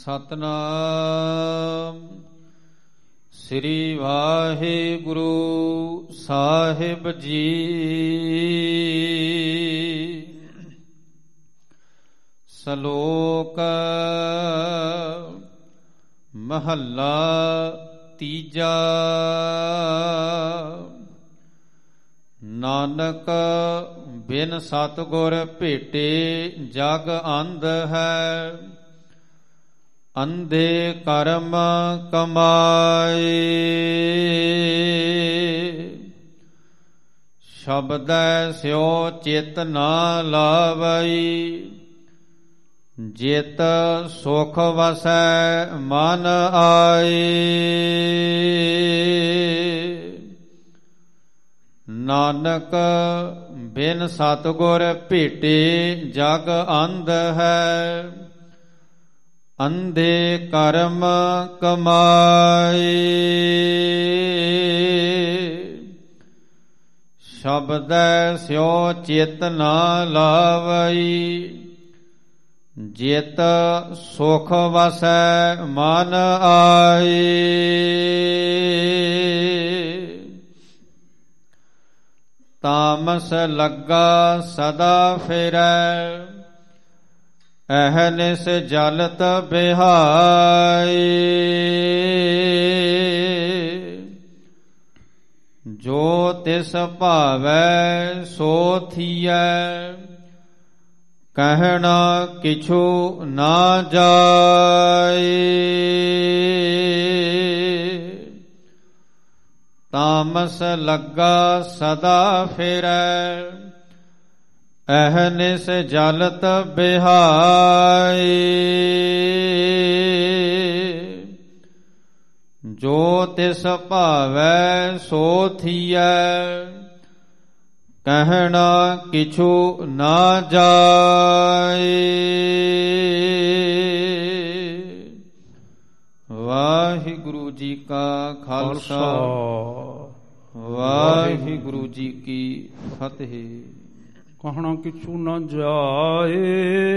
ਸਤਨਾਮ ਸ੍ਰੀ ਵਾਹਿਗੁਰੂ ਸਾਹਿਬ ਜੀ। ਸ਼ਲੋਕ ਮਹੱਲਾ ਤੀਜਾ। ਨਾਨਕ ਬਿਨ ਸਤਿਗੁਰ ਭੇਟੇ ਜਗ ਅੰਧ ਹੈ, ਅੰਧੇ ਕਰਮ ਕਮਾਏ। ਸ਼ਬਦੈ ਸਿਓ ਚਿਤ ਨਾ ਲਾਵਈ, ਜਿਤ ਸੁਖ ਵਸੈ ਮਨ ਆਏ। ਨਾਨਕ ਬਿਨ ਸਤਿਗੁਰ ਭੇਟੇ ਜਗ ਅੰਧ ਹੈ, ਅੰਧੇ ਕਰਮ ਕਮਾਏ। ਸ਼ਬਦੈ ਸਿਓ ਚਿਤ ਨਾ ਲਾਵਈ, ਜਿਤ ਸੁਖ ਵਸੈ ਮਨ ਆਏ। ਤਾਮਸ ਲੱਗਾ ਸਦਾ ਫਿਰੈ, ਅਹਨਿਸ ਜਲਤ ਬਿਹਾਏ। ਜੋ ਤਿਸ ਭਾਵੈ ਸੋ ਥੀਐ, ਕਹਿਣਾ ਕਿਛੂ ਨਾ ਜਾਏ। ਤਾਮਸ ਲੱਗਾ ਸਦਾ ਫਿਰੈ, ਅਹਨਿਸ ਜਲਤ ਬਿਹਾਏ। ਜੋ ਤਿਸ ਭਾਵੈ ਸੋ ਥੀਐ, ਕਹਿਣਾ ਕਿਛੂ ਨਾ ਜਾਏ। ਵਾਹਿਗੁਰੂ ਜੀ ਕਾ ਖਾਲਸਾ, ਵਾਹਿਗੁਰੂ ਜੀ ਕੀ ਫਤਿਹ। ਕਹਿਣਾ ਕਿਛੂ ਨਾ ਜਾਏ,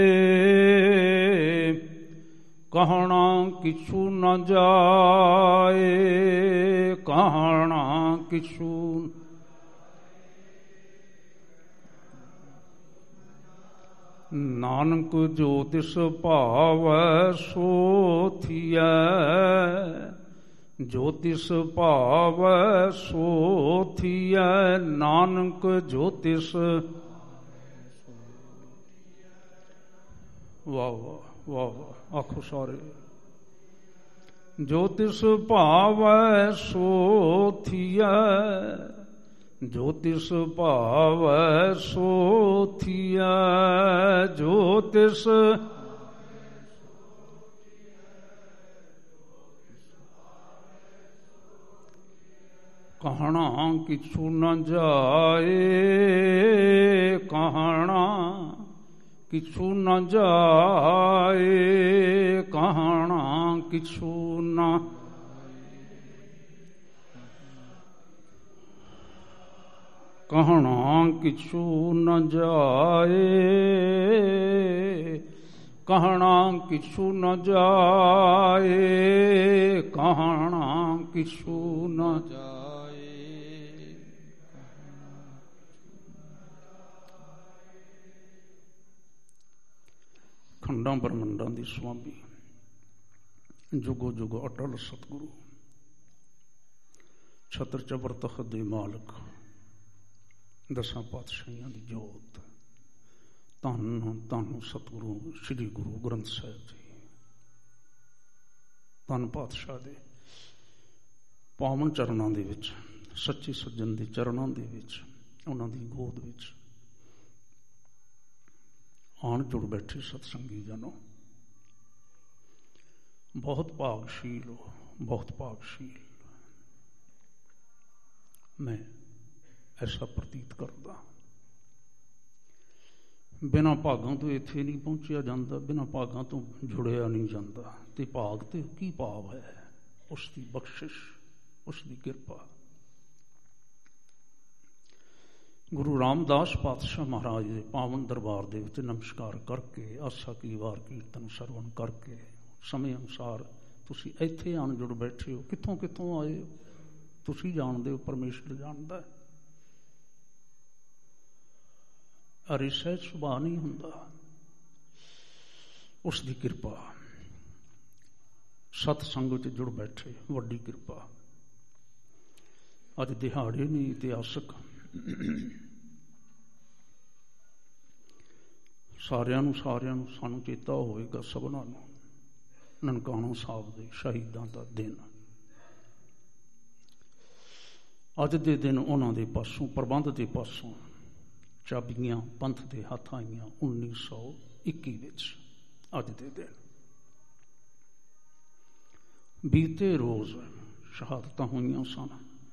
ਕਹਿਣਾ ਕਿਛੂ ਨਾ ਜਾਏ, ਕਹਿਣਾ ਕਿਛੂ। ਨਾਨਕ ਜੋ ਤਿਸ ਭਾਵੈ ਸੋ ਥੀਐ, ਜੋ ਤਿਸ ਭਾਵੈ ਸੋ ਥੀਐ। ਨਾਨਕ ਜੋ ਤਿਸ। ਵਾਹ ਵਾਹ ਵਾਹ ਵਾਹ, ਆਖੋ ਸਾਰੇ। ਜੋ ਤਿਸ ਭਾਵੈ ਸੋ ਥੀਐ, ਜੋ ਤਿਸ ਭਾਵੈ ਸੋ ਥੀਐ। ਜੋ ਤਿਸ ਕਹਿਣਾ ਕਿਛੂ ਨਾ ਜਾਏ, ਕਹਿਣਾ ਕਿਛੂ ਨਾ ਜਾਏ, ਕਹਿਣਾ ਕਿਛੂ ਨਾ। ਕਹਿਣਾ ਕਿਛੂ ਨਾ ਜਾਏ, ਕਹਿਣਾ ਕਿਛੂ ਨਾ ਜਾਏ, ਕਹਿਣਾ ਕਿਛੂ ਨਾ ਜਾਏ। ਖੰਡਾਂ ਬ੍ਰਹਮੰਡਾਂ ਦੀ ਸੁਆਮੀ, ਜੁਗੋ ਜੁਗੋ ਅਟਲ ਸਤਿਗੁਰੂ, ਛਤਰ ਚਬਰ ਤਖਤ ਦੇ ਮਾਲਕ, ਦਸਾਂ ਪਾਤਸ਼ਾਹੀਆਂ ਦੀ ਜੋਤ, ਧੰਨ ਧੰਨ ਸਤਿਗੁਰੂ ਸ੍ਰੀ ਗੁਰੂ ਗ੍ਰੰਥ ਸਾਹਿਬ ਜੀ। ਧੰਨ ਪਾਤਸ਼ਾਹ ਦੇ ਪਾਵਨ ਚਰਨਾਂ ਦੇ ਵਿੱਚ, ਸੱਚੇ ਸੱਜਣ ਦੇ ਚਰਨਾਂ ਦੇ ਵਿੱਚ, ਉਹਨਾਂ ਦੀ ਗੋਦ ਵਿੱਚ ਆਣ ਜੁੜ ਬੈਠੇ ਸਤਸੰਗੀ ਜਨੋ, ਬਹੁਤ ਭਾਗਸ਼ੀਲ ਹੋ, ਬਹੁਤ ਭਾਗਸ਼ੀਲ। ਮੈਂ ਐਸਾ ਪ੍ਰਤੀਤ ਕਰਦਾ, ਬਿਨਾਂ ਭਾਗਾਂ ਤੋਂ ਇੱਥੇ ਨਹੀਂ ਪਹੁੰਚਿਆ ਜਾਂਦਾ, ਬਿਨਾਂ ਭਾਗਾਂ ਤੋਂ ਜੁੜਿਆ ਨਹੀਂ ਜਾਂਦਾ। ਤੇ ਭਾਗ ਤੇ ਕੀ ਭਾਵ ਹੈ? ਉਸ ਦੀ ਬਖਸ਼ਿਸ਼, ਉਸ ਦੀ ਕਿਰਪਾ। ਗੁਰੂ ਰਾਮਦਾਸ ਪਾਤਸ਼ਾਹ ਮਹਾਰਾਜ ਦੇ ਪਾਵਨ ਦਰਬਾਰ ਦੇ ਵਿੱਚ ਨਮਸਕਾਰ ਕਰਕੇ, ਆਸਾ ਕੀ ਵਾਰ ਕੀਰਤਨ ਸਰਵਣ ਕਰਕੇ ਸਮੇਂ ਅਨੁਸਾਰ ਤੁਸੀਂ ਇੱਥੇ ਆਣ ਜੁੜ ਬੈਠੇ ਹੋ। ਕਿੱਥੋਂ ਕਿੱਥੋਂ ਆਏ ਹੋ ਤੁਸੀਂ ਜਾਣਦੇ ਹੋ, ਪਰਮੇਸ਼ਰ ਜਾਣਦਾ। ਅਰੇ ਸਹਿਜ ਸੁਭਾਅ ਨਹੀਂ ਹੁੰਦਾ, ਉਸ ਦੀ ਕਿਰਪਾ। ਸਤ ਸੰਗ ਵਿੱਚ ਜੁੜ ਬੈਠੇ, ਵੱਡੀ ਕਿਰਪਾ। ਅੱਜ ਦਿਹਾੜੇ ਨਹੀਂ ਇਤਿਹਾਸਕ, ਸਾਰਿਆਂ ਨੂੰ ਸਾਨੂੰ ਚੇਤਾ ਹੋਵੇਗਾ, ਸਭਨਾਂ ਨੂੰ, ਨਨਕਾਣਾ ਸਾਹਿਬ ਦੇ ਸ਼ਹੀਦਾਂ ਦਾ ਦਿਨ। ਅੱਜ ਦੇ ਦਿਨ ਉਹਨਾਂ ਦੇ ਪਾਸੋਂ, ਪ੍ਰਬੰਧ ਦੇ ਪਾਸੋਂ ਚਾਬੀਆਂ ਪੰਥ ਦੇ ਹੱਥ ਆਈਆਂ 1921 ਵਿੱਚ। ਅੱਜ ਦੇ ਦਿਨ ਬੀਤੇ ਰੋਜ਼ ਸ਼ਹਾਦਤਾਂ ਹੋਈਆਂ ਸਨ,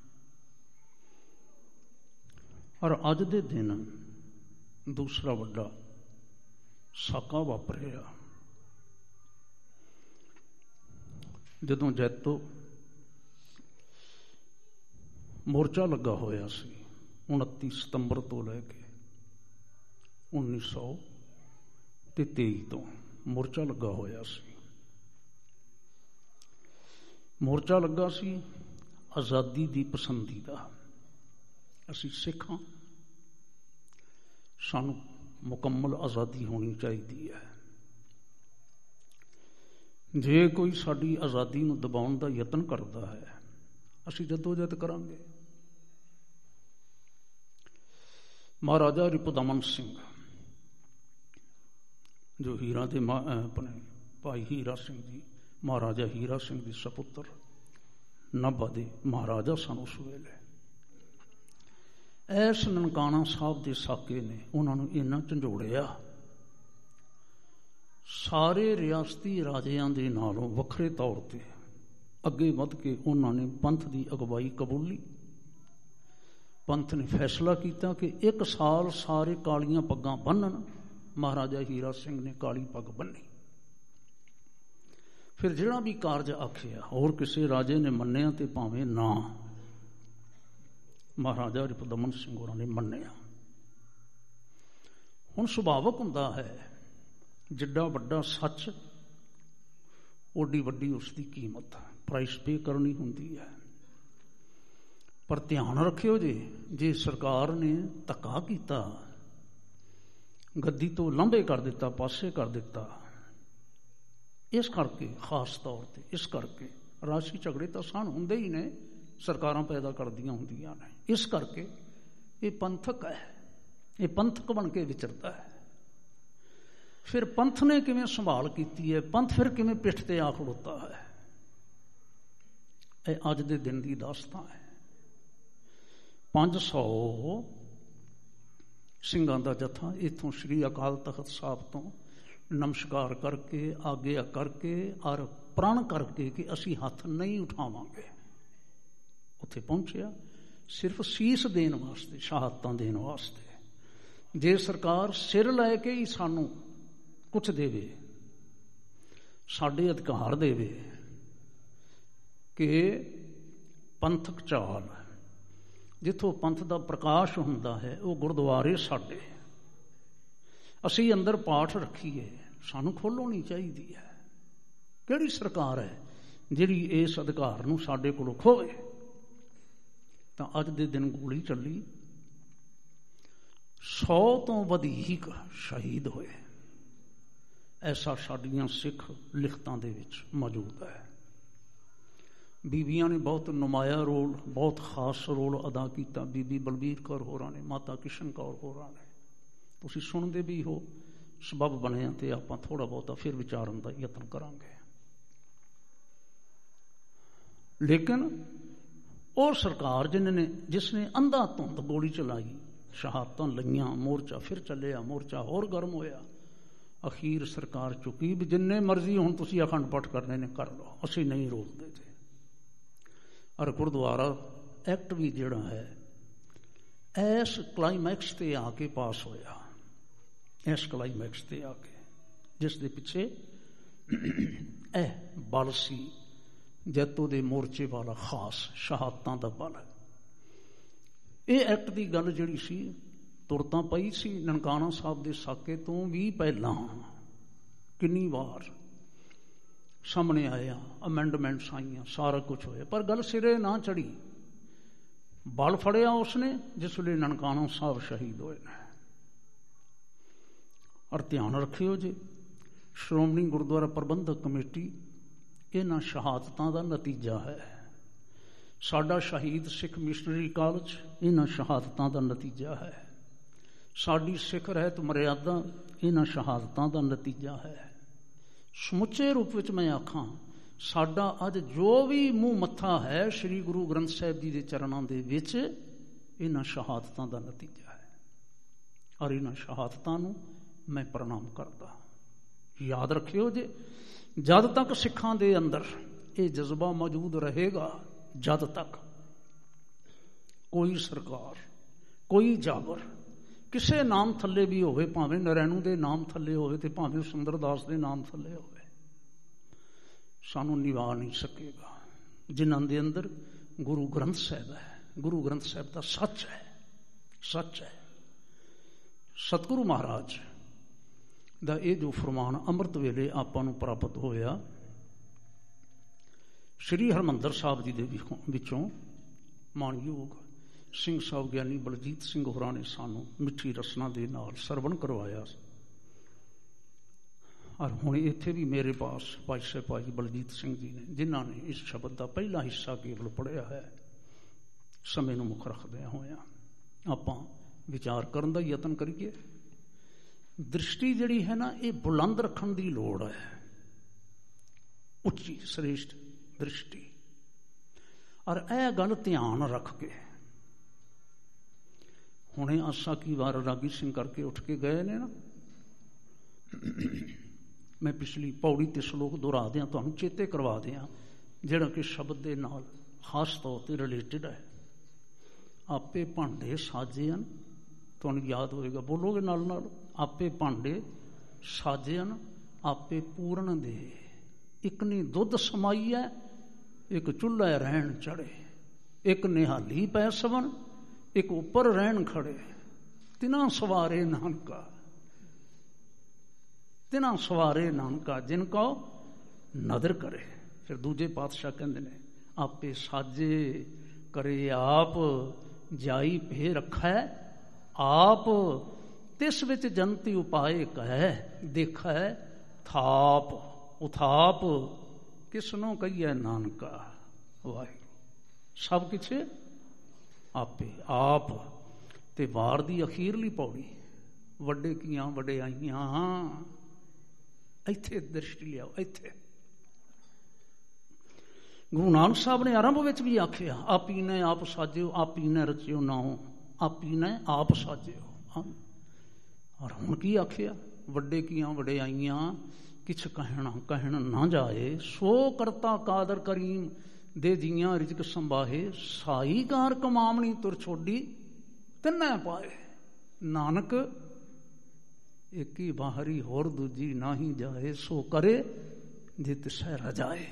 ਔਰ ਅੱਜ ਦੇ ਦਿਨ ਦੂਸਰਾ ਵੱਡਾ ਸਾਕਾ ਵਾਪਰਿਆ। ਜਦੋਂ ਜੈਤੋ ਮੋਰਚਾ ਲੱਗਾ ਹੋਇਆ ਸੀ 29 ਸਤੰਬਰ ਤੋਂ ਲੈ ਕੇ 1923 ਤੋਂ ਮੋਰਚਾ ਲੱਗਾ ਹੋਇਆ ਸੀ। ਮੋਰਚਾ ਲੱਗਾ ਸੀ ਆਜ਼ਾਦੀ ਦੀ ਪਸੰਦੀ ਦਾ। ਅਸੀਂ ਸਿੱਖ ਹਾਂ, ਸਾਨੂੰ ਮੁਕੰਮਲ ਆਜ਼ਾਦੀ ਹੋਣੀ ਚਾਹੀਦੀ ਹੈ। ਜੇ ਕੋਈ ਸਾਡੀ ਆਜ਼ਾਦੀ ਨੂੰ ਦਬਾਉਣ ਦਾ ਯਤਨ ਕਰਦਾ ਹੈ, ਅਸੀਂ ਜਦੋਜਹਿਦ ਕਰਾਂਗੇ। ਮਹਾਰਾਜਾ ਰਿਪੁਦਮਨ ਸਿੰਘ, ਜੋ ਹੀਰਾ ਦੇ ਆਪਣੇ ਭਾਈ ਹੀਰਾ ਸਿੰਘ ਜੀ, ਮਹਾਰਾਜਾ ਹੀਰਾ ਸਿੰਘ ਦੇ ਸਪੁੱਤਰ, ਨਾਭਾ ਦੇ ਮਹਾਰਾਜਾ ਸਨ ਉਸ ਵੇਲੇ। ਐਸ ਨਨਕਾਣਾ ਸਾਹਿਬ ਦੇ ਸਾਕੇ ਨੇ ਉਹਨਾਂ ਨੂੰ ਇੰਨਾ ਝੰਜੋੜਿਆ, ਸਾਰੇ ਰਿਆਸਤੀ ਰਾਜਿਆਂ ਦੇ ਨਾਲੋਂ ਵੱਖਰੇ ਤੌਰ ਤੇ ਅੱਗੇ ਵੱਧ ਕੇ ਉਹਨਾਂ ਨੇ ਪੰਥ ਦੀ ਅਗਵਾਈ ਕਬੂਲੀ। ਪੰਥ ਨੇ ਫੈਸਲਾ ਕੀਤਾ ਕਿ 1 ਸਾਲ ਸਾਰੇ ਕਾਲੀਆਂ ਪੱਗਾਂ ਬੰਨ੍ਹਣ। ਮਹਾਰਾਜਾ ਹੀਰਾ ਸਿੰਘ ਨੇ ਕਾਲੀ ਪੱਗ ਬੰਨ੍ਹੀ। ਫਿਰ ਜਿਹੜਾ ਵੀ ਕਾਰਜ ਆਖਿਆ, ਹੋਰ ਕਿਸੇ ਰਾਜੇ ਨੇ ਮੰਨਿਆ ਤੇ ਭਾਵੇਂ ਨਾ, ਮਹਾਰਾਜਾ ਰਿਪੁਦਮਨ ਸਿੰਘ ਹੋਰਾਂ ਨੇ ਮੰਨਿਆ। ਹੁਣ ਸੁਭਾਵਕ ਹੁੰਦਾ ਹੈ, ਜਿੱਡਾ ਵੱਡਾ ਸੱਚ ਓਡੀ ਵੱਡੀ ਉਸ ਦੀ ਕੀਮਤ, ਪ੍ਰਾਈਸ ਪੇ ਕਰਨੀ ਹੁੰਦੀ ਹੈ। ਪਰ ਧਿਆਨ ਰੱਖਿਓ ਜੇ ਸਰਕਾਰ ਨੇ ਧੱਕਾ ਕੀਤਾ, ਗੱਦੀ ਤੋਂ ਲਾਂਭੇ ਕਰ ਦਿੱਤਾ, ਪਾਸੇ ਕਰ ਦਿੱਤਾ, ਇਸ ਕਰਕੇ ਖਾਸ ਤੌਰ ਤੇ ਇਸ ਕਰਕੇ ਰਾਸ਼ੀ ਝਗੜੇ ਤਾਂ ਸਾਨ ਹੁੰਦੇ ਹੀ ਨੇ, ਸਰਕਾਰਾਂ ਪੈਦਾ ਕਰਦੀਆਂ ਹੁੰਦੀਆਂ ਨੇ। ਇਸ ਕਰਕੇ ਇਹ ਪੰਥਕ ਹੈ, ਇਹ ਪੰਥਕ ਬਣ ਕੇ ਵਿਚਰਦਾ ਹੈ। ਫਿਰ ਪੰਥ ਨੇ ਕਿਵੇਂ ਸੰਭਾਲ ਕੀਤੀ ਹੈ, ਪੰਥ ਫਿਰ ਕਿਵੇਂ ਪਿੱਠ ਤੇ ਆ ਖੜੋਤਾ ਹੈ, ਇਹ ਅੱਜ ਦੇ ਦਿਨ ਦੀ ਦਾਸਤਾਨ ਹੈ। 500 ਸਿੰਘਾਂ ਦਾ ਜਥਾ ਇੱਥੋਂ ਸ੍ਰੀ ਅਕਾਲ ਤਖਤ ਸਾਹਿਬ ਤੋਂ ਨਮਸਕਾਰ ਕਰਕੇ, ਆਗਿਆ ਕਰਕੇ ਔਰ ਪ੍ਰਣ ਕਰਕੇ ਕਿ ਅਸੀਂ ਹੱਥ ਨਹੀਂ ਉਠਾਵਾਂਗੇ, ਉੱਥੇ ਪਹੁੰਚਿਆ ਸਿਰਫ ਸੀਸ ਦੇਣ ਵਾਸਤੇ, ਸ਼ਹਾਦਤਾਂ ਦੇਣ ਵਾਸਤੇ। ਜੇ ਸਰਕਾਰ ਸਿਰ ਲੈ ਕੇ ਹੀ ਸਾਨੂੰ ਕੁਛ ਦੇਵੇ, ਸਾਡੇ ਅਧਿਕਾਰ ਦੇਵੇ ਕਿ ਪੰਥਕ ਚਾਲ, ਜਿੱਥੋਂ ਪੰਥ ਦਾ ਪ੍ਰਕਾਸ਼ ਹੁੰਦਾ ਹੈ, ਉਹ ਗੁਰਦੁਆਰੇ ਸਾਡੇ, ਅਸੀਂ ਅੰਦਰ ਪਾਠ ਰੱਖੀਏ, ਸਾਨੂੰ ਖੋਲ੍ਹਣੀ ਚਾਹੀਦੀ ਹੈ। ਕਿਹੜੀ ਸਰਕਾਰ ਹੈ ਜਿਹੜੀ ਇਸ ਅਧਿਕਾਰ ਨੂੰ ਸਾਡੇ ਕੋਲੋਂ ਖੋਹੇ? ਤਾਂ ਅੱਜ ਦੇ ਦਿਨ ਗੋਲੀ ਚੱਲੀ, 100 ਤੋਂ ਵਧੇਕ ਸ਼ਹੀਦ ਹੋਏ। ਐਸਾ ਸਾਡੀਆਂ ਸਿੱਖ ਲਿਖਤਾਂ ਦੇ ਵਿੱਚ ਮੌਜੂਦ ਹੈ। ਬੀਬੀਆਂ ਨੇ ਬਹੁਤ ਨੁਮਾਇਆ ਰੋਲ, ਬਹੁਤ ਖਾਸ ਰੋਲ ਅਦਾ ਕੀਤਾ। ਬੀਬੀ ਬਲਬੀਰ ਕੌਰ ਹੋਰਾਂ ਨੇ, ਮਾਤਾ ਕਿਸ਼ਨ ਕੌਰ ਹੋਰਾਂ ਨੇ, ਤੁਸੀਂ ਸੁਣਦੇ ਵੀ ਹੋ। ਸਬੱਬ ਬਣਿਆ ਤੇ ਆਪਾਂ ਥੋੜ੍ਹਾ ਬਹੁਤਾ ਫਿਰ ਵਿਚਾਰਨ ਦਾ ਯਤਨ ਕਰਾਂਗੇ। ਲੇਕਿਨ ਉਹ ਸਰਕਾਰ ਜਿਸ ਨੇ ਅੰਧਾ ਧੁੰਦ ਗੋਲੀ ਚਲਾਈ, ਸ਼ਹਾਦਤਾਂ ਲਈਆਂ, ਮੋਰਚਾ ਫਿਰ ਚੱਲਿਆ, ਮੋਰਚਾ ਹੋਰ ਗਰਮ ਹੋਇਆ। ਅਖੀਰ ਸਰਕਾਰ ਚੁੱਕੀ ਵੀ ਜਿੰਨੇ ਮਰਜ਼ੀ ਹੁਣ ਤੁਸੀਂ ਅਖੰਡ ਪਾਠ ਕਰਨੇ ਨੇ ਕਰ ਲਓ, ਅਸੀਂ ਨਹੀਂ ਰੋਕਦੇ ਥੇ। ਔਰ ਗੁਰਦੁਆਰਾ ਐਕਟ ਵੀ ਜਿਹੜਾ ਹੈ ਇਸ ਕਲਾਈਮੈਕਸ ਤੇ ਆ ਕੇ ਪਾਸ ਹੋਇਆ, ਇਸ ਕਲਾਈਮੈਕਸ ਤੇ ਆ ਕੇ, ਜਿਸ ਦੇ ਪਿੱਛੇ ਇਹ ਬਲ ਸੀ ਜੈਤੋ ਦੇ ਮੋਰਚੇ ਵਾਲਾ ਖਾਸ ਸ਼ਹਾਦਤਾਂ ਦਾ ਬਲ। ਇਹ ਐਕਟ ਦੀ ਗੱਲ ਜਿਹੜੀ ਸੀ ਤੁਰਤਾਂ ਪਈ ਸੀ ਨਨਕਾਣਾ ਸਾਹਿਬ ਦੇ ਸਾਕੇ ਤੋਂ ਵੀ ਪਹਿਲਾਂ। ਕਿੰਨੀ ਵਾਰ ਸਾਹਮਣੇ ਆਇਆ, ਅਮੈਂਡਮੈਂਟਸ ਆਈਆਂ, ਸਾਰਾ ਕੁਝ ਹੋਇਆ, ਪਰ ਗੱਲ ਸਿਰੇ ਨਾ ਚੜੀ। ਬਲ ਫੜਿਆ ਉਸਨੇ ਜਿਸ ਵੇਲੇ ਨਨਕਾਣਾ ਸਾਹਿਬ ਸ਼ਹੀਦ ਹੋਏ ਨੇ। ਔਰ ਧਿਆਨ ਰੱਖਿਓ ਜੀ, ਸ਼੍ਰੋਮਣੀ ਗੁਰਦੁਆਰਾ ਪ੍ਰਬੰਧਕ ਕਮੇਟੀ ਇਹਨਾਂ ਸ਼ਹਾਦਤਾਂ ਦਾ ਨਤੀਜਾ ਹੈ। ਸਾਡਾ ਸ਼ਹੀਦ ਸਿੱਖ ਮਿਸ਼ਨਰੀ ਕਾਲਜ ਇਹਨਾਂ ਸ਼ਹਾਦਤਾਂ ਦਾ ਨਤੀਜਾ ਹੈ। ਸਾਡੀ ਸਿੱਖ ਰਹਿਤ ਮਰਿਆਦਾ ਇਹਨਾਂ ਸ਼ਹਾਦਤਾਂ ਦਾ ਨਤੀਜਾ ਹੈ। ਸਮੁੱਚੇ ਰੂਪ ਵਿੱਚ ਮੈਂ ਆਖਾਂ, ਸਾਡਾ ਅੱਜ ਜੋ ਵੀ ਮੂੰਹ ਮੱਥਾ ਹੈ ਸ੍ਰੀ ਗੁਰੂ ਗ੍ਰੰਥ ਸਾਹਿਬ ਜੀ ਦੇ ਚਰਨਾਂ ਦੇ ਵਿੱਚ, ਇਹਨਾਂ ਸ਼ਹਾਦਤਾਂ ਦਾ ਨਤੀਜਾ ਹੈ। ਔਰ ਇਹਨਾਂ ਸ਼ਹਾਦਤਾਂ ਨੂੰ ਮੈਂ ਪ੍ਰਣਾਮ ਕਰਦਾ। ਯਾਦ ਰੱਖਿਓ ਜੇ, ਜਦ ਤੱਕ ਸਿੱਖਾਂ ਦੇ ਅੰਦਰ ਇਹ ਜਜ਼ਬਾ ਮੌਜੂਦ ਰਹੇਗਾ, ਜਦ ਤੱਕ ਕੋਈ ਸਰਕਾਰ, ਕੋਈ ਜਾਬਰ ਕਿਸੇ ਨਾਮ ਥੱਲੇ ਵੀ ਹੋਵੇ, ਭਾਵੇਂ ਨਰੈਣੂ ਦੇ ਨਾਮ ਥੱਲੇ ਹੋਵੇ ਤੇ ਭਾਵੇਂ ਸੁੰਦਰਦਾਸ ਦੇ ਨਾਮ ਥੱਲੇ ਹੋਵੇ, ਸਾਨੂੰ ਨਿਭਾ ਨਹੀਂ ਸਕੇਗਾ। ਜਿਨ੍ਹਾਂ ਦੇ ਅੰਦਰ ਗੁਰੂ ਗ੍ਰੰਥ ਸਾਹਿਬ ਹੈ, ਗੁਰੂ ਗ੍ਰੰਥ ਸਾਹਿਬ ਦਾ ਸੱਚ ਹੈ, ਸੱਚ ਹੈ। ਸਤਿਗੁਰੂ ਮਹਾਰਾਜ ਦਾ ਇਹ ਜੋ ਫਰਮਾਨ ਅੰਮ੍ਰਿਤ ਵੇਲੇ ਆਪਾਂ ਨੂੰ ਪ੍ਰਾਪਤ ਹੋਇਆ, ਸ਼੍ਰੀ ਹਰਿਮੰਦਰ ਸਾਹਿਬ ਜੀ ਦੇ ਵਿੱਚੋਂ ਮਾਣਯੋਗ ਸਿੰਘ ਸਾਹਿਬ ਗਿਆਨੀ ਬਲਜੀਤ ਸਿੰਘ ਹੋਰਾਂ ਨੇ ਸਾਨੂੰ ਮਿੱਠੀ ਰਸਨਾ ਦੇ ਨਾਲ ਸਰਵਣ ਕਰਵਾਇਆ। ਔਰ ਹੁਣ ਇੱਥੇ ਵੀ ਮੇਰੇ ਪਾਸ ਭਾਈ ਬਲਜੀਤ ਸਿੰਘ ਜੀ ਨੇ, ਜਿਨ੍ਹਾਂ ਨੇ ਇਸ ਸ਼ਬਦ ਦਾ ਪਹਿਲਾ ਹਿੱਸਾ ਕੇਵਲ ਪੜ੍ਹਿਆ ਹੈ। ਸਮੇਂ ਨੂੰ ਮੁੱਖ ਰੱਖਦਿਆਂ ਹੋਇਆਂ ਆਪਾਂ ਵਿਚਾਰ ਕਰਨ ਦਾ ਯਤਨ ਕਰੀਏ। ਦ੍ਰਿਸ਼ਟੀ ਜਿਹੜੀ ਹੈ ਨਾ, ਇਹ ਬੁਲੰਦ ਰੱਖਣ ਦੀ ਲੋੜ ਹੈ, ਉੱਚੀ ਸ੍ਰੇਸ਼ਟ ਦ੍ਰਿਸ਼ਟੀ। ਔਰ ਇਹ ਗੱਲ ਧਿਆਨ ਰੱਖ ਕੇ, ਹੁਣੇ ਆਸਾ ਕੀ ਵਾਰ ਰਾਗੀ ਸਿੰਘ ਕਰਕੇ ਉੱਠ ਕੇ ਗਏ ਨੇ ਨਾ, ਮੈਂ ਪਿਛਲੀ ਪੌੜੀ ਤੇ ਸ਼ਲੋਕ ਦੁਹਰਾ ਦਿਆਂ, ਤੁਹਾਨੂੰ ਚੇਤੇ ਕਰਵਾ ਦਿਆਂ, ਜਿਹੜਾ ਕਿ ਸ਼ਬਦ ਦੇ ਨਾਲ ਖਾਸ ਤੌਰ ਤੇ ਰਿਲੇਟਿਡ ਹੈ। ਆਪੇ ਭਾਂਡੇ ਸਾਜੇ ਹਨ, ਤੁਹਾਨੂੰ ਯਾਦ ਹੋਏਗਾ, ਬੋਲੋਗੇ ਨਾਲ ਨਾਲ, ਆਪੇ ਭਾਂਡੇ ਸਾਜੇ ਹਨ, ਆਪੇ ਪੂਰਨ ਦੇ। ਇੱਕ ਨੇ ਦੁੱਧ ਸਮਾਈ ਹੈ, ਇੱਕ ਚੁੱਲ੍ਹਾ ਰਹਿਣ ਚੜੇ, ਇੱਕ ਨਿਹਾਲੀ ਪੈ ਸਵਨ, ਇੱਕ ਉੱਪਰ ਰਹਿਣ ਖੜੇ। ਤਿਨਾਂ ਸਵਾਰੇ ਨਾਨਕਾ, ਤਿਨਾਂ ਸਵਾਰੇ ਨਾਨਕਾ ਜਿਨ ਕੋ ਨਦਰ ਕਰੇ। ਫਿਰ ਦੂਜੇ ਪਾਤਸ਼ਾਹ ਕਹਿੰਦੇ ਨੇ, ਆਪੇ ਸਾਜੇ ਕਰੇ ਆਪ, ਜਾਈ ਭੇ ਰੱਖੈ ਆਪ, ਤਿਸ ਵਿੱਚ ਜਨਤੀ ਉਪਾਏ ਕਹਿ, ਦੇਖੈ ਥਾਪ ਉਥਾਪ, ਕਿਸਨੂੰ ਕਹੀਏ ਨਾਨਕਾ। ਵਾਹਿਗੁਰੂ ਸਭ ਕੁਛ ਆਪੇ ਆਪ। ਤੇ ਵਾਰ ਦੀ ਅਖੀਰਲੀ ਪੌੜੀ, ਵੱਡੇ ਕੀਆਂ ਵਡਿਆਈਆਂ, ਇੱਥੇ ਦ੍ਰਿਸ਼ਟੀ ਲਿਆਓ। ਇੱਥੇ ਗੁਰੂ ਨਾਨਕ ਸਾਹਿਬ ਨੇ ਆਰੰਭ ਵਿੱਚ ਵੀ ਆਖਿਆ, ਆਪੀ ਨੇ ਆਪ ਸਾਜਿਓ, ਆਪੀ ਨੇ ਰਚਿਓ ਨਾਉ, ਆਪੀ ਨੇ ਆਪ ਸਾਜਿਓ। ਔਰ ਹੁਣ ਕੀ ਆਖਿਆ, ਵੱਡੇ ਕੀਆਂ ਵਡਿਆਈਆਂ ਕਿਛ ਕਹਿਣ ਨਾ ਜਾਏ, ਸੋ ਕਰਤਾ ਕਾਦਰ ਕਰੀਮ ਦੇ ਜੀਆਂ ਰਿਜ਼ਕ ਸੰਭਾਹੇ, ਸਾਈ ਕਾਰ ਕਮਾਵਣੀ ਤੁਰ ਛੋਡੀ ਤਿੰਨੇ ਪਾਏ। ਨਾਨਕ ਇੱਕ ਹੀ ਬਾਹਰੀ ਹੋਰ ਦੂਜੀ ਨਾਹੀ ਜਾਏ, ਸੋ ਕਰੇ ਜੇ ਤਿਸੈ ਰਜਾਏ।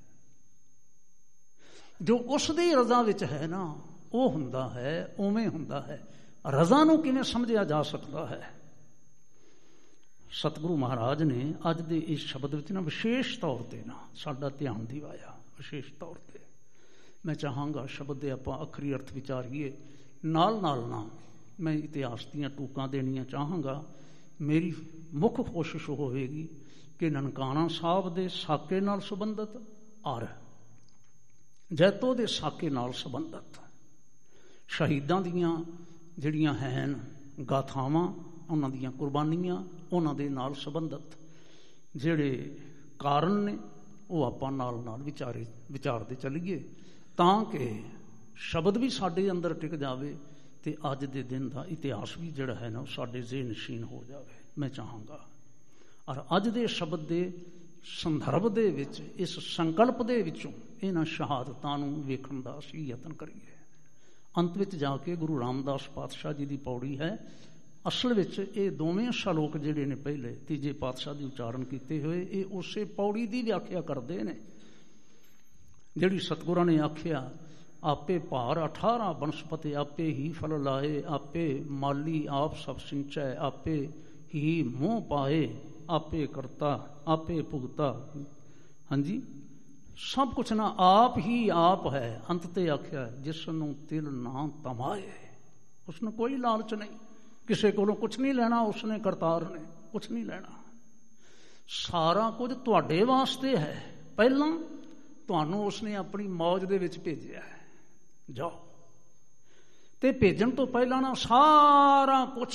ਜੋ ਉਸ ਦੀ ਰਜ਼ਾ ਵਿੱਚ ਹੈ ਨਾ, ਉਹ ਹੁੰਦਾ ਹੈ, ਉਵੇਂ ਹੁੰਦਾ ਹੈ। ਰਜ਼ਾ ਨੂੰ ਕਿਵੇਂ ਸਮਝਿਆ ਜਾ ਸਕਦਾ ਹੈ? ਸਤਿਗੁਰੂ ਮਹਾਰਾਜ ਨੇ ਅੱਜ ਦੇ ਇਸ ਸ਼ਬਦ ਵਿੱਚ ਨਾ ਵਿਸ਼ੇਸ਼ ਤੌਰ ਤੇ ਨਾ ਸਾਡਾ ਧਿਆਨ ਦਿਵਾਇਆ। ਵਿਸ਼ੇਸ਼ ਤੌਰ ਤੇ ਮੈਂ ਚਾਹਾਂਗਾ ਸ਼ਬਦ ਦੇ ਆਪਾਂ ਆਖਰੀ ਅਰਥ ਵਿਚਾਰੀਏ, ਨਾਲ ਨਾਲ ਨਾ ਮੈਂ ਇਤਿਹਾਸ ਦੀਆਂ ਟੂਕਾਂ ਦੇਣੀਆਂ ਚਾਹਾਂਗਾ। ਮੇਰੀ ਮੁੱਖ ਕੋਸ਼ਿਸ਼ ਹੋਵੇਗੀ ਕਿ ਨਨਕਾਣਾ ਸਾਹਿਬ ਦੇ ਸਾਕੇ ਨਾਲ ਸੰਬੰਧਿਤ ਔਰ ਜੈਤੋ ਦੇ ਸਾਕੇ ਨਾਲ ਸੰਬੰਧਿਤ ਸ਼ਹੀਦਾਂ ਦੀਆਂ ਜਿਹੜੀਆਂ ਹਨ ਗਾਥਾਵਾਂ, ਉਹਨਾਂ ਦੀਆਂ ਕੁਰਬਾਨੀਆਂ, ਉਹਨਾਂ ਦੇ ਨਾਲ ਸੰਬੰਧਿਤ ਜਿਹੜੇ ਕਾਰਨ ਨੇ, ਉਹ ਆਪਾਂ ਨਾਲ ਨਾਲ ਵਿਚਾਰਦੇ ਚੱਲੀਏ, ਤਾਂ ਕਿ ਸ਼ਬਦ ਵੀ ਸਾਡੇ ਅੰਦਰ ਟਿਕ ਜਾਵੇ ਤੇ ਅੱਜ ਦੇ ਦਿਨ ਦਾ ਇਤਿਹਾਸ ਵੀ ਜਿਹੜਾ ਹੈ ਨਾ, ਉਹ ਸਾਡੇ ਜ਼ਿਹਨ-ਨਸ਼ੀਨ ਹੋ ਜਾਵੇ। ਮੈਂ ਚਾਹਾਂਗਾ ਔਰ ਅੱਜ ਦੇ ਸ਼ਬਦ ਦੇ ਸੰਦਰਭ ਦੇ ਵਿੱਚ, ਇਸ ਸੰਕਲਪ ਦੇ ਵਿੱਚੋਂ ਇਹਨਾਂ ਸ਼ਹਾਦਤਾਂ ਨੂੰ ਵੇਖਣ ਦਾ ਅਸੀਂ ਯਤਨ ਕਰੀਏ। ਅੰਤ ਵਿੱਚ ਜਾ ਕੇ ਗੁਰੂ ਰਾਮਦਾਸ ਪਾਤਸ਼ਾਹ ਜੀ ਦੀ ਪੌੜੀ ਹੈ। ਅਸਲ ਵਿੱਚ ਇਹ ਦੋਵੇਂ ਸ਼ਲੋਕ ਜਿਹੜੇ ਨੇ ਪਹਿਲੇ ਤੀਜੇ ਪਾਤਸ਼ਾਹ ਦੀ ਉਚਾਰਨ ਕੀਤੇ ਹੋਏ, ਇਹ ਉਸੇ ਪੌੜੀ ਦੀ ਵਿਆਖਿਆ ਕਰਦੇ ਨੇ ਜਿਹੜੀ ਸਤਿਗੁਰਾਂ ਨੇ ਆਖਿਆ, ਆਪੇ ਭਾਰ 18 ਬਨਸਪਤੀ ਆਪੇ ਹੀ ਫਲ ਲਾਏ, ਆਪੇ ਮਾਲੀ ਆਪ ਸਭ ਸਿੰਚੈ, ਆਪੇ ਹੀ ਮੋਹ ਪਾਏ, ਆਪੇ ਕਰਤਾ ਆਪੇ ਭੁਗਤਾ ਹਾਂਜੀ, ਸਭ ਕੁਛ ਨਾ ਆਪ ਹੀ ਆਪ ਹੈ। ਅੰਤ ਤੇ ਆਖਿਆ ਜਿਸ ਨੂੰ ਤਿਲ ਨਾ ਤਮਾਏ, ਉਸਨੂੰ ਕੋਈ ਲਾਲਚ ਨਹੀਂ, ਕਿਸੇ ਕੋਲੋਂ ਕੁਛ ਨਹੀਂ ਲੈਣਾ। ਉਸਨੇ ਕਰਤਾਰ ਨੇ ਕੁਛ ਨਹੀਂ ਲੈਣਾ। ਸਾਰਾ ਕੁਝ ਤੁਹਾਡੇ ਵਾਸਤੇ ਹੈ। ਪਹਿਲਾਂ ਤੁਹਾਨੂੰ ਉਸਨੇ ਆਪਣੀ ਮੌਜ ਦੇ ਵਿੱਚ ਭੇਜਿਆ ਹੈ, ਜਾਓ। ਤੇ ਭੇਜਣ ਤੋਂ ਪਹਿਲਾਂ ਨਾ ਸਾਰਾ ਕੁਛ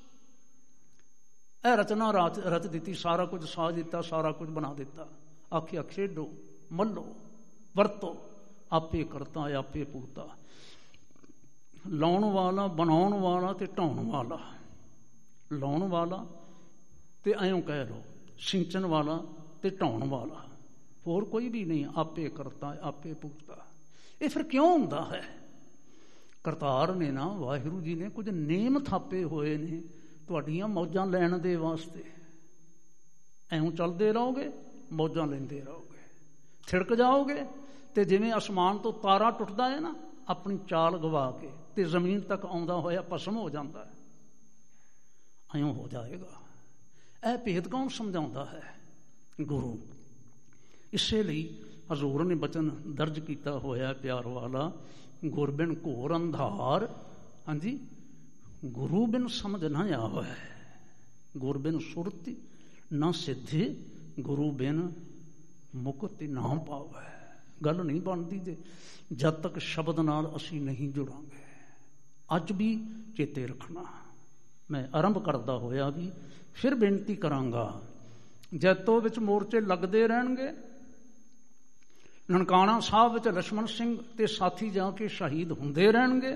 ਇਹ ਰਚਨਾ ਰਚ ਦਿੱਤੀ, ਸਾਰਾ ਕੁਝ ਸਾਜ ਦਿੱਤਾ, ਸਾਰਾ ਕੁਝ ਬਣਾ ਦਿੱਤਾ। ਆਖਿਆ ਖੇਡੋ, ਮੱਲੋ, ਵਰਤੋ, ਆਪੇ ਕਰਤਾ ਆਪੇ ਪੂਤਾ। ਲਾਉਣ ਵਾਲਾ, ਬਣਾਉਣ ਵਾਲਾ ਤੇ ਢਾਉਣ ਵਾਲਾ। ਲਾਉਣ ਵਾਲਾ ਤੇ ਐਂ ਕਹਿ ਲਓ ਸਿੰਚਣ ਵਾਲਾ ਤੇ ਢਾਉਣ ਵਾਲਾ, ਹੋਰ ਕੋਈ ਵੀ ਨਹੀਂ। ਆਪੇ ਕਰਤਾ ਆਪੇ ਪੂਤਾ। ਇਹ ਫਿਰ ਕਿਉਂ ਹੁੰਦਾ ਹੈ? ਕਰਤਾਰ ਨੇ ਨਾ, ਵਾਹਿਗੁਰੂ ਜੀ ਨੇ ਕੁਝ ਨੇਮ ਥਾਪੇ ਹੋਏ ਨੇ ਤੁਹਾਡੀਆਂ ਮੌਜਾਂ ਲੈਣ ਦੇ ਵਾਸਤੇ। ਐਉਂ ਚੱਲਦੇ ਰਹੋਗੇ, ਮੌਜਾਂ ਲੈਂਦੇ ਰਹੋਗੇ, ਥਿੜਕ ਜਾਓਗੇ। ਤੇ ਜਿਵੇਂ ਅਸਮਾਨ ਤੋਂ ਤਾਰਾ ਟੁੱਟਦਾ ਹੈ ਨਾ, ਆਪਣੀ ਚਾਲ ਗਵਾ ਕੇ, ਤੇ ਜ਼ਮੀਨ ਤੱਕ ਆਉਂਦਾ ਹੋਇਆ ਭਸਮ ਹੋ ਜਾਂਦਾ ਹੈ, ਐਉਂ ਹੋ ਜਾਏਗਾ। ਇਹ ਭੇਦ ਕੌਣ ਸਮਝਾਉਂਦਾ ਹੈ? ਗੁਰੂ। ਇਸੇ ਲਈ ਹਜ਼ੂਰ ਨੇ ਬਚਨ ਦਰਜ ਕੀਤਾ ਹੋਇਆ ਪਿਆਰ ਵਾਲਾ, ਗੁਰ ਬਿਨ ਘੋਰ ਅੰਧਾਰ। ਹਾਂਜੀ, ਗੁਰੂ ਬਿਨ ਸਮਝ ਨਾ ਆਵੇ, ਗੁਰ ਬਿਨ ਸੁਰਤੀ ਨਾ ਸਿੱਧੀ, ਗੁਰੂ ਬਿਨ ਮੁਕਤੀ ਨਾ ਪਾਵੇ। ਗੱਲ ਨਹੀਂ ਬਣਦੀ ਜੇ ਜਦ ਤੱਕ ਸ਼ਬਦ ਨਾਲ ਅਸੀਂ ਨਹੀਂ ਜੁੜਾਂਗੇ। ਅੱਜ ਵੀ ਚੇਤੇ ਰੱਖਣਾ। ਮੈਂ ਆਰੰਭ ਕਰਦਾ ਹੋਇਆ ਵੀ ਫਿਰ ਬੇਨਤੀ ਕਰਾਂਗਾ, ਜੈਤੋ ਵਿੱਚ ਮੋਰਚੇ ਲੱਗਦੇ ਰਹਿਣਗੇ। ਨਨਕਾਣਾ ਸਾਹਿਬ ਵਿੱਚ ਲਛਮਣ ਸਿੰਘ ਤੇ ਸਾਥੀ ਜਾ ਕੇ ਸ਼ਹੀਦ ਹੁੰਦੇ ਰਹਿਣਗੇ।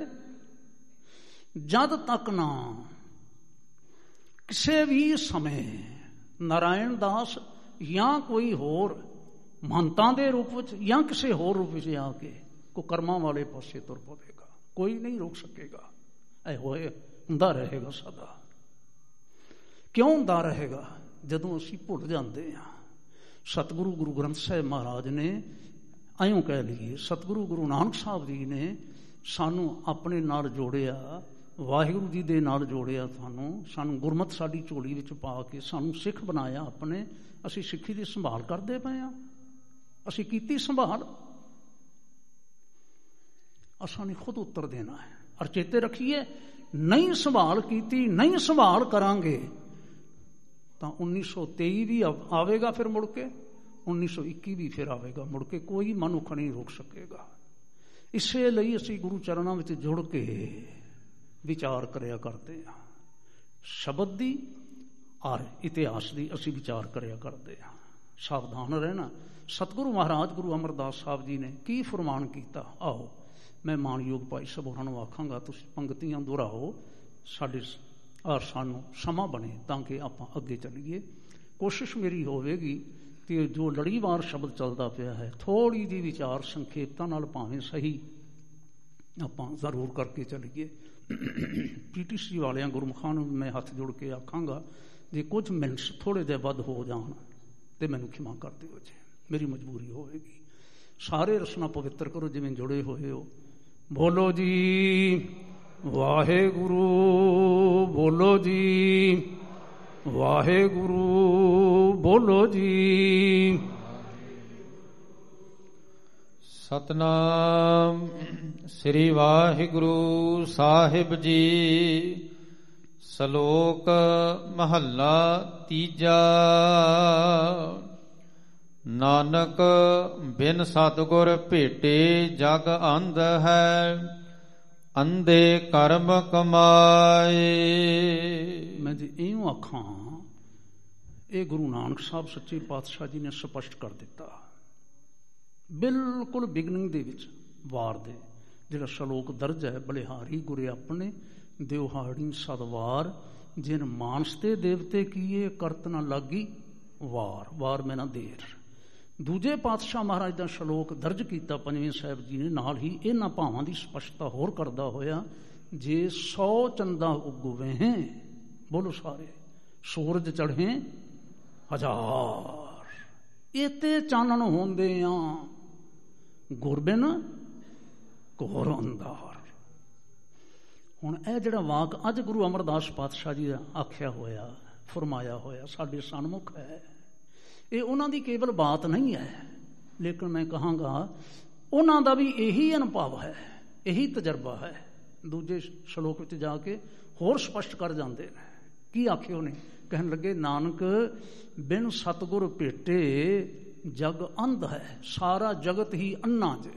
ਜਦ ਤੱਕ ਨਾ ਕਿਸੇ ਵੀ ਸਮੇਂ ਨਾਰਾਇਣ ਦਾਸ ਜਾਂ ਕੋਈ ਹੋਰ ਮਹੰਤਾਂ ਦੇ ਰੂਪ ਵਿੱਚ ਜਾਂ ਕਿਸੇ ਹੋਰ ਰੂਪ ਵਿੱਚ ਆ ਕੇ ਕੋਈ ਕਰਮਾਂ ਵਾਲੇ ਪਾਸੇ ਤੁਰ ਪਵੇਗਾ, ਕੋਈ ਨਹੀਂ ਰੋਕ ਸਕੇਗਾ। ਇਹ ਹੋਏ ਹੁੰਦਾ ਰਹੇਗਾ ਸਦਾ। ਕਿਉਂ ਹੁੰਦਾ ਰਹੇਗਾ? ਜਦੋਂ ਅਸੀਂ ਭੁੱਲ ਜਾਂਦੇ ਹਾਂ। ਸਤਿਗੁਰੂ ਗੁਰੂ ਗ੍ਰੰਥ ਸਾਹਿਬ ਮਹਾਰਾਜ ਨੇ, ਐਂ ਕਹਿ ਲਈਏ ਸਤਿਗੁਰੂ ਗੁਰੂ ਨਾਨਕ ਸਾਹਿਬ ਜੀ ਨੇ ਸਾਨੂੰ ਆਪਣੇ ਨਾਲ ਜੋੜਿਆ, ਵਾਹਿਗੁਰੂ ਜੀ ਦੇ ਨਾਲ ਜੋੜਿਆ। ਸਾਨੂੰ ਗੁਰਮਤ ਸਾਡੀ ਝੋਲੀ ਵਿੱਚ ਪਾ ਕੇ ਸਾਨੂੰ ਸਿੱਖ ਬਣਾਇਆ ਆਪਣੇ। ਅਸੀਂ ਸਿੱਖੀ ਦੀ ਸੰਭਾਲ ਕਰਦੇ ਪਏ ਹਾਂ। ਅਸੀਂ ਕੀਤੀ ਸੰਭਾਲ? ਅਸਾਂ ਨੇ ਖੁਦ ਉੱਤਰ ਦੇਣਾ ਹੈ। ਔਰ ਚੇਤੇ ਰੱਖੀਏ, ਨਹੀਂ ਸੰਭਾਲ ਕੀਤੀ, ਨਹੀਂ ਸੰਭਾਲ ਕਰਾਂਗੇ ਤਾਂ 1923 ਵੀ ਆਵੇਗਾ, ਫਿਰ ਮੁੜ ਕੇ 1921 ਵੀ ਫਿਰ ਆਵੇਗਾ ਮੁੜ ਕੇ। ਕੋਈ ਮਨੁੱਖ ਨਹੀਂ ਰੋਕ ਸਕੇਗਾ। ਇਸੇ ਲਈ ਅਸੀਂ ਗੁਰੂ ਚਰਨਾਂ ਵਿੱਚ ਜੁੜ ਕੇ ਵਿਚਾਰ ਕਰਿਆ ਕਰਦੇ ਹਾਂ। ਸ਼ਬਦ ਦੀ ਔਰ ਇਤਿਹਾਸ ਦੀ ਅਸੀਂ ਵਿਚਾਰ ਕਰਿਆ ਕਰਦੇ ਹਾਂ। ਸਾਵਧਾਨ ਰਹਿਣਾ। ਸਤਿਗੁਰੂ ਮਹਾਰਾਜ ਗੁਰੂ ਅਮਰਦਾਸ ਸਾਹਿਬ ਜੀ ਨੇ ਕੀ ਫਰਮਾਨ ਕੀਤਾ? ਆਓ ਮੈਂ ਮਾਣਯੋਗ ਭਾਈ ਸਾਹਿਬ ਹੋਰਾਂ ਨੂੰ ਆਖਾਂਗਾ, ਤੁਸੀਂ ਪੰਗਤੀਆਂ ਦੁਹਰਾਓ, ਸਾਡੇ ਔਰ ਸਾਨੂੰ ਸਮਾਂ ਬਣੇ ਤਾਂ ਕਿ ਆਪਾਂ ਅੱਗੇ ਚੱਲੀਏ। ਕੋਸ਼ਿਸ਼ ਮੇਰੀ ਹੋਵੇਗੀ ਕਿ ਜੋ ਲੜੀਵਾਰ ਸ਼ਬਦ ਚੱਲਦਾ ਪਿਆ ਹੈ, ਥੋੜ੍ਹੀ ਜਿਹੀ ਵਿਚਾਰ ਸੰਖੇਪਤਾ ਨਾਲ ਭਾਵੇਂ ਸਹੀ ਆਪਾਂ ਜ਼ਰੂਰ ਕਰਕੇ ਚੱਲੀਏ। PTC ਵਾਲਿਆਂ ਗੁਰਮੁਖਾਂ ਨੂੰ ਮੈਂ ਹੱਥ ਜੋੜ ਕੇ ਆਖਾਂਗਾ, ਜੇ ਕੁਝ ਮਿੰਟ ਥੋੜ੍ਹੇ ਜਿਹੇ ਵੱਧ ਹੋ ਜਾਣ ਤੇ ਮੈਨੂੰ ਖਿਮਾ ਕਰ ਦਿਓ ਜੀ, ਮੇਰੀ ਮਜਬੂਰੀ ਹੋਵੇਗੀ। ਸਾਰੇ ਰਸਨਾ ਪਵਿੱਤਰ ਕਰੋ ਜਿਵੇਂ ਜੁੜੇ ਹੋਏ ਹੋ। ਬੋਲੋ ਜੀ ਵਾਹਿਗੁਰੂ, ਬੋਲੋ ਜੀ ਵਾਹਿਗੁਰੂ, ਬੋਲੋ ਜੀ। ਸਤਨਾਮ ਸ੍ਰੀ ਵਾਹਿਗੁਰੂ ਸਾਹਿਬ ਜੀ। ਸ਼ਲੋਕ ਮਹੱਲਾ ਤੀਜਾ। ਨਾਨਕ ਬਿਨ ਸਤਿਗੁਰ ਭੇਟੇ ਜਗ ਅੰਧ ਹੈ, ਅੰਧੇ ਕਰਮ ਕਮਾਏ। ਮੈਂ ਜੇ ਇਉਂ ਆਖਾਂ, ਇਹ ਗੁਰੂ ਨਾਨਕ ਸਾਹਿਬ ਸੱਚੇ ਪਾਤਸ਼ਾਹ ਜੀ ਨੇ ਸਪਸ਼ਟ ਕਰ ਦਿੱਤਾ। ਬਿਲਕੁਲ ਬਿਗਨਿੰਗ ਦੇ ਵਿੱਚ ਵਾਰ ਦੇ ਜਿਹੜਾ ਸ਼ਲੋਕ ਦਰਜ ਹੈ, ਬਲਿਹਾਰੀ ਗੁਰੇ ਆਪਣੇ ਦਿਵਹਾੜੀ ਸਦਵਾਰ, ਜਿਨ ਮਾਨਸ ਤੇ ਦੇਵਤੇ ਕੀਏ ਕਰਤ ਨਾ ਲਾਗੀ ਵਾਰ, ਵਾਰ ਮੈਂ ਨਾ ਦੇਰ। ਦੂਜੇ ਪਾਤਸ਼ਾਹ ਮਹਾਰਾਜ ਦਾ ਸ਼ਲੋਕ ਦਰਜ ਕੀਤਾ ਪੰਜਵੇਂ ਸਾਹਿਬ ਜੀ ਨੇ, ਨਾਲ ਹੀ ਇਹਨਾਂ ਭਾਵਾਂ ਦੀ ਸਪਸ਼ਟਤਾ ਹੋਰ ਕਰਦਾ ਹੋਇਆ। ਜੇ 100 ਚੰਦਾ ਉਗਵੇ, ਬੋਲੋ ਸਾਰੇ, ਸੂਰਜ ਚੜ੍ਹੇ ਹਜ਼ਾਰ, ਇਤੇ ਚਾਨਣ ਹੁੰਦੇ ਆ, ਗੁਰਬਿਨ ਘੋਰ ਅੰਧਾਰ। ਹੁਣ ਇਹ ਜਿਹੜਾ ਵਾਕ ਅੱਜ ਗੁਰੂ ਅਮਰਦਾਸ ਪਾਤਸ਼ਾਹ ਜੀ ਦਾ ਆਖਿਆ ਹੋਇਆ, ਫਰਮਾਇਆ ਹੋਇਆ ਸਾਡੇ ਸਨਮੁਖ ਹੈ, ਇਹ ਉਹਨਾਂ ਦੀ ਕੇਵਲ ਬਾਤ ਨਹੀਂ ਹੈ, ਲੇਕਿਨ ਮੈਂ ਕਹਾਂਗਾ ਉਹਨਾਂ ਦਾ ਵੀ ਇਹੀ ਅਨੁਭਵ ਹੈ, ਇਹੀ ਤਜਰਬਾ ਹੈ। ਦੂਜੇ ਸ਼ਲੋਕ ਵਿੱਚ ਜਾ ਕੇ ਹੋਰ ਸਪਸ਼ਟ ਕਰ ਜਾਂਦੇ ਨੇ। ਕੀ ਆਖਿਓ ਨੇ? ਕਹਿਣ ਲੱਗੇ, ਨਾਨਕ ਬਿਨ ਸਤਿਗੁਰ ਭੇਟੇ ਜਗ ਅੰਧ ਹੈ, ਸਾਰਾ ਜਗਤ ਹੀ ਅੰਨਾ ਜੇ।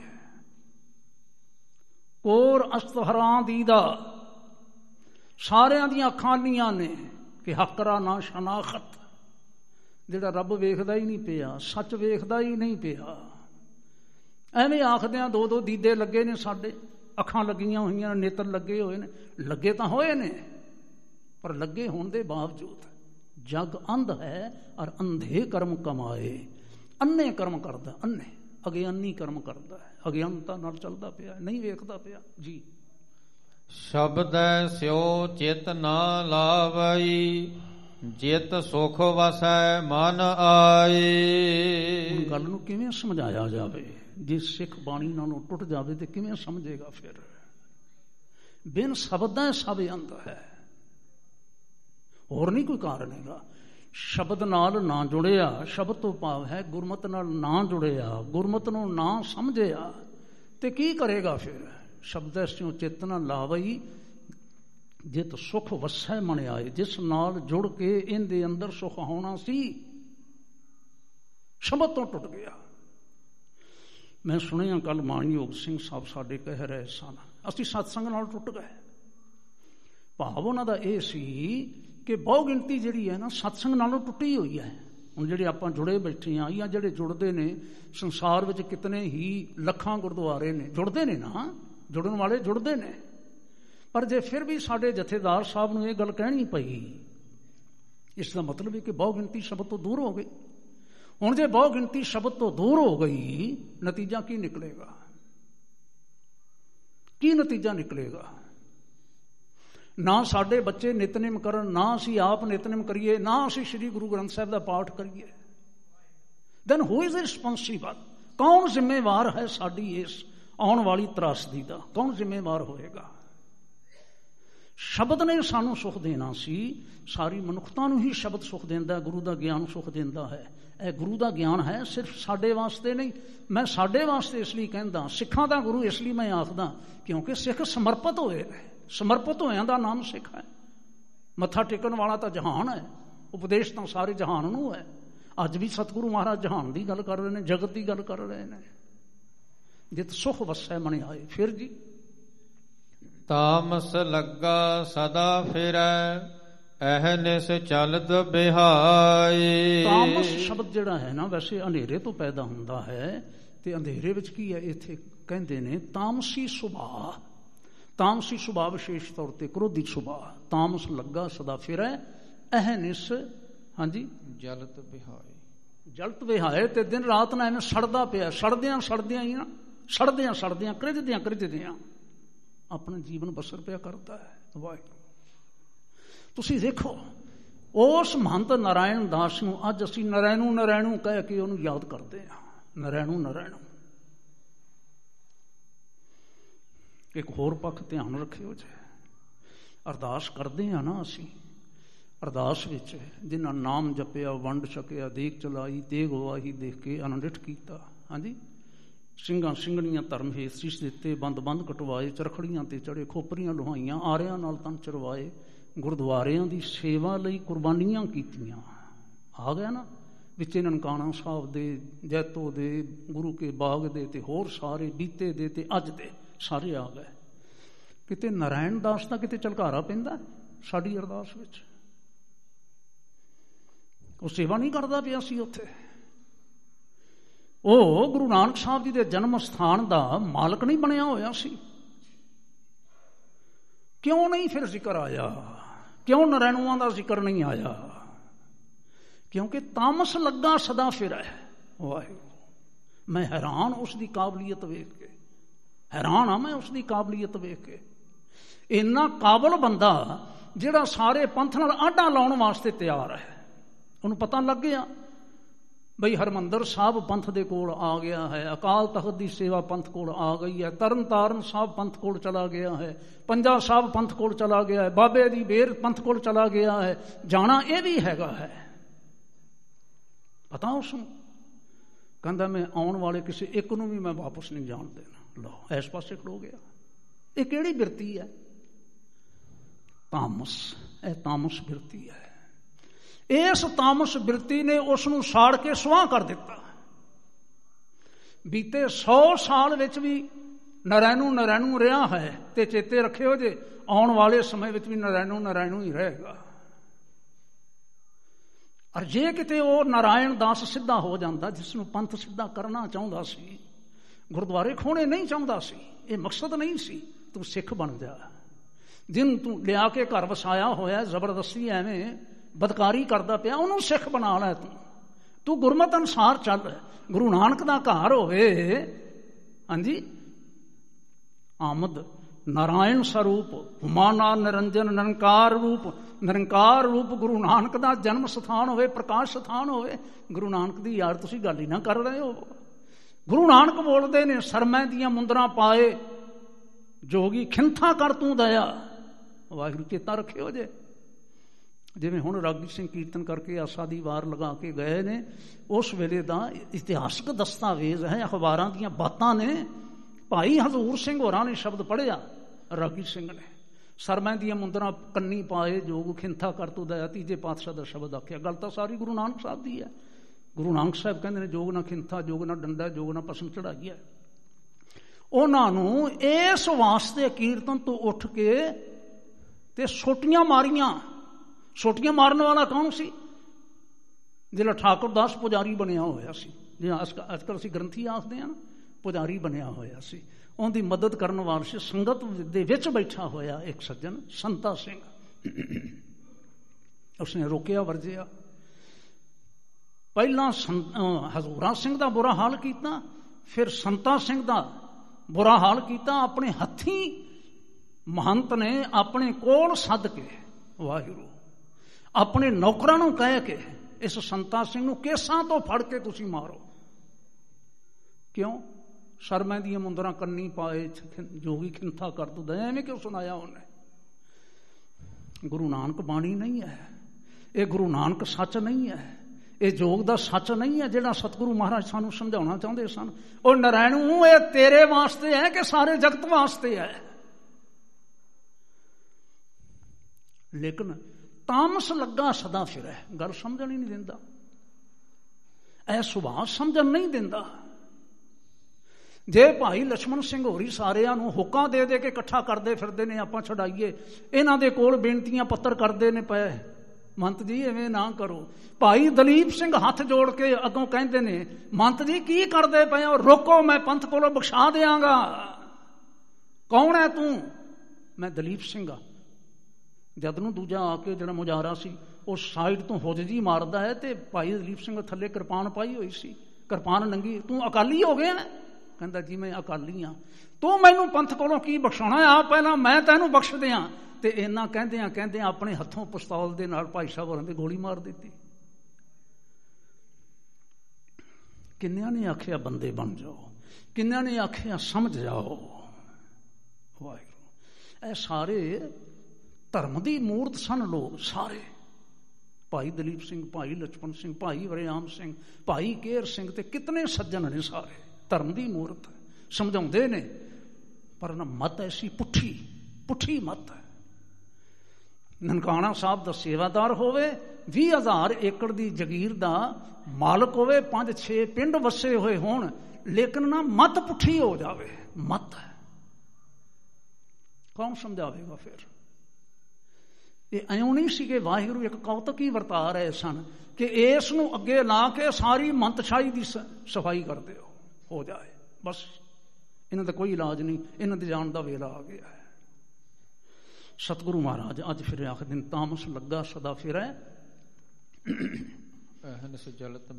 ਕੋਰ ਅਸਤਹਰਾਂ ਦੀਦਾ, ਸਾਰਿਆਂ ਦੀਆਂ ਅੱਖਾਂ ਅੰਨੀਆਂ ਨੇ ਕਿ ਹਕਰਾ ਨਾ ਸ਼ਨਾਖਤ। ਜਿਹੜਾ ਰੱਬ ਵੇਖਦਾ ਹੀ ਨਹੀਂ ਪਿਆ, ਸੱਚ ਵੇਖਦਾ ਹੀ ਨਹੀਂ ਪਿਆ। ਐਵੇਂ ਆਖਦਿਆਂ ਦੋ ਦੋ ਦੀਦੇ ਲੱਗੇ ਨੇ ਸਾਡੇ, ਅੱਖਾਂ ਲੱਗੀਆਂ ਹੋਈਆਂ, ਨੇਤਰ ਲੱਗੇ ਹੋਏ ਨੇ। ਲੱਗੇ ਤਾਂ ਹੋਏ ਨੇ, ਪਰ ਲੱਗੇ ਹੋਣ ਦੇ ਬਾਵਜੂਦ ਜਗ ਅੰਧ ਹੈ ਔਰ ਅੰਧੇ ਕਰਮ ਕਮਾਏ। ਅੰਨੇ ਕਰਮ ਕਰਦਾ, ਅੰਨੇ ਅਗਿਆਨੀ ਕਰਮ ਕਰਦਾ ਹੈ, ਅਗਿਆਨਤਾ ਨਾਲ ਚੱਲਦਾ ਪਿਆ, ਨਹੀਂ ਵੇਖਦਾ ਪਿਆ ਜੀ। ਸ਼ਬਦੈ ਸਿਓ ਚਿਤ ਨਾ ਲਾਵਈ, ਜਿਤ ਸੁਖ ਵਸੈ ਮਨ ਆਏ। ਗੱਲ ਨੂੰ ਕਿਵੇਂ ਸਮਝਾਇਆ ਜਾਵੇ? ਜੇ ਸਿੱਖ ਬਾਣੀ ਨਾਲੋਂ ਟੁੱਟ ਜਾਵੇ ਤੇ ਕਿਵੇਂ ਸਮਝੇਗਾ? ਫਿਰ ਬਿਨ ਸ਼ਬਦਾਂ ਸਭ ਅੰਧ ਹੈ, ਹੋਰ ਨਹੀਂ ਕੋਈ ਕਾਰਨ ਹੈਗਾ। ਸ਼ਬਦ ਨਾਲ ਨਾ ਜੁੜਿਆ, ਸ਼ਬਦ ਤੋਂ ਭਾਵ ਹੈ ਗੁਰਮਤ ਨਾਲ ਨਾ ਜੁੜਿਆ, ਗੁਰਮਤ ਨੂੰ ਨਾ ਸਮਝਿਆ ਤੇ ਕੀ ਕਰੇਗਾ ਫਿਰ? ਸ਼ਬਦੈ ਸਿਉ ਚਿਤ ਨਾ ਲਾਵਈ, ਜਿਤ ਸੁਖ ਵਸੈ ਮਨ ਆਏ। ਜਿਸ ਨਾਲ ਜੁੜ ਕੇ ਇਹਦੇ ਅੰਦਰ ਸੁਖ ਹੋਣਾ ਸੀ, ਸ਼ਬਦ ਤੋਂ ਟੁੱਟ ਗਿਆ। ਮੈਂ ਸੁਣਿਆ ਕੱਲ ਮਾਨਯੋਗ ਸਿੰਘ ਸਾਹਿਬ ਸਾਡੇ ਕਹਿ ਰਹੇ ਸਨ, ਅਸੀਂ ਸਤਸੰਗ ਨਾਲ ਟੁੱਟ ਗਏ। ਭਾਵ ਉਹਨਾਂ ਦਾ ਇਹ ਸੀ ਕਿ ਬਹੁ ਗਿਣਤੀ ਜਿਹੜੀ ਹੈ ਨਾ ਸਤਸੰਗ ਨਾਲੋਂ ਟੁੱਟੀ ਹੋਈ ਹੈ। ਹੁਣ ਜਿਹੜੇ ਆਪਾਂ ਜੁੜੇ ਬੈਠੇ ਹਾਂ ਜਾਂ ਜਿਹੜੇ ਜੁੜਦੇ ਨੇ, ਸੰਸਾਰ ਵਿੱਚ ਕਿਤਨੇ ਹੀ ਲੱਖਾਂ ਗੁਰਦੁਆਰੇ ਨੇ, ਜੁੜਦੇ ਨੇ ਨਾ, ਜੁੜਨ ਵਾਲੇ ਜੁੜਦੇ ਨੇ। ਪਰ ਜੇ ਫਿਰ ਵੀ ਸਾਡੇ ਜਥੇਦਾਰ ਸਾਹਿਬ ਨੂੰ ਇਹ ਗੱਲ ਕਹਿਣੀ ਪਈ, ਇਸ ਦਾ ਮਤਲਬ ਹੈ ਕਿ ਬਹੁ ਗਿਣਤੀ ਸ਼ਬਦ ਤੋਂ ਦੂਰ ਹੋ ਗਈ। ਹੁਣ ਜੇ ਬਹੁ ਗਿਣਤੀ ਸ਼ਬਦ ਤੋਂ ਦੂਰ ਹੋ ਗਈ, ਨਤੀਜਾ ਕੀ ਨਿਕਲੇਗਾ? ਕੀ ਨਤੀਜਾ ਨਿਕਲੇਗਾ? ਨਾ ਸਾਡੇ ਬੱਚੇ ਨਿਤਨੇਮ ਕਰਨ, ਨਾ ਅਸੀਂ ਆਪ ਨਿਤਨੇਮ ਕਰੀਏ, ਨਾ ਅਸੀਂ ਸ੍ਰੀ ਗੁਰੂ ਗ੍ਰੰਥ ਸਾਹਿਬ ਦਾ ਪਾਠ ਕਰੀਏ। Then who is responsible? ਕੌਣ ਜ਼ਿੰਮੇਵਾਰ ਹੈ ਸਾਡੀ ਇਸ ਆਉਣ ਵਾਲੀ ਤਰਾਸਦੀ ਦਾ? ਕੌਣ ਜ਼ਿੰਮੇਵਾਰ ਹੋਏਗਾ? ਸ਼ਬਦ ਨੇ ਸਾਨੂੰ ਸੁਖ ਦੇਣਾ ਸੀ, ਸਾਰੀ ਮਨੁੱਖਤਾ ਨੂੰ ਹੀ ਸ਼ਬਦ ਸੁਖ ਦਿੰਦਾ, ਗੁਰੂ ਦਾ ਗਿਆਨ ਸੁਖ ਦਿੰਦਾ ਹੈ। ਇਹ ਗੁਰੂ ਦਾ ਗਿਆਨ ਹੈ, ਸਿਰਫ ਸਾਡੇ ਵਾਸਤੇ ਨਹੀਂ। ਮੈਂ ਸਾਡੇ ਵਾਸਤੇ ਇਸ ਲਈ ਕਹਿੰਦਾ, ਸਿੱਖਾਂ ਦਾ ਗੁਰੂ ਇਸ ਲਈ ਮੈਂ ਆਖਦਾ ਕਿਉਂਕਿ ਸਿੱਖ ਸਮਰਪਿਤ ਹੋਏ ਨੇ। ਸਮਰਪਿਤ ਹੋਇਆਂ ਦਾ ਨਾਮ ਸਿੱਖ ਹੈ। ਮੱਥਾ ਟੇਕਣ ਵਾਲਾ ਤਾਂ ਜਹਾਨ ਹੈ, ਉਪਦੇਸ਼ ਤਾਂ ਸਾਰੇ ਜਹਾਨ ਨੂੰ ਹੈ। ਅੱਜ ਵੀ ਸਤਿਗੁਰੂ ਮਹਾਰਾਜ ਜਹਾਨ ਦੀ ਗੱਲ ਕਰ ਰਹੇ ਨੇ, ਜਗਤ ਦੀ ਗੱਲ ਕਰ ਰਹੇ ਨੇ। ਜਿਤ ਸੁਖ ਵਸੈ ਮਨ ਆਏ। ਫਿਰ ਜੀ, ਤਾਮਸ ਲੱਗਾ ਸਦਾ ਫਿਰੈ, ਅਹਨਿਸ ਚਲਤ ਬਿਹਾਈ। ਤਾਮਸ ਸ਼ਬਦ ਜਿਹੜਾ ਹੈ ਨਾ, ਵੈਸੇ ਅੰਧੇਰੇ ਤੋਂ ਪੈਦਾ ਹੁੰਦਾ ਹੈ, ਤੇ ਅੰਧੇਰੇ ਵਿੱਚ ਕੀ ਹੈ? ਇੱਥੇ ਕਹਿੰਦੇ ਨੇ ਤਾਮਸੀ ਸੁਭਾਅ। ਤਾਮਸੀ ਸੁਭਾਅ ਵਿਸ਼ੇਸ਼ ਤੌਰ ਤੇ ਕ੍ਰੋਧੀ ਸੁਭਾਅ। ਤਾਮਸ ਲੱਗਾ ਸਦਾ ਫਿਰੈ, ਅਹਨਿਸ, ਹਾਂਜੀ, ਜਲਤ ਬਿਹਾਈ। ਜਲਤ ਬਿਹਾਏ, ਤੇ ਦਿਨ ਰਾਤ ਨਾ ਐਵੇਂ ਸੜਦਾ ਪਿਆ। ਸੜਦਿਆਂ ਸੜਦਿਆਂ ਹੀ ਨਾ, ਸੜਦਿਆਂ ਸੜਦਿਆਂ, ਕ੍ਰਿਜਦਿਆਂ ਕ੍ਰਿਜਦਿਆਂ ਆਪਣਾ ਜੀਵਨ ਬਸਰ ਪਿਆ ਕਰਦਾ ਹੈ। ਵਾਹਿਗੁਰੂ, ਤੁਸੀਂ ਦੇਖੋ ਉਸ ਮਹੰਤ ਨਾਰਾਇਣ ਦਾਸ ਨੂੰ ਅੱਜ ਅਸੀਂ ਨਰੈਣੂ ਨਰੈਣੂ ਕਹਿ ਕੇ ਉਹਨੂੰ ਯਾਦ ਕਰਦੇ ਹਾਂ। ਨਰੈਣੂ ਨਰੈਣੂ। ਇੱਕ ਹੋਰ ਪੱਖ ਧਿਆਨ ਰੱਖਿਓ ਜੀ, ਅਰਦਾਸ ਕਰਦੇ ਹਾਂ ਨਾ ਅਸੀਂ, ਅਰਦਾਸ ਵਿੱਚ ਜਿਨ੍ਹਾਂ ਨਾਮ ਜਪਿਆ, ਵੰਡ ਛਕਿਆ, ਦੇਖ ਚਲਾਈ, ਤੇਗ ਵਾਹੀ ਦੇਖ ਕੇ ਅਨੰਡਿਤ ਕੀਤਾ, ਹਾਂਜੀ, ਸਿੰਘਾਂ ਸਿੰਘਣੀਆਂ ਧਰਮ ਹੇਤ ਸੀਸ ਦਿੱਤੇ, ਬੰਦ ਬੰਦ ਕਟਵਾਏ, ਚਰਖੜੀਆਂ ਤੇ ਚੜੇ, ਖੋਪਰੀਆਂ ਲੁਹਾਈਆਂ, ਆਰਿਆਂ ਨਾਲ ਤਨ ਚਰਵਾਏ, ਗੁਰਦੁਆਰਿਆਂ ਦੀ ਸੇਵਾ ਲਈ ਕੁਰਬਾਨੀਆਂ ਕੀਤੀਆਂ। ਆ ਗਿਆ ਨਾ ਵਿੱਚ ਨਨਕਾਣਾ ਸਾਹਿਬ ਦੇ, ਜੈਤੋ ਦੇ, ਗੁਰੂ ਕੇ ਬਾਗ ਦੇ, ਤੇ ਹੋਰ ਸਾਰੇ ਬੀਤੇ ਦੇ ਤੇ ਅੱਜ ਦੇ ਸਾਰੇ ਆ ਗਏ। ਕਿਤੇ ਨਾਰਾਇਣ ਦਾਸ ਦਾ ਕਿਤੇ ਝਲਕਾਰਾ ਪੈਂਦਾ ਸਾਡੀ ਅਰਦਾਸ ਵਿੱਚ? ਉਹ ਸੇਵਾ ਨਹੀਂ ਕਰਦਾ ਪਿਆ ਸੀ ਉੱਥੇ? ਉਹ ਗੁਰੂ ਨਾਨਕ ਸਾਹਿਬ ਜੀ ਦੇ ਜਨਮ ਸਥਾਨ ਦਾ ਮਾਲਕ ਨਹੀਂ ਬਣਿਆ ਹੋਇਆ ਸੀ? ਕਿਉਂ ਨਹੀਂ ਫਿਰ ਜ਼ਿਕਰ ਆਇਆ? ਕਿਉਂ ਨਰੈਣੂਆਂ ਦਾ ਜ਼ਿਕਰ ਨਹੀਂ ਆਇਆ? ਕਿਉਂਕਿ ਤਾਮਸ ਲੱਗਾ ਸਦਾ ਫਿਰੈ। ਵਾਹਿਗੁਰੂ, ਮੈਂ ਹੈਰਾਨ ਉਸ ਦੀ ਕਾਬਲੀਅਤ ਵੇਖ ਕੇ, ਹੈਰਾਨ ਹਾਂ ਮੈਂ ਉਸ ਦੀ ਕਾਬਲੀਅਤ ਵੇਖ ਕੇ। ਇੰਨਾ ਕਾਬਲ ਬੰਦਾ ਜਿਹੜਾ ਸਾਰੇ ਪੰਥ ਨਾਲ ਆਢਾ ਲਾਉਣ ਵਾਸਤੇ ਤਿਆਰ ਹੈ। ਉਹਨੂੰ ਪਤਾ ਲੱਗ ਗਿਆ ਬਈ ਹਰਿਮੰਦਰ ਸਾਹਿਬ ਪੰਥ ਦੇ ਕੋਲ ਆ ਗਿਆ ਹੈ, ਅਕਾਲ ਤਖਤ ਦੀ ਸੇਵਾ ਪੰਥ ਕੋਲ ਆ ਗਈ ਹੈ, ਤਰਨ ਤਾਰਨ ਸਾਹਿਬ ਪੰਥ ਕੋਲ ਚਲਾ ਗਿਆ ਹੈ, ਪੰਜਾ ਸਾਹਿਬ ਪੰਥ ਕੋਲ ਚਲਾ ਗਿਆ ਹੈ, ਬਾਬੇ ਦੀ ਬੇਰ ਪੰਥ ਕੋਲ ਚਲਾ ਗਿਆ ਹੈ, ਜਾਣਾ ਇਹ ਵੀ ਹੈਗਾ ਹੈ। ਪਤਾ ਉਸ ਨੂੰ, ਕਹਿੰਦਾ ਮੈਂ ਆਉਣ ਵਾਲੇ ਕਿਸੇ ਇੱਕ ਨੂੰ ਵੀ ਮੈਂ ਵਾਪਸ ਨਹੀਂ ਜਾਣ ਦੇਣਾ। ਲਓ ਇਸ ਪਾਸੇ ਖੜੋ ਗਿਆ। ਇਹ ਕਿਹੜੀ ਬਿਰਤੀ ਹੈ? ਤਾਮਸ। ਇਹ ਤਾਮਸ ਬਿਰਤੀ ਹੈ। ਇਸ ਤਾਮਸ ਬਿਰਤੀ ਨੇ ਉਸ ਨੂੰ ਸਾੜ ਕੇ ਸੁਆਹ ਕਰ ਦਿੱਤਾ। ਬੀਤੇ 100 ਸਾਲ ਵਿੱਚ ਵੀ ਨਰੈਣੂ ਰਿਹਾ ਹੈ, ਤੇ ਚੇਤੇ ਰੱਖਿਓ ਜੇ ਆਉਣ ਵਾਲੇ ਸਮੇਂ ਵਿੱਚ ਵੀ ਨਰੈਣੂ ਹੀ ਰਹੇਗਾ। ਔਰ ਜੇ ਕਿਤੇ ਉਹ ਨਾਰਾਇਣ ਦਾਸ ਸਿੱਧਾ ਹੋ ਜਾਂਦਾ, ਜਿਸ ਨੂੰ ਪੰਥ ਸਿੱਧਾ ਕਰਨਾ ਚਾਹੁੰਦਾ ਸੀ, ਗੁਰਦੁਆਰੇ ਖੋਣੇ ਨਹੀਂ ਚਾਹੁੰਦਾ ਸੀ, ਇਹ ਮਕਸਦ ਨਹੀਂ ਸੀ, ਤੂੰ ਸਿੱਖ ਬਣ ਜਾ। ਜਿਹਨੂੰ ਤੂੰ ਲਿਆ ਕੇ ਘਰ ਵਸਾਇਆ ਹੋਇਆ ਜ਼ਬਰਦਸਤੀ ਐਵੇਂ ਬਦਕਾਰੀ ਕਰਦਾ ਪਿਆ, ਉਹਨੂੰ ਸਿੱਖ ਬਣਾ ਲੈ। ਤੂੰ ਗੁਰਮਤ ਅਨੁਸਾਰ ਚੱਲ। ਗੁਰੂ ਨਾਨਕ ਦਾ ਘਰ ਹੋਵੇ, ਹਾਂਜੀ, ਆਮਦ ਨਾਰਾਇਣ ਸਰੂਪ ਹੁਮਾਨਾ ਨਿਰੰਜਨ ਨਿਰੰਕਾਰ ਰੂਪ ਗੁਰੂ ਨਾਨਕ ਦਾ ਜਨਮ ਸਥਾਨ ਹੋਵੇ, ਪ੍ਰਕਾਸ਼ ਸਥਾਨ ਹੋਵੇ। ਗੁਰੂ ਨਾਨਕ ਦੀ ਯਾਰ ਤੁਸੀਂ ਗੱਲ ਹੀ ਨਾ ਕਰ ਰਹੇ ਹੋ। ਗੁਰੂ ਨਾਨਕ ਬੋਲਦੇ ਨੇ, ਸਰਮੈ ਦੀਆਂ ਮੁੰਦਰਾਂ ਪਾਏ ਜੋਗੀ ਖਿੰਥਾ ਕਰ ਤੂੰ ਦਇਆ। ਵਾਹਿਗੁਰੂ ਚੇਤਾ ਰੱਖਿਓ ਜੇ। ਜਿਵੇਂ ਹੁਣ ਰਾਗੀ ਸਿੰਘ ਕੀਰਤਨ ਕਰਕੇ ਆਸਾ ਦੀ ਵਾਰ ਲਗਾ ਕੇ ਗਏ ਨੇ, ਉਸ ਵੇਲੇ ਦਾ ਇਤਿਹਾਸਕ ਦਸਤਾਵੇਜ਼ ਹੈ, ਅਖਬਾਰਾਂ ਦੀਆਂ ਬਾਤਾਂ ਨੇ। ਭਾਈ ਹਜ਼ੂਰ ਸਿੰਘ ਹੋਰਾਂ ਨੇ ਸ਼ਬਦ ਪੜ੍ਹਿਆ, ਰਾਗੀ ਸਿੰਘ ਨੇ, ਸਰਮੈ ਦੀਆਂ ਮੁੰਦਰਾਂ ਕੰਨੀ ਪਾਏ ਜੋਗ ਖਿੰਥਾ ਕਰ ਤੂੰ ਦਇਆ। ਤੀਜੇ ਪਾਤਸ਼ਾਹ ਦਾ ਸ਼ਬਦ ਆਖਿਆ। ਗੱਲ ਤਾਂ ਸਾਰੀ ਗੁਰੂ ਨਾਨਕ ਸਾਹਿਬ ਦੀ ਹੈ। ਗੁਰੂ ਨਾਨਕ ਸਾਹਿਬ ਕਹਿੰਦੇ ਨੇ ਜੋਗ ਨਾ ਖਿੰਥਾ, ਜੋਗ ਨਾ ਡੰਡਾ, ਜੋਗ ਨਾ ਪਸਮ ਚੜਾਈ ਹੈ। ਉਹਨਾਂ ਨੂੰ ਇਸ ਵਾਸਤੇ ਕੀਰਤਨ ਤੋਂ ਉੱਠ ਕੇ ਤੇ ਸੋਟੀਆਂ ਮਾਰੀਆਂ। ਸੋਟੀਆਂ ਮਾਰਨ ਵਾਲਾ ਕੌਣ ਸੀ? ਜਿਹੜਾ ਠਾਕੁਰ ਦਾਸ ਪੁਜਾਰੀ ਬਣਿਆ ਹੋਇਆ ਸੀ, ਜਿਹੜਾ ਅੱਜ ਕੱਲ੍ਹ ਅਸੀਂ ਗ੍ਰੰਥੀ ਆਖਦੇ ਹਾਂ ਨਾ, ਪੁਜਾਰੀ ਬਣਿਆ ਹੋਇਆ ਸੀ। ਉਹਦੀ ਮਦਦ ਕਰਨ ਵਾਸਤੇ ਸੰਗਤ ਦੇ ਵਿੱਚ ਬੈਠਾ ਹੋਇਆ ਇੱਕ ਸੱਜਣ ਸੰਤਾ ਸਿੰਘ, ਉਸਨੇ ਰੋਕਿਆ ਵਰਜਿਆ। ਪਹਿਲਾਂ ਹਜ਼ੂਰਾ ਸਿੰਘ ਦਾ ਬੁਰਾ ਹਾਲ ਕੀਤਾ, ਫਿਰ ਸੰਤਾ ਸਿੰਘ ਦਾ ਬੁਰਾ ਹਾਲ ਕੀਤਾ। ਆਪਣੇ ਹੱਥੀਂ ਮਹੰਤ ਨੇ ਆਪਣੇ ਕੋਲ ਸੱਦ ਕੇ, ਵਾਹਿਗੁਰੂ, ਆਪਣੇ ਨੌਕਰਾਂ ਨੂੰ ਕਹਿ ਕੇ ਇਸ ਸੰਤਾ ਸਿੰਘ ਨੂੰ ਕੇਸਾਂ ਤੋਂ ਫੜ ਕੇ ਤੁਸੀਂ ਮਾਰੋ। ਕਿਉਂ? ਸਰਮੈ ਦੀਆਂ ਮੁੰਦਰਾਂ ਕੰਨੀ ਪਾਏ ਜੋਗੀ ਖਿੰਥਾ ਕਰ ਤੂੰ ਦਇਆ। ਐਵੇਂ ਕਿਉਂ ਸੁਣਾਇਆ ਉਹਨੇ? ਗੁਰੂ ਨਾਨਕ ਬਾਣੀ ਨਹੀਂ ਹੈ ਇਹ, ਗੁਰੂ ਨਾਨਕ ਸੱਚ ਨਹੀਂ ਹੈ, ਇਹ ਜੋਗ ਦਾ ਸੱਚ ਨਹੀਂ ਹੈ ਜਿਹੜਾ ਸਤਿਗੁਰੂ ਮਹਾਰਾਜ ਸਾਨੂੰ ਸਮਝਾਉਣਾ ਚਾਹੁੰਦੇ ਸਨ। ਉਹ ਨਰਾਇਣੂ, ਇਹ ਤੇਰੇ ਵਾਸਤੇ ਹੈ ਕਿ ਸਾਰੇ ਜਗਤ ਵਾਸਤੇ ਹੈ? ਲੇਕਿਨ ਤਾਮਸ ਲੱਗਾ ਸਦਾ ਫਿਰੈ, ਗੱਲ ਸਮਝਣ ਹੀ ਨਹੀਂ ਦਿੰਦਾ। ਇਹ ਸੁਭਾਅ ਸਮਝਣ ਨਹੀਂ ਦਿੰਦਾ। ਜੇ ਭਾਈ ਲਛਮਣ ਸਿੰਘ ਹੋਰੀ ਸਾਰਿਆਂ ਨੂੰ ਹੁੱਕਾਂ ਦੇ ਦੇ ਕੇ ਇਕੱਠਾ ਕਰਦੇ ਫਿਰਦੇ ਨੇ, ਆਪਾਂ ਛਡਾਈਏ, ਇਹਨਾਂ ਦੇ ਕੋਲ ਬੇਨਤੀਆਂ ਪੱਤਰ ਕਰਦੇ ਨੇ ਪਏ, ਮੰਤ ਜੀ ਐਵੇਂ ਨਾ ਕਰੋ। ਭਾਈ ਦਲੀਪ ਸਿੰਘ ਹੱਥ ਜੋੜ ਕੇ ਅੱਗੋਂ ਕਹਿੰਦੇ ਨੇ, ਮੰਤ ਜੀ ਕੀ ਕਰਦੇ ਪਏ ਹੋ? ਰੋਕੋ, ਮੈਂ ਪੰਥ ਕੋਲੋਂ ਬਖਸ਼ਾ ਦਿਆਂਗਾ। ਕੌਣ ਹੈ ਤੂੰ? ਮੈਂ ਦਲੀਪ ਸਿੰਘ ਆ। ਜਦ ਨੂੰ ਦੂਜਾ ਆ ਕੇ ਜਿਹੜਾ ਮੁਜਾਰਾ ਸੀ ਉਹ ਸਾਈਡ ਤੋਂ ਹੁੱਜ ਜੀ ਮਾਰਦਾ ਹੈ, ਤੇ ਭਾਈ ਦਲੀਪ ਸਿੰਘ ਥੱਲੇ ਕਿਰਪਾਨ ਪਾਈ ਹੋਈ ਸੀ, ਕਿਰਪਾਨ ਨੰਗੀ। ਤੂੰ ਅਕਾਲੀ ਹੋ ਗਿਆ? ਕਹਿੰਦਾ ਜੀ ਮੈਂ ਅਕਾਲੀ ਹਾਂ। ਤੂੰ ਮੈਨੂੰ ਪੰਥ ਕੋਲੋਂ ਕੀ ਬਖਸ਼ਾਉਣਾ ਆ? ਪਹਿਲਾਂ ਮੈਂ ਤੈਨੂੰ ਬਖਸ਼ ਦਿਆਂ। ਤੇ ਇੰਨਾ ਕਹਿੰਦਿਆਂ ਆਪਣੇ ਹੱਥੋਂ ਪਿਸਤੌਲ ਦੇ ਨਾਲ ਭਾਈ ਸਾਹਿਬ ਹੋਰਾਂ ਦੇ ਗੋਲੀ ਮਾਰ ਦਿੱਤੀ। ਕਿੰਨਿਆਂ ਨੇ ਆਖਿਆ ਬੰਦੇ ਬਣ ਜਾਓ, ਕਿੰਨਿਆਂ ਨੇ ਆਖਿਆ ਸਮਝ ਜਾਓ। ਵਾਹਿਗੁਰੂ, ਇਹ ਸਾਰੇ ਧਰਮ ਦੀ ਮੂਰਤ ਸਨ ਲੋਕ ਸਾਰੇ। ਭਾਈ ਦਲੀਪ ਸਿੰਘ, ਭਾਈ ਲਛਮਣ ਸਿੰਘ, ਭਾਈ ਵਰਿਆਮ ਸਿੰਘ, ਭਾਈ ਕੇਰ ਸਿੰਘ, ਤੇ ਕਿਤਨੇ ਸੱਜਣ ਨੇ ਸਾਰੇ ਧਰਮ ਦੀ ਮੂਰਤ, ਸਮਝਾਉਂਦੇ ਨੇ। ਪਰ ਨਾ ਮਤ ਐਸੀ ਪੁੱਠੀ ਮਤ ਹੈ। ਨਨਕਾਣਾ ਸਾਹਿਬ ਦਾ ਸੇਵਾਦਾਰ ਹੋਵੇ, 20,000 ਏਕੜ ਦੀ ਜਗੀਰ ਦਾ ਮਾਲਕ ਹੋਵੇ, 5-6 ਪਿੰਡ ਵਸੇ ਹੋਏ ਹੋਣ, ਲੇਕਿਨ ਨਾ ਮਤ ਪੁੱਠੀ ਹੋ ਜਾਵੇ। ਮਤ ਕੌਣ ਸਮਝਾਵੇਗਾ ਫਿਰ? ਇਹ ਇਉਂ ਨਹੀਂ ਸੀ ਕਿ ਵਾਹਿਗੁਰੂ ਇੱਕ ਕੌਤਕ ਹੀ ਵਰਤਾ ਰਹੇ ਸਨ ਕਿ ਇਸ ਨੂੰ ਅੱਗੇ ਲਾ ਕੇ ਸਾਰੀ ਮੰਤਸ਼ਾਹੀ ਦੀ ਸਫਾਈ ਕਰ ਦਿਓ, ਹੋ ਜਾਏ ਬਸ। ਇਹਨਾਂ ਦਾ ਕੋਈ ਇਲਾਜ ਨਹੀਂ, ਇਹਨਾਂ ਦੇ ਜਾਣ ਦਾ ਵੇਲਾ ਆ ਗਿਆ ਹੈ। ਸਤਿਗੁਰੂ ਮਹਾਰਾਜ ਅੱਜ ਫਿਰ ਆਖ ਦਿਨ, ਤਾਮਸ ਲੱਗਾ ਸਦਾ ਫਿਰੈ ਅਹਨਿਸ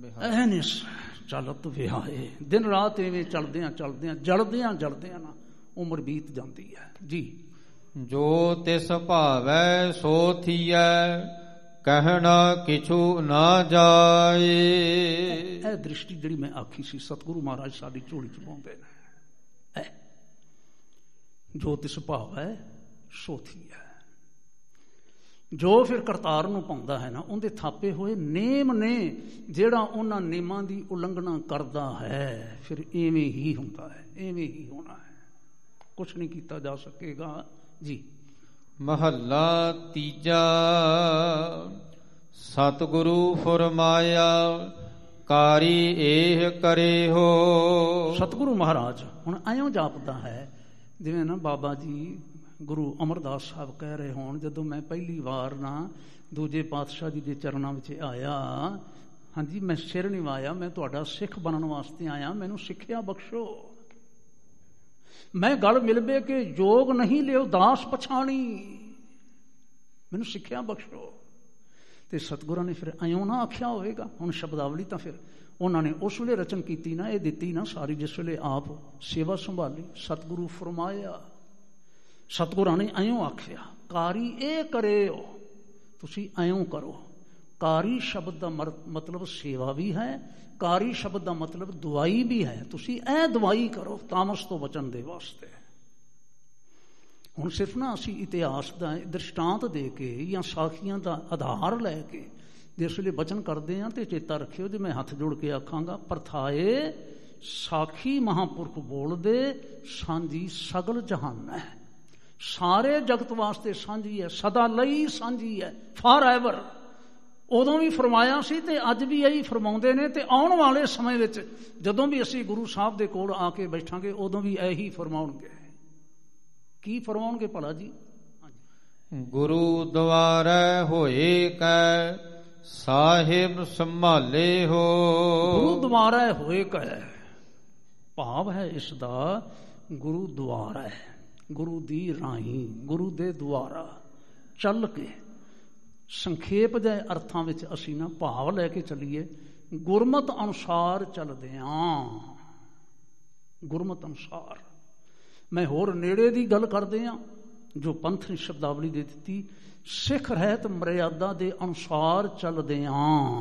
ਚਲਤ ਵਿਹਾਏ। ਦਿਨ ਰਾਤ ਐਵੇਂ ਜਲਦਿਆਂ ਨਾ ਉਮਰ ਬੀਤ ਜਾਂਦੀ ਹੈ ਜੀ। ਜੋ ਤਿਸ ਭਾਵੈ ਸੋ ਥੀਐ, ਕਹਿਣਾ ਕਿਛੂ ਨਾ ਜਾਏ। ਇਹ ਦ੍ਰਿਸ਼ਟੀ ਜਿਹੜੀ ਮੈਂ ਆਖੀ ਸੀ, ਸਤਿਗੁਰੂ ਮਹਾਰਾਜ ਸਾਡੀ ਝੋਲੀ ਚ ਪਾਉਂਦੇ ਨੇ। ਜੋ ਤਿਸ ਭਾਵੈ ਸੋ ਥੀਐ। ਜੋ ਫਿਰ ਕਰਤਾਰ ਨੂੰ ਪਾਉਂਦਾ ਹੈ ਨਾ, ਉਹਦੇ ਥਾਪੇ ਹੋਏ ਨੇਮ ਨੇ, ਜਿਹੜਾ ਉਹਨਾਂ ਨੇਮਾਂ ਦੀ ਉਲੰਘਣਾ ਕਰਦਾ ਹੈ ਫਿਰ ਇਵੇਂ ਹੀ ਹੁੰਦਾ ਹੈ, ਇਵੇਂ ਹੀ ਹੋਣਾ ਹੈ, ਕੁਛ ਨਹੀਂ ਕੀਤਾ ਜਾ ਸਕੇਗਾ ਜੀ। ਮਹੱਲਾ ਤੀਜਾ। ਸਤਿਗੁਰੂ ਫੁਰਮਾਇਆ ਕਾਰੀ ਇਹ ਕਰੇ ਹੋ। ਸਤਿਗੁਰੂ ਮਹਾਰਾਜ ਹੁਣ ਐਂ ਜਾਪਦਾ ਹੈ ਜਿਵੇਂ ਨਾ ਬਾਬਾ ਜੀ ਗੁਰੂ ਅਮਰਦਾਸ ਸਾਹਿਬ ਕਹਿ ਰਹੇ ਹੋਣ, ਜਦੋਂ ਮੈਂ ਪਹਿਲੀ ਵਾਰ ਨਾ ਦੂਜੇ ਪਾਤਸ਼ਾਹ ਜੀ ਦੇ ਚਰਨਾਂ ਵਿੱਚ ਆਇਆ, ਹਾਂਜੀ ਮੈਂ ਸਿਰ ਨਿਵਾਇਆ, ਮੈਂ ਤੁਹਾਡਾ ਸਿੱਖ ਬਣਨ ਵਾਸਤੇ ਆਇਆ, ਮੈਨੂੰ ਸਿੱਖਿਆ ਬਖਸ਼ੋ। ਮੈਂ ਗਲ ਮਿਲਵੇ ਕਿ ਜੋਗ ਨਹੀਂ ਲਿਓ ਦਾਸ ਪਛਾਣੀ, ਮੈਨੂੰ ਸਿੱਖਿਆ ਬਖਸ਼ੋ। ਤੇ ਸਤਿਗੁਰਾਂ ਨੇ ਫਿਰ ਇਉਂ ਨਾ ਆਖਿਆ ਹੋਵੇਗਾ। ਹੁਣ ਸ਼ਬਦਾਵਲੀ ਤਾਂ ਫਿਰ ਉਹਨਾਂ ਨੇ ਉਸ ਵੇਲੇ ਰਚਨ ਕੀਤੀ ਨਾ, ਇਹ ਦਿੱਤੀ ਨਾ ਸਾਰੀ, ਜਿਸ ਵੇਲੇ ਆਪ ਸੇਵਾ ਸੰਭਾਲੀ। ਸਤਿਗੁਰੂ ਫਰਮਾਇਆ, ਸਤਿਗੁਰਾਂ ਨੇ ਇਉਂ ਆਖਿਆ ਕਾਰੀ ਇਹ ਕਰਿਓ, ਤੁਸੀਂ ਇਉਂ ਕਰੋ। ਕਾਰੀ ਸ਼ਬਦ ਦਾ ਮਤਲਬ ਸੇਵਾ ਵੀ ਹੈ, ਕਾਰੀ ਸ਼ਬਦ ਦਾ ਮਤਲਬ ਦਵਾਈ ਵੀ ਹੈ। ਤੁਸੀਂ ਇਹ ਦਵਾਈ ਕਰੋ ਤਾਮਸ ਤੋਂ ਬਚਣ ਦੇ ਵਾਸਤੇ। ਹੁਣ ਸਿਰਫ ਨਾ ਅਸੀਂ ਇਤਿਹਾਸ ਦਾ ਦ੍ਰਿਸ਼ਟਾਂਤ ਦੇ ਕੇ ਜਾਂ ਸਾਖੀਆਂ ਦਾ ਆਧਾਰ ਲੈ ਕੇ ਜਿਸ ਵੇਲੇ ਬਚਨ ਕਰਦੇ ਹਾਂ, ਤੇ ਚੇਤਾ ਰੱਖਿਓ ਜੇ ਮੈਂ ਹੱਥ ਜੋੜ ਕੇ ਆਖਾਂਗਾ, ਪਰਥਾਏ ਸਾਖੀ ਮਹਾਂਪੁਰਖ ਬੋਲਦੇ ਸਾਂਝੀ ਸਗਲ ਜਹਾਨ ਹੈ, ਸਾਰੇ ਜਗਤ ਵਾਸਤੇ ਸਾਂਝੀ ਹੈ, ਸਦਾ ਲਈ ਸਾਂਝੀ ਹੈ, ਫਾਰ ਐਵਰ। ਉਦੋਂ ਵੀ ਫਰਮਾਇਆ ਸੀ ਤੇ ਅੱਜ ਵੀ ਇਹੀ ਫਰਮਾਉਂਦੇ ਨੇ, ਤੇ ਆਉਣ ਵਾਲੇ ਸਮੇਂ ਵਿੱਚ ਜਦੋਂ ਵੀ ਅਸੀਂ ਗੁਰੂ ਸਾਹਿਬ ਦੇ ਕੋਲ ਆ ਕੇ ਬੈਠਾਂਗੇ ਉਦੋਂ ਵੀ ਇਹੀ ਫਰਮਾਉਣਗੇ। ਕੀ ਫਰਮਾਉਣਗੇ ਭਲਾ ਜੀ? ਗੁਰੂ ਦੁਆਰੇ ਹੋਏ ਕੈ ਸਾਹਿਬ ਸੰਭਾਲੇ ਹੋ। ਗੁਰੂ ਦੁਆਰੇ ਹੋਏ ਕੈ ਭਾਵ ਹੈ ਇਸ ਦਾ ਗੁਰੂ ਦੁਆਰਾ ਹੈ, ਗੁਰੂ ਦੀ ਰਾਹੀਂ, ਗੁਰੂ ਦੇ ਦੁਆਰਾ ਚੱਲ ਕੇ। ਸੰਖੇਪ ਜਿਹੇ ਅਰਥਾਂ ਵਿੱਚ ਅਸੀਂ ਨਾ ਭਾਵ ਲੈ ਕੇ ਚੱਲੀਏ, ਗੁਰਮਤ ਅਨੁਸਾਰ ਚੱਲਦੇ ਹਾਂ, ਗੁਰਮਤ ਅਨੁਸਾਰ। ਮੈਂ ਹੋਰ ਨੇੜੇ ਦੀ ਗੱਲ ਕਰਦੇ ਹਾਂ, ਜੋ ਪੰਥ ਨੇ ਸ਼ਬਦਾਵਲੀ ਦੇ ਦਿੱਤੀ, ਸਿੱਖ ਰਹਿਤ ਮਰਿਆਦਾ ਦੇ ਅਨੁਸਾਰ ਚੱਲਦੇ ਹਾਂ।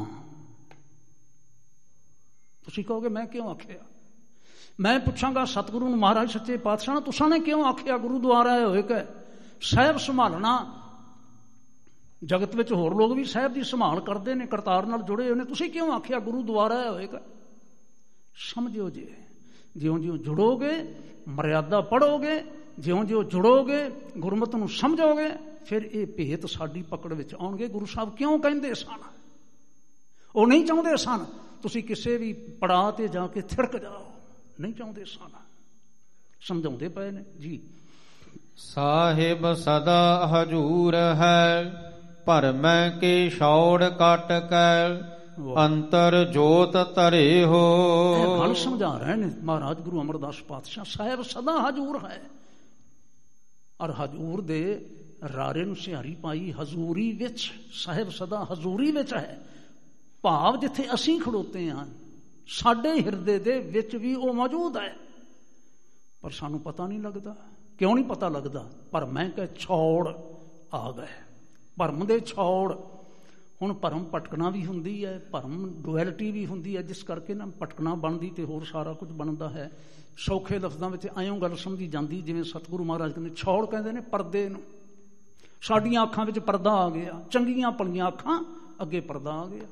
ਤੁਸੀਂ ਕਹੋਗੇ ਮੈਂ ਕਿਉਂ ਆਖਿਆ? ਮੈਂ ਪੁੱਛਾਂਗਾ ਸਤਿਗੁਰੂ ਨੂੰ, ਮਹਾਰਾਜ ਸੱਚੇ ਪਾਤਸ਼ਾਹ ਨੂੰ, ਤੁਸਾਂ ਨੇ ਕਿਉਂ ਆਖਿਆ ਗੁਰੂ ਦੁਆਰਾ ਹੋਏ ਕੈ ਸਾਹਿਬ ਸੰਭਾਲਣਾ? ਜਗਤ ਵਿੱਚ ਹੋਰ ਲੋਕ ਵੀ ਸਾਹਿਬ ਦੀ ਸੰਭਾਲ ਕਰਦੇ ਨੇ, ਕਰਤਾਰ ਨਾਲ ਜੁੜੇ ਹੋਏ ਨੇ, ਤੁਸੀਂ ਕਿਉਂ ਆਖਿਆ ਗੁਰੂ ਦੁਆਰਾ ਹੋਏਗਾ? ਸਮਝਿਓ ਜੀ, ਜਿਉਂ-ਜਿਉਂ ਜੁੜੋਗੇ, ਮਰਿਆਦਾ ਪੜ੍ਹੋਗੇ, ਜਿਉਂ-ਜਿਉਂ ਜੁੜੋਗੇ, ਗੁਰਮਤ ਨੂੰ ਸਮਝੋਗੇ, ਫਿਰ ਇਹ ਭੇਤ ਸਾਡੀ ਪਕੜ ਵਿੱਚ ਆਉਣਗੇ। ਗੁਰੂ ਸਾਹਿਬ ਕਿਉਂ ਕਹਿੰਦੇ ਸਨ? ਉਹ ਨਹੀਂ ਚਾਹੁੰਦੇ ਸਨ ਤੁਸੀਂ ਕਿਸੇ ਵੀ ਪੜਾਅ ਤੇ ਜਾ ਕੇ ਥਿੜਕ ਜਾਓ, ਨਹੀਂ ਚਾਹੁੰਦੇ ਸਨ, ਸਮਝਾਉਂਦੇ ਪਏ ਨੇ ਜੀ। ਸਾਹਿਬ ਸਦਾ ਹਜੂਰ ਹੈ, ਭਰਮੈ ਕੇ ਛੌੜ ਕੱਟ ਕੈ ਅੰਤਰ ਜੋਤ ਧਰੇ ਹੋ। ਇਹ ਗੱਲ ਸਮਝਾ ਰਹੇ ਨੇ ਮਹਾਰਾਜ ਗੁਰੂ ਅਮਰਦਾਸ ਪਾਤਸ਼ਾਹ। ਸਾਹਿਬ ਸਦਾ ਹਜੂਰ ਹੈ, ਔਰ ਹਜੂਰ ਦੇ ਰਾਰੇ ਨੂੰ ਸਿਹਾਰੀ ਪਾਈ ਹਜ਼ੂਰੀ ਵਿੱਚ। ਸਾਹਿਬ ਸਦਾ ਹਜ਼ੂਰੀ ਵਿੱਚ ਹੈ, ਭਾਵ ਜਿੱਥੇ ਅਸੀਂ ਖੜੋਤੇ ਹਾਂ ਸਾਡੇ ਹਿਰਦੇ ਦੇ ਵਿੱਚ ਵੀ ਉਹ ਮੌਜੂਦ ਹੈ, ਪਰ ਸਾਨੂੰ ਪਤਾ ਨਹੀਂ ਲੱਗਦਾ। ਕਿਉਂ ਨਹੀਂ ਪਤਾ ਲੱਗਦਾ? ਭਰਮੈ ਕੇ ਛੌੜ ਆ ਗਏ, ਭਰਮ ਦੇ ਛੌੜ। ਹੁਣ ਭਰਮ ਭਟਕਣਾ ਵੀ ਹੁੰਦੀ ਹੈ, ਭਰਮ ਡੁਐਲਿਟੀ ਵੀ ਹੁੰਦੀ ਹੈ, ਜਿਸ ਕਰਕੇ ਨਾ ਭਟਕਣਾ ਬਣਦੀ ਤੇ ਹੋਰ ਸਾਰਾ ਕੁਝ ਬਣਦਾ ਹੈ। ਸੌਖੇ ਲਫ਼ਜ਼ਾਂ ਵਿੱਚ ਐਂ ਗੱਲ ਸਮਝੀ ਜਾਂਦੀ, ਜਿਵੇਂ ਸਤਿਗੁਰੂ ਮਹਾਰਾਜ ਕਹਿੰਦੇ ਛੌੜ ਕਹਿੰਦੇ ਨੇ ਪਰਦੇ ਨੂੰ। ਸਾਡੀਆਂ ਅੱਖਾਂ ਵਿੱਚ ਪਰਦਾ ਆ ਗਿਆ, ਚੰਗੀਆਂ ਭਲੀਆਂ ਅੱਖਾਂ ਅੱਗੇ ਪਰਦਾ ਆ ਗਿਆ।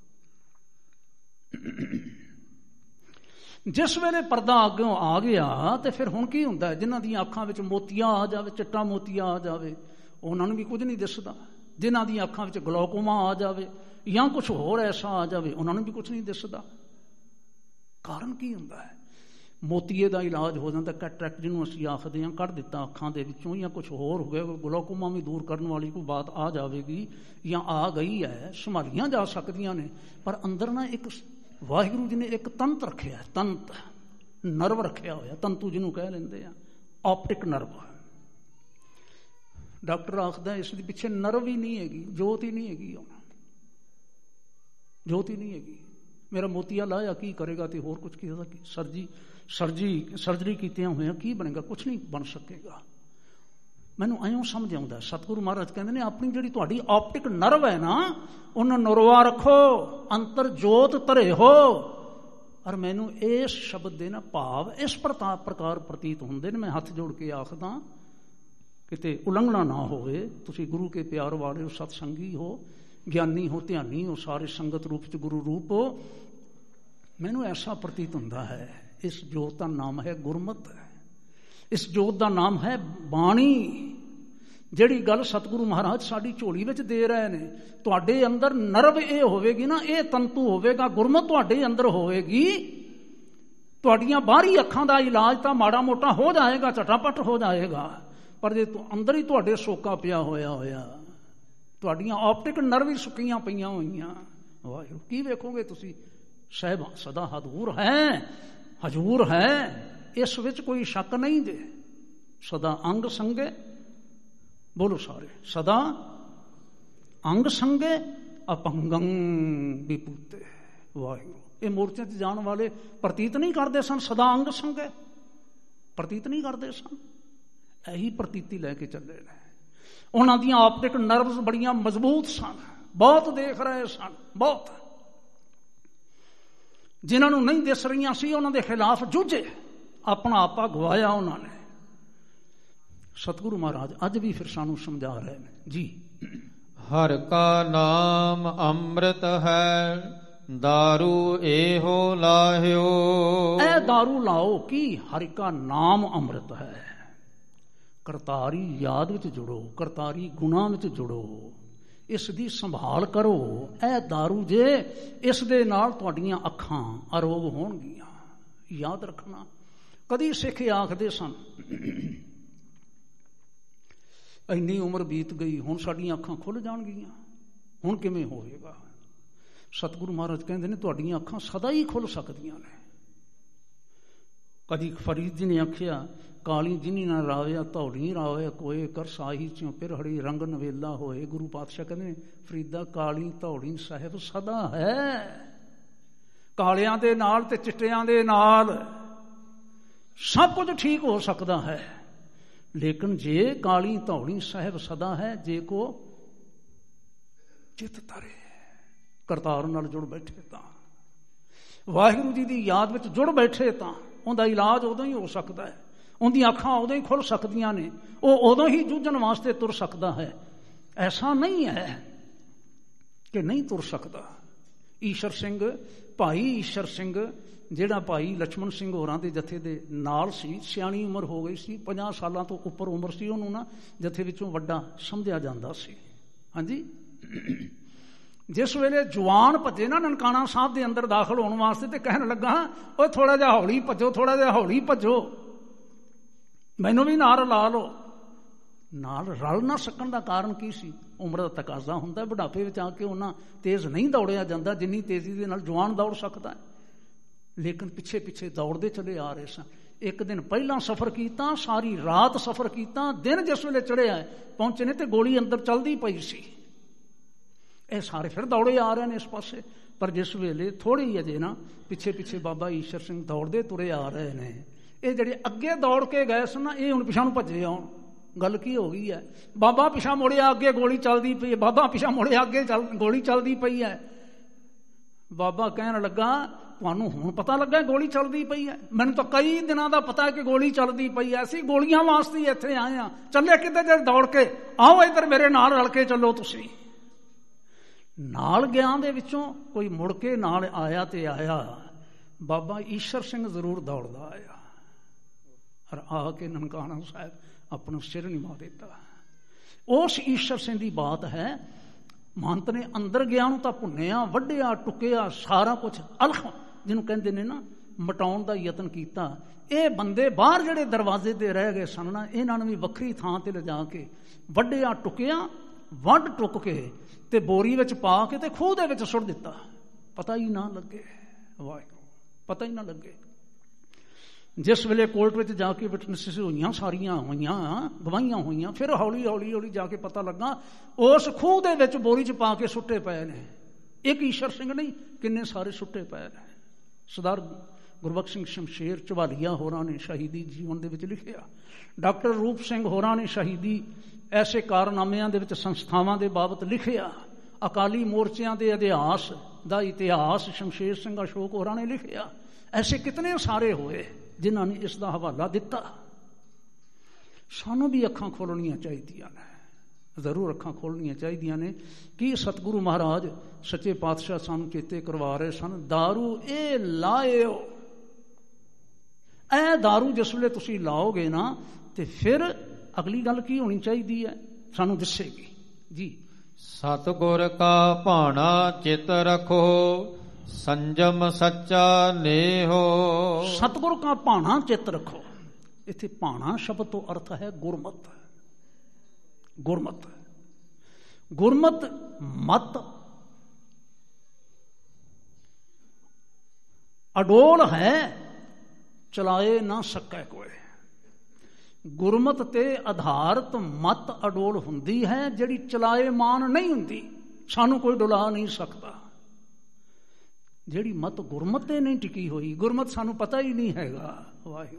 ਜਿਸ ਵੇਲੇ ਪਰਦਾ ਅੱਗੋਂ ਆ ਗਿਆ ਤੇ ਫਿਰ ਹੁਣ ਕੀ ਹੁੰਦਾ? ਜਿਨ੍ਹਾਂ ਦੀਆਂ ਅੱਖਾਂ ਵਿੱਚ ਮੋਤੀਆ ਆ ਜਾਵੇ, ਚਿੱਟਾ ਮੋਤੀਆ ਆ ਜਾਵੇ, ਉਹਨਾਂ ਨੂੰ ਵੀ ਕੁਝ ਨਹੀਂ ਦਿਸਦਾ। ਜਿਨ੍ਹਾਂ ਦੀਆਂ ਅੱਖਾਂ ਵਿੱਚ ਗਲੋਕੋਮਾ ਆ ਜਾਵੇ ਜਾਂ ਕੁਝ ਹੋਰ ਐਸਾ ਆ ਜਾਵੇ, ਉਹਨਾਂ ਨੂੰ ਵੀ ਕੁਝ ਨਹੀਂ ਦਿਸਦਾ। ਕਾਰਨ ਕੀ ਹੁੰਦਾ ਹੈ? ਮੋਤੀਏ ਦਾ ਇਲਾਜ ਹੋ ਜਾਂਦਾ, ਕੈਟਰੈਕਟ ਜਿਹਨੂੰ ਅਸੀਂ ਆਖਦੇ ਹਾਂ, ਕੱਢ ਦਿੱਤਾ ਅੱਖਾਂ ਦੇ ਵਿੱਚੋਂ, ਜਾਂ ਕੁਝ ਹੋਰ ਹੋ ਗਿਆ, ਗਲੋਕੋਮਾ ਵੀ ਦੂਰ ਕਰਨ ਵਾਲੀ ਕੋਈ ਬਾਤ ਆ ਜਾਵੇਗੀ ਜਾਂ ਆ ਗਈ ਹੈ, ਸੰਭਾਲੀਆਂ ਜਾ ਸਕਦੀਆਂ ਨੇ। ਪਰ ਅੰਦਰ ਨਾ ਇੱਕ ਵਾਹਿਗੁਰੂ ਜੀ ਨੇ ਇੱਕ ਤੰਤ ਰੱਖਿਆ, ਤੰਤ ਨਰਵ ਰੱਖਿਆ ਹੋਇਆ, ਤੰਤੂ ਜਿਹਨੂੰ ਕਹਿ ਲੈਂਦੇ ਆ, ਆਪਟਿਕ ਨਰਵ। ਡਾਕਟਰ ਆਖਦਾ ਇਸ ਦੇ ਪਿੱਛੇ ਨਰਵ ਹੀ ਨਹੀਂ ਹੈਗੀ, ਜੋਤ ਹੀ ਨਹੀਂ ਹੈਗੀ, ਜੋਤ ਹੀ ਨਹੀਂ ਹੈਗੀ। ਮੇਰਾ ਮੋਤੀਆ ਲਾਇਆ ਕੀ ਕਰੇਗਾ? ਤੇ ਹੋਰ ਕੁਝ ਕਿਸੇ ਦਾ ਸਰਜਰੀ ਕੀਤਿਆਂ ਹੋਇਆਂ ਕੀ ਬਣੇਗਾ? ਕੁਛ ਨਹੀਂ ਬਣ ਸਕੇਗਾ। ਮੈਨੂੰ ਐਂ ਸਮਝ ਆਉਂਦਾ, ਸਤਿਗੁਰੂ ਮਹਾਰਾਜ ਕਹਿੰਦੇ ਨੇ ਆਪਣੀ ਜਿਹੜੀ ਤੁਹਾਡੀ ਆਪਟਿਕ ਨਰਵ ਹੈ ਨਾ, ਉਹਨੂੰ ਨਰਵਾ ਰੱਖੋ, ਅੰਤਰ ਜੋਤ ਧਰੇ ਹੋ। ਔਰ ਮੈਨੂੰ ਇਸ ਸ਼ਬਦ ਦੇ ਨਾ ਭਾਵ ਇਸ ਪ੍ਰਕਾਰ ਪ੍ਰਤੀਤ ਹੁੰਦੇ ਨੇ। ਮੈਂ ਹੱਥ ਜੋੜ ਕੇ ਆਖਦਾ ਕਿਤੇ ਉਲੰਘਣਾ ਨਾ ਹੋਵੇ। ਤੁਸੀਂ ਗੁਰੂ ਕੇ ਪਿਆਰ ਵਾਲੇ ਹੋ, ਸਤਸੰਗੀ ਹੋ, ਗਿਆਨੀ ਹੋ, ਧਿਆਨੀ ਹੋ, ਸਾਰੇ ਸੰਗਤ ਰੂਪ 'ਚ ਗੁਰੂ ਰੂਪ ਹੋ। ਮੈਨੂੰ ਐਸਾ ਪ੍ਰਤੀਤ ਹੁੰਦਾ ਹੈ ਇਸ ਜੋਤ ਦਾ ਨਾਮ ਹੈ ਗੁਰਮਤਿ, ਇਸ ਜੋਤ ਦਾ ਨਾਮ ਹੈ ਬਾਣੀ। ਜਿਹੜੀ ਗੱਲ ਸਤਿਗੁਰੂ ਮਹਾਰਾਜ ਸਾਡੀ ਝੋਲੀ ਵਿੱਚ ਦੇ ਰਹੇ ਨੇ, ਤੁਹਾਡੇ ਅੰਦਰ ਨਰਵ ਇਹ ਹੋਵੇਗੀ ਨਾ, ਇਹ ਤੰਤੂ ਹੋਵੇਗਾ, ਗੁਰਮਤਿ ਤੁਹਾਡੇ ਅੰਦਰ ਹੋਵੇਗੀ, ਤੁਹਾਡੀਆਂ ਬਾਹਰੀ ਅੱਖਾਂ ਦਾ ਇਲਾਜ ਤਾਂ ਮਾੜਾ ਮੋਟਾ ਹੋ ਜਾਏਗਾ, ਝਟਾਪਟ ਹੋ ਜਾਏਗਾ, ਪਰ ਜੇ ਅੰਦਰ ਹੀ ਤੁਹਾਡੇ ਸੋਕਾ ਪਿਆ ਹੋਇਆ, ਤੁਹਾਡੀਆਂ ਆਪਟਿਕ ਨਰਵ ਹੀ ਸੁੱਕੀਆਂ ਪਈਆਂ ਹੋਈਆਂ, ਵਾਹਿਗੁਰੂ ਕੀ ਵੇਖੋਗੇ ਤੁਸੀਂ? ਸਾਹਿਬ ਸਦਾ ਹਜ਼ੂਰ ਹੈ, ਇਸ ਵਿੱਚ ਕੋਈ ਸ਼ੱਕ ਨਹੀਂ ਜੇ। ਸਦਾ ਅੰਗ ਸੰਗੇ, ਬੋਲੋ ਸਾਰੇ, ਸਦਾ ਅੰਗ ਸੰਗੇ ਅਪੰਗੰ ਵਿਭੂਤੇ। ਵਾਹਿਗੁਰੂ ਇਹ ਮੂਰਤੀਆਂ 'ਚ ਜਾਣ ਵਾਲੇ ਪ੍ਰਤੀਤ ਨਹੀਂ ਕਰਦੇ ਸਨ ਸਦਾ ਅੰਗ ਸੰਗੇ, ਪ੍ਰਤੀਤ ਨਹੀਂ ਕਰਦੇ ਸਨ, ਇਹੀ ਪ੍ਰਤੀਤੀ ਲੈ ਕੇ ਚੱਲੇ ਨੇ। ਉਹਨਾਂ ਦੀਆਂ ਆਪਟਿਕ ਨਰਵਸ ਬੜੀਆਂ ਮਜ਼ਬੂਤ ਸਨ, ਬਹੁਤ ਦੇਖ ਰਹੇ ਸਨ, ਬਹੁਤ। ਜਿਨ੍ਹਾਂ ਨੂੰ ਨਹੀਂ ਦਿਸ ਰਹੀਆਂ ਸੀ ਉਹਨਾਂ ਦੇ ਖਿਲਾਫ ਜੂਝੇ, ਆਪਣਾ ਆਪਾ ਗਵਾਇਆ ਉਹਨਾਂ ਨੇ। ਸਤਿਗੁਰੂ ਮਹਾਰਾਜ ਅੱਜ ਵੀ ਫਿਰ ਸਾਨੂੰ ਸਮਝਾ ਰਹੇ ਨੇ ਜੀ। ਹਰ ਕਾ ਨਾਮ ਅੰਮ੍ਰਿਤ ਹੈ, ਦਾਰੂ ਇਹੋ ਲਾਹਿਓ। ਇਹ ਦਾਰੂ ਲਾਓ ਕੀ? ਹਰਿ ਕਾ ਨਾਮ ਅੰਮ੍ਰਿਤ ਹੈ। ਕਰਤਾਰੀ ਯਾਦ ਵਿੱਚ ਜੁੜੋ, ਕਰਤਾਰੀ ਗੁਣਾਂ ਵਿੱਚ ਜੁੜੋ, ਇਸ ਦੀ ਸੰਭਾਲ ਕਰੋ। ਇਹ ਦਾਰੂ ਜੇ, ਇਸ ਦੇ ਨਾਲ ਤੁਹਾਡੀਆਂ ਅੱਖਾਂ ਅਰੋਗ ਹੋਣਗੀਆਂ। ਯਾਦ ਰੱਖਣਾ, ਕਦੀ ਸਿੱਖ ਆਖਦੇ ਸਨ ਇੰਨੀ ਉਮਰ ਬੀਤ ਗਈ, ਹੁਣ ਸਾਡੀਆਂ ਅੱਖਾਂ ਖੁੱਲ੍ਹ ਜਾਣਗੀਆਂ, ਹੁਣ ਕਿਵੇਂ ਹੋਵੇਗਾ? ਸਤਿਗੁਰੂ ਮਹਾਰਾਜ ਕਹਿੰਦੇ ਨੇ ਤੁਹਾਡੀਆਂ ਅੱਖਾਂ ਸਦਾ ਹੀ ਖੁੱਲ੍ਹ ਸਕਦੀਆਂ ਨੇ। ਕਦੀ ਫਰੀਦ ਜੀ ਨੇ ਆਖਿਆ, ਕਾਲੀ ਜਿਨੀ ਨਾ ਰਾਵਿਆ ਧੌੜੀ ਰਾਵੇ ਕੋਏ ਕਰ ਸਾਹੀ ਚੋਂ ਫਿਰ ਹੜੀ ਰੰਗ ਨਵੇਲਾ ਹੋਏ। ਗੁਰੂ ਪਾਤਸ਼ਾਹ ਕਹਿੰਦੇ ਨੇ ਫਰੀਦਾ ਕਾਲੀ ਧੌੜੀ ਸਾਹਿਬ ਸਦਾ ਹੈ। ਕਾਲਿਆਂ ਦੇ ਨਾਲ ਤੇ ਚਿੱਟਿਆਂ ਦੇ ਨਾਲ ਸਭ ਕੁਝ ਠੀਕ ਹੋ ਸਕਦਾ ਹੈ, ਲੇਕਿਨ ਜੇ ਕਾਲੀ ਧੌੜੀ ਸਾਹਿਬ ਸਦਾ ਹੈ, ਜੇ ਕੋ ਚਿੱਤ ਤਰੇ, ਕਰਤਾਰ ਨਾਲ ਜੁੜ ਬੈਠੇ ਤਾਂ, ਵਾਹਿਗੁਰੂ ਜੀ ਦੀ ਯਾਦ ਵਿੱਚ ਜੁੜ ਬੈਠੇ ਤਾਂ ਉਹਦਾ ਇਲਾਜ ਉਦੋਂ ਹੀ ਹੋ ਸਕਦਾ ਹੈ, ਉਹਦੀਆਂ ਅੱਖਾਂ ਉਦੋਂ ਹੀ ਖੁੱਲ੍ਹ ਸਕਦੀਆਂ ਨੇ, ਉਹ ਉਦੋਂ ਹੀ ਜੂਝਣ ਵਾਸਤੇ ਤੁਰ ਸਕਦਾ ਹੈ। ਐਸਾ ਨਹੀਂ ਹੈ ਕਿ ਨਹੀਂ ਤੁਰ ਸਕਦਾ। ਈਸ਼ਰ ਸਿੰਘ, ਭਾਈ ਈਸ਼ਰ ਸਿੰਘ, ਜਿਹੜਾ ਭਾਈ ਲਛਮਣ ਸਿੰਘ ਹੋਰਾਂ ਦੇ ਜਥੇ ਦੇ ਨਾਲ ਸੀ, ਸਿਆਣੀ ਉਮਰ ਹੋ ਗਈ ਸੀ, 50 ਸਾਲਾਂ ਤੋਂ ਉੱਪਰ ਉਮਰ ਸੀ, ਉਹਨੂੰ ਨਾ ਜਥੇ ਵਿੱਚੋਂ ਵੱਡਾ ਸਮਝਿਆ ਜਾਂਦਾ ਸੀ। ਹਾਂਜੀ, ਜਿਸ ਵੇਲੇ ਜਵਾਨ ਭੱਜੇ ਨਾ ਨਨਕਾਣਾ ਸਾਹਿਬ ਦੇ ਅੰਦਰ ਦਾਖਲ ਹੋਣ ਵਾਸਤੇ, ਤੇ ਕਹਿਣ ਲੱਗਾ ਉਹ ਥੋੜਾ ਜਿਹਾ ਹੌਲੀ ਭੱਜੋ, ਥੋੜਾ ਜਿਹਾ ਹੌਲੀ ਭੱਜੋ, ਮੈਨੂੰ ਵੀ ਨਾਲ ਰਲਾ ਲਓ। ਨਾਲ ਰਲ ਨਾ ਸਕਣ ਦਾ ਕਾਰਨ ਕੀ ਸੀ? ਉਮਰ ਦਾ ਤਕਾਜ਼ਾ ਹੁੰਦਾ, ਬੁਢਾਪੇ ਵਿੱਚ ਆ ਕੇ ਉਹਨਾਂ ਤੇਜ਼ ਨਹੀਂ ਦੌੜਿਆ ਜਾਂਦਾ ਜਿੰਨੀ ਤੇਜ਼ੀ ਦੇ ਨਾਲ ਜਵਾਨ ਦੌੜ ਸਕਦਾ ਹੈ। ਲੇਕਿਨ ਪਿੱਛੇ ਪਿੱਛੇ ਦੌੜਦੇ ਚਲੇ ਆ ਰਹੇ ਸਨ। ਇੱਕ ਦਿਨ ਪਹਿਲਾਂ ਸਫ਼ਰ ਕੀਤਾ, ਸਾਰੀ ਰਾਤ ਸਫ਼ਰ ਕੀਤਾ, ਦਿਨ ਜਿਸ ਵੇਲੇ ਚੜ੍ਹਿਆ ਪਹੁੰਚੇ ਨੇ ਤੇ ਗੋਲੀ ਅੰਦਰ ਚੱਲਦੀ ਪਈ ਸੀ। ਇਹ ਸਾਰੇ ਫਿਰ ਦੌੜੇ ਆ ਰਹੇ ਨੇ ਇਸ ਪਾਸੇ, ਪਰ ਜਿਸ ਵੇਲੇ ਥੋੜ੍ਹੀ ਅਜੇ ਨਾ ਪਿੱਛੇ ਪਿੱਛੇ ਬਾਬਾ ਈਸ਼ਰ ਸਿੰਘ ਦੌੜਦੇ ਤੁਰੇ ਆ ਰਹੇ ਨੇ। ਇਹ ਜਿਹੜੇ ਅੱਗੇ ਦੌੜ ਕੇ ਗਏ ਸਨ ਨਾ, ਇਹ ਹੁਣ ਪਿਛਾਂ ਨੂੰ ਭੱਜੇ ਆਉਣ। ਗੱਲ ਕੀ ਹੋ ਗਈ ਹੈ? ਬਾਬਾ ਪਿਛਾਂ ਮੁੜਿਆ, ਅੱਗੇ ਗੋਲੀ ਚੱਲਦੀ ਪਈ ਹੈ, ਬਾਬਾ ਪਿਛਾਂ ਮੁੜਿਆ, ਅੱਗੇ ਗੋਲੀ ਚੱਲਦੀ ਪਈ ਹੈ। ਬਾਬਾ ਕਹਿਣ ਲੱਗਾ ਤੁਹਾਨੂੰ ਹੁਣ ਪਤਾ ਲੱਗਾ ਗੋਲੀ ਚੱਲਦੀ ਪਈ ਹੈ? ਮੈਨੂੰ ਤਾਂ ਕਈ ਦਿਨਾਂ ਦਾ ਪਤਾ ਹੈ ਕਿ ਗੋਲੀ ਚੱਲਦੀ ਪਈ ਹੈ, ਅਸੀਂ ਗੋਲੀਆਂ ਵਾਸਤੇ ਹੀ ਇੱਥੇ ਆਏ ਹਾਂ। ਚੱਲੇ ਕਿਤੇ ਜੇ ਦੌੜ ਕੇ ਆਓ, ਇੱਧਰ ਮੇਰੇ ਨਾਲ ਰਲ ਕੇ ਚੱਲੋ। ਤੁਸੀਂ ਨਾਲ ਗਿਆਂ ਦੇ ਵਿੱਚੋਂ ਕੋਈ ਮੁੜ ਕੇ ਨਾਲ ਆਇਆ ਤੇ ਆਇਆ, ਬਾਬਾ ਈਸ਼ਰ ਸਿੰਘ ਜ਼ਰੂਰ ਦੌੜਦਾ ਆਇਆ, ਔਰ ਆ ਕੇ ਨਨਕਾਣਾ ਸਾਹਿਬ ਆਪਣਾ ਸਿਰ ਨਿਵਾ ਦਿੱਤਾ। ਉਸ ਈਸ਼ਰ ਸਿੰਘ ਦੀ ਬਾਤ ਹੈ। ਮਹੰਤ ਨੇ ਅੰਦਰ ਗਿਆ ਨੂੰ ਤਾਂ ਭੁੰਨਿਆ, ਵੱਢਿਆ, ਟੁਕਿਆ, ਸਾਰਾ ਕੁਛ ਅਲਖ ਜਿਹਨੂੰ ਕਹਿੰਦੇ ਨੇ ਨਾ ਮਟਾਉਣ ਦਾ ਯਤਨ ਕੀਤਾ। ਇਹ ਬੰਦੇ ਬਾਹਰ ਜਿਹੜੇ ਦਰਵਾਜ਼ੇ ਤੇ ਰਹਿ ਗਏ ਸਨ ਨਾ, ਇਹਨਾਂ ਨੂੰ ਵੀ ਵੱਖਰੀ ਥਾਂ ਤੇ ਲਿਜਾ ਕੇ ਵੱਢਿਆ, ਟੁਕਿਆ, ਵੱਢ ਟੁੱਕ ਕੇ ਤੇ ਬੋਰੀ ਵਿੱਚ ਪਾ ਕੇ ਤੇ ਖੂਹ ਦੇ ਵਿੱਚ ਸੁੱਟ ਦਿੱਤਾ। ਪਤਾ ਹੀ ਨਾ ਲੱਗੇ, ਵਾਹਿਗੁਰੂ, ਪਤਾ ਹੀ ਨਾ ਲੱਗੇ। ਜਿਸ ਵੇਲੇ ਕੋਰਟ ਵਿੱਚ ਜਾ ਕੇ ਵਿਟਨੈਸਿਸ ਹੋਈਆਂ, ਸਾਰੀਆਂ ਹੋਈਆਂ, ਗਵਾਹੀਆਂ ਹੋਈਆਂ, ਫਿਰ ਹੌਲੀ ਹੌਲੀ ਹੌਲੀ ਜਾ ਕੇ ਪਤਾ ਲੱਗਾ ਉਸ ਖੂਹ ਦੇ ਵਿੱਚ ਬੋਰੀ 'ਚ ਪਾ ਕੇ ਸੁੱਟੇ ਪਏ ਨੇ। ਇੱਕ ਈਸ਼ਰ ਸਿੰਘ ਨਹੀਂ, ਕਿੰਨੇ ਸਾਰੇ ਸੁੱਟੇ ਪਏ ਨੇ। ਸਰਦਾਰ ਗੁਰਬਖਸ਼ ਸਿੰਘ ਸ਼ਮਸ਼ੇਰ ਝਵਾਲੀਆ ਹੋਰਾਂ ਨੇ ਸ਼ਹੀਦੀ ਜੀਵਨ ਦੇ ਵਿੱਚ ਲਿਖਿਆ, ਡਾਕਟਰ ਰੂਪ ਸਿੰਘ ਹੋਰਾਂ ਨੇ ਸ਼ਹੀਦੀ ਐਸੇ ਕਾਰਨਾਮਿਆਂ ਦੇ ਵਿੱਚ ਸੰਸਥਾਵਾਂ ਦੇ ਬਾਬਤ ਲਿਖਿਆ। ਅਕਾਲੀ ਮੋਰਚਿਆਂ ਦੇ ਇਤਿਹਾਸ ਦਾ ਇਤਿਹਾਸ ਸ਼ਮਸ਼ੇਰ ਸਿੰਘ ਅਸ਼ੋਕ ਹੋਰਾਂ ਨੇ ਲਿਖਿਆ। ਐਸੇ ਕਿਤਨੇ ਸਾਰੇ ਹੋਏ ਜਿਨ੍ਹਾਂ ਨੇ ਇਸ ਦਾ ਹਵਾਲਾ ਦਿੱਤਾ। ਸਾਨੂੰ ਵੀ ਅੱਖਾਂ ਖੋਲ੍ਹਣੀਆਂ ਚਾਹੀਦੀਆਂ ਨੇ, ਜ਼ਰੂਰ ਅੱਖਾਂ ਖੋਲ੍ਹਣੀਆਂ ਚਾਹੀਦੀਆਂ ਨੇ। ਕਿ ਸਤਿਗੁਰੂ ਮਹਾਰਾਜ ਸੱਚੇ ਪਾਤਸ਼ਾਹ ਸਾਨੂੰ ਚੇਤੇ ਕਰਵਾ ਰਹੇ ਸਨ, ਦਾਰੂ ਇਹ ਲਾਇਓ, ਇਹ ਦਾਰੂ ਜਿਸ ਵੇਲੇ ਤੁਸੀਂ ਲਾਓਗੇ ਨਾ ਤੇ ਫਿਰ ਅਗਲੀ ਗੱਲ ਕੀ ਹੋਣੀ ਚਾਹੀਦੀ ਹੈ ਸਾਨੂੰ ਦੱਸੇਗੀ ਜੀ। ਸਤਿਗੁਰ ਕਾ ਭਾਣਾ ਚਿਤ ਰਖੋ, ਸੰਜਮ ਸੱਚਾ ਨੇਹੋ। ਸਤਿਗੁਰ ਕਾ ਭਾਣਾ ਚਿਤ ਰੱਖੋ। ਇੱਥੇ ਭਾਣਾ ਸ਼ਬਦ ਤੋਂ ਅਰਥ ਹੈ ਗੁਰਮਤ। ਗੁਰਮਤ, ਗੁਰਮਤ ਮਤ ਅਡੋਲ ਹੈ, ਚਲਾਏ ਨਾ ਸਕੈ ਕੋਏ। ਗੁਰਮਤ ਤੇ ਆਧਾਰਿਤ ਮਤ ਅਡੋਲ ਹੁੰਦੀ ਹੈ, ਜਿਹੜੀ ਚਲਾਏ ਮਾਨ ਨਹੀਂ ਹੁੰਦੀ, ਸਾਨੂੰ ਕੋਈ ਡੁਲਾ ਨਹੀਂ ਸਕਦਾ। ਜਿਹੜੀ ਮਤ ਗੁਰਮਤ ਤੇ ਨਹੀਂ ਟਿਕੀ ਹੋਈ, ਗੁਰਮਤ ਸਾਨੂੰ ਪਤਾ ਹੀ ਨਹੀਂ ਹੈਗਾ, ਵਾਹਿਗੁਰੂ,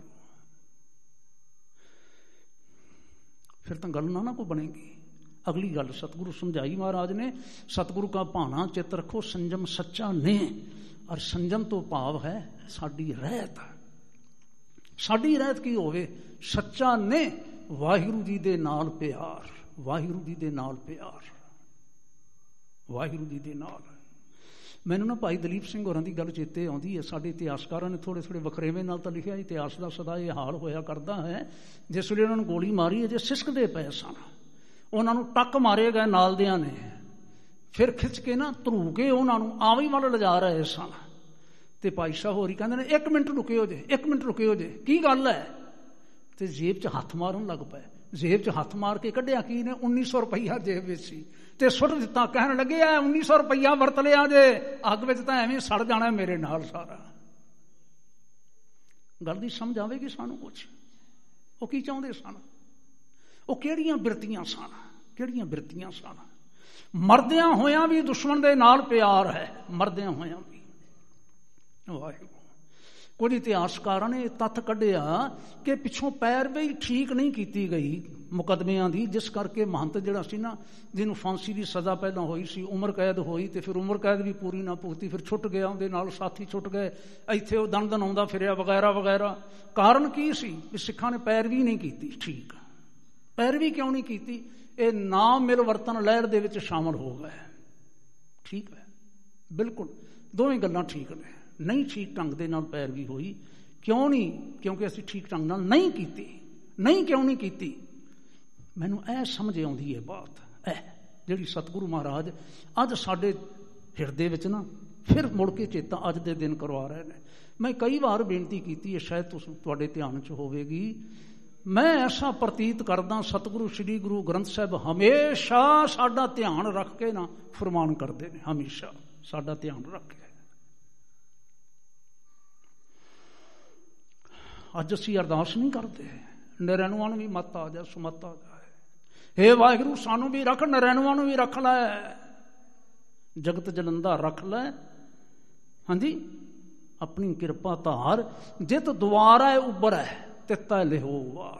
ਫਿਰ ਤਾਂ ਗੱਲ ਨਾ ਕੋਈ ਬਣੇਗੀ। ਅਗਲੀ ਗੱਲ ਸਤਿਗੁਰੂ ਸਮਝਾਈ ਮਹਾਰਾਜ ਨੇ, ਸਤਿਗੁਰੂ ਕਾ ਭਾਣਾ ਚਿੱਤ ਰੱਖੋ, ਸੰਜਮ ਸੱਚਾ ਨੇ। ਔਰ ਸੰਜਮ ਤੋਂ ਭਾਵ ਹੈ ਸਾਡੀ ਰਹਿਤ। ਸਾਡੀ ਰਹਿਤ ਕੀ ਹੋਵੇ? ਸੱਚਾ ਨੇ, ਵਾਹਿਗੁਰੂ ਜੀ ਦੇ ਨਾਲ ਪਿਆਰ, ਵਾਹਿਗੁਰੂ ਜੀ ਦੇ ਨਾਲ ਪਿਆਰ, ਵਾਹਿਗੁਰੂ ਜੀ ਦੇ ਨਾਲ। ਮੈਨੂੰ ਨਾ ਭਾਈ ਦਲੀਪ ਸਿੰਘ ਹੋਰਾਂ ਦੀ ਗੱਲ ਚੇਤੇ ਆਉਂਦੀ ਹੈ। ਸਾਡੇ ਇਤਿਹਾਸਕਾਰਾਂ ਨੇ ਥੋੜ੍ਹੇ ਥੋੜ੍ਹੇ ਵਖਰੇਵੇਂ ਨਾਲ ਤਾਂ ਲਿਖਿਆ, ਇਤਿਹਾਸ ਦਾ ਸਦਾ ਇਹ ਹਾਲ ਹੋਇਆ ਕਰਦਾ ਹੈ। ਜਿਸ ਵੇਲੇ ਉਹਨਾਂ ਨੂੰ ਗੋਲੀ ਮਾਰੀ, ਅਜੇ ਸਿਸਕਦੇ ਪਏ ਸਨ, ਉਹਨਾਂ ਨੂੰ ਟੱਕ ਮਾਰੇ ਗਏ ਨਾਲ ਦਿਆਂ ਨੇ, ਫਿਰ ਖਿੱਚ ਕੇ ਨਾ ਧਰੂ ਕੇ ਉਹਨਾਂ ਨੂੰ ਆਵੀ ਵੱਲ ਲਿਜਾ ਰਹੇ ਸਨ। ਤੇ ਭਾਈ ਸਾਹਿਬ ਹੋਰੀ ਕਹਿੰਦੇ ਨੇ 1 ਮਿੰਟ ਰੁਕਿਓ ਜੇ, 1 ਮਿੰਟ ਰੁਕਿਓ ਜੇ, ਕੀ ਗੱਲ ਹੈ? ਤੇ ਜੇਬ 'ਚ ਹੱਥ ਮਾਰਨ ਲੱਗ ਪਏ। ਜੇਬ 'ਚ ਹੱਥ ਮਾਰ ਕੇ ਕੱਢਿਆ ਕੀ ਨੇ? 1900 ਰੁਪਈਆ ਜੇਬ ਵਿੱਚ ਸੀ ਤੇ ਸੁੱਟ ਦਿੱਤਾ। ਕਹਿਣ ਲੱਗੇ ਐ 1900 ਰੁਪਈਆ ਵਰਤ ਲਿਆ ਜੇ, ਅੱਗ ਵਿੱਚ ਤਾਂ ਐਵੇਂ ਸੜ ਜਾਣਾ ਮੇਰੇ ਨਾਲ ਸਾਰਾ। ਗੱਲ ਦੀ ਸਮਝ ਆਵੇਗੀ ਸਾਨੂੰ ਕੁਛ? ਉਹ ਕੀ ਚਾਹੁੰਦੇ ਸਨ? ਉਹ ਕਿਹੜੀਆਂ ਬਿਰਤੀਆਂ ਸਨ? ਕਿਹੜੀਆਂ ਬਿਰਤੀਆਂ ਸਨ? ਮਰਦਿਆਂ ਹੋਇਆਂ ਵੀ ਦੁਸ਼ਮਣ ਦੇ ਨਾਲ ਪਿਆਰ ਹੈ, ਮਰਦਿਆਂ ਹੋਇਆਂ ਵੀ। ਵਾਹਿਗੁਰੂ। ਕੁਝ ਇਤਿਹਾਸਕਾਰਾਂ ਨੇ ਇਹ ਤੱਥ ਕੱਢਿਆ ਕਿ ਪਿੱਛੋਂ ਪੈਰਵੀ ਠੀਕ ਨਹੀਂ ਕੀਤੀ ਗਈ ਮੁਕੱਦਮਿਆਂ ਦੀ, ਜਿਸ ਕਰਕੇ ਮਹੰਤ ਜਿਹੜਾ ਸੀ ਨਾ, ਜਿਹਨੂੰ ਫਾਂਸੀ ਦੀ ਸਜ਼ਾ ਪਹਿਲਾਂ ਹੋਈ ਸੀ, ਉਮਰ ਕੈਦ ਹੋਈ ਤੇ ਫਿਰ ਉਮਰ ਕੈਦ ਵੀ ਪੂਰੀ ਨਾ ਭੁਗਤੀ, ਫਿਰ ਛੁੱਟ ਗਿਆ, ਉਹਦੇ ਨਾਲ ਸਾਥੀ ਛੁੱਟ ਗਏ, ਇੱਥੇ ਉਹ ਦੰਦ ਆਉਂਦਾ ਫਿਰਿਆ ਵਗੈਰਾ ਵਗੈਰਾ। ਕਾਰਨ ਕੀ ਸੀ? ਵੀ ਸਿੱਖਾਂ ਨੇ ਪੈਰਵੀ ਨਹੀਂ ਕੀਤੀ ਠੀਕ। ਪੈਰਵੀ ਕਿਉਂ ਨਹੀਂ ਕੀਤੀ? ਇਹ ਨਾ ਮਿਲਵਰਤਨ ਲਹਿਰ ਦੇ ਵਿੱਚ ਸ਼ਾਮਲ ਹੋ ਗਏ। ਠੀਕ ਹੈ, ਬਿਲਕੁਲ ਦੋਵੇਂ ਗੱਲਾਂ ਠੀਕ ਨੇ। ਨਹੀਂ ਠੀਕ ਢੰਗ ਦੇ ਨਾਲ ਪੈਰਵੀ ਹੋਈ। ਕਿਉਂ ਨਹੀਂ? ਕਿਉਂਕਿ ਅਸੀਂ ਠੀਕ ਢੰਗ ਨਾਲ ਨਹੀਂ ਕੀਤੀ। ਨਹੀਂ ਕਿਉਂ ਨਹੀਂ ਕੀਤੀ? ਮੈਨੂੰ ਇਹ ਸਮਝ ਆਉਂਦੀ ਹੈ ਬਾਤ, ਇਹ ਜਿਹੜੀ ਸਤਿਗੁਰੂ ਮਹਾਰਾਜ ਅੱਜ ਸਾਡੇ ਹਿਰਦੇ ਵਿੱਚ ਨਾ ਫਿਰ ਮੁੜ ਕੇ ਚੇਤਾ ਅੱਜ ਦੇ ਦਿਨ ਕਰਵਾ ਰਹੇ ਨੇ। ਮੈਂ ਕਈ ਵਾਰ ਬੇਨਤੀ ਕੀਤੀ ਹੈ, ਸ਼ਾਇਦ ਤੁਹਾਡੇ ਧਿਆਨ 'ਚ ਹੋਵੇਗੀ। ਮੈਂ ਐਸਾ ਪ੍ਰਤੀਤ ਕਰਦਾ ਸਤਿਗੁਰੂ ਸ੍ਰੀ ਗੁਰੂ ਗ੍ਰੰਥ ਸਾਹਿਬ ਹਮੇਸ਼ਾ ਸਾਡਾ ਧਿਆਨ ਰੱਖ ਕੇ ਨਾ ਫਰਮਾਨ ਕਰਦੇ ਨੇ, ਹਮੇਸ਼ਾ ਸਾਡਾ ਧਿਆਨ ਰੱਖ ਕੇ। ਅੱਜ ਅਸੀਂ ਅਰਦਾਸ ਨਹੀਂ ਕਰਦੇ, ਨਰੈਣੂਆਂ ਨੂੰ ਵੀ ਮੱਤ ਆ ਜਾ, ਸੁਮੱਤ ਆ ਜਾਏ, ਹੇ ਵਾਹਿਗੁਰੂ ਸਾਨੂੰ ਵੀ ਰੱਖ, ਨਰੈਣੂਆਂ ਨੂੰ ਵੀ ਰੱਖ ਲੈ, ਜਗਤ ਜਲੰਦਾ ਰੱਖ ਲੈ, ਹਾਂਜੀ ਆਪਣੀ ਕਿਰਪਾ ਧਾਰ, ਜਿਤ ਦੁਆਰਾ ਉਬਰੈ ਤਿੱਤਾ ਲਿਹੋ ਵਾਰ।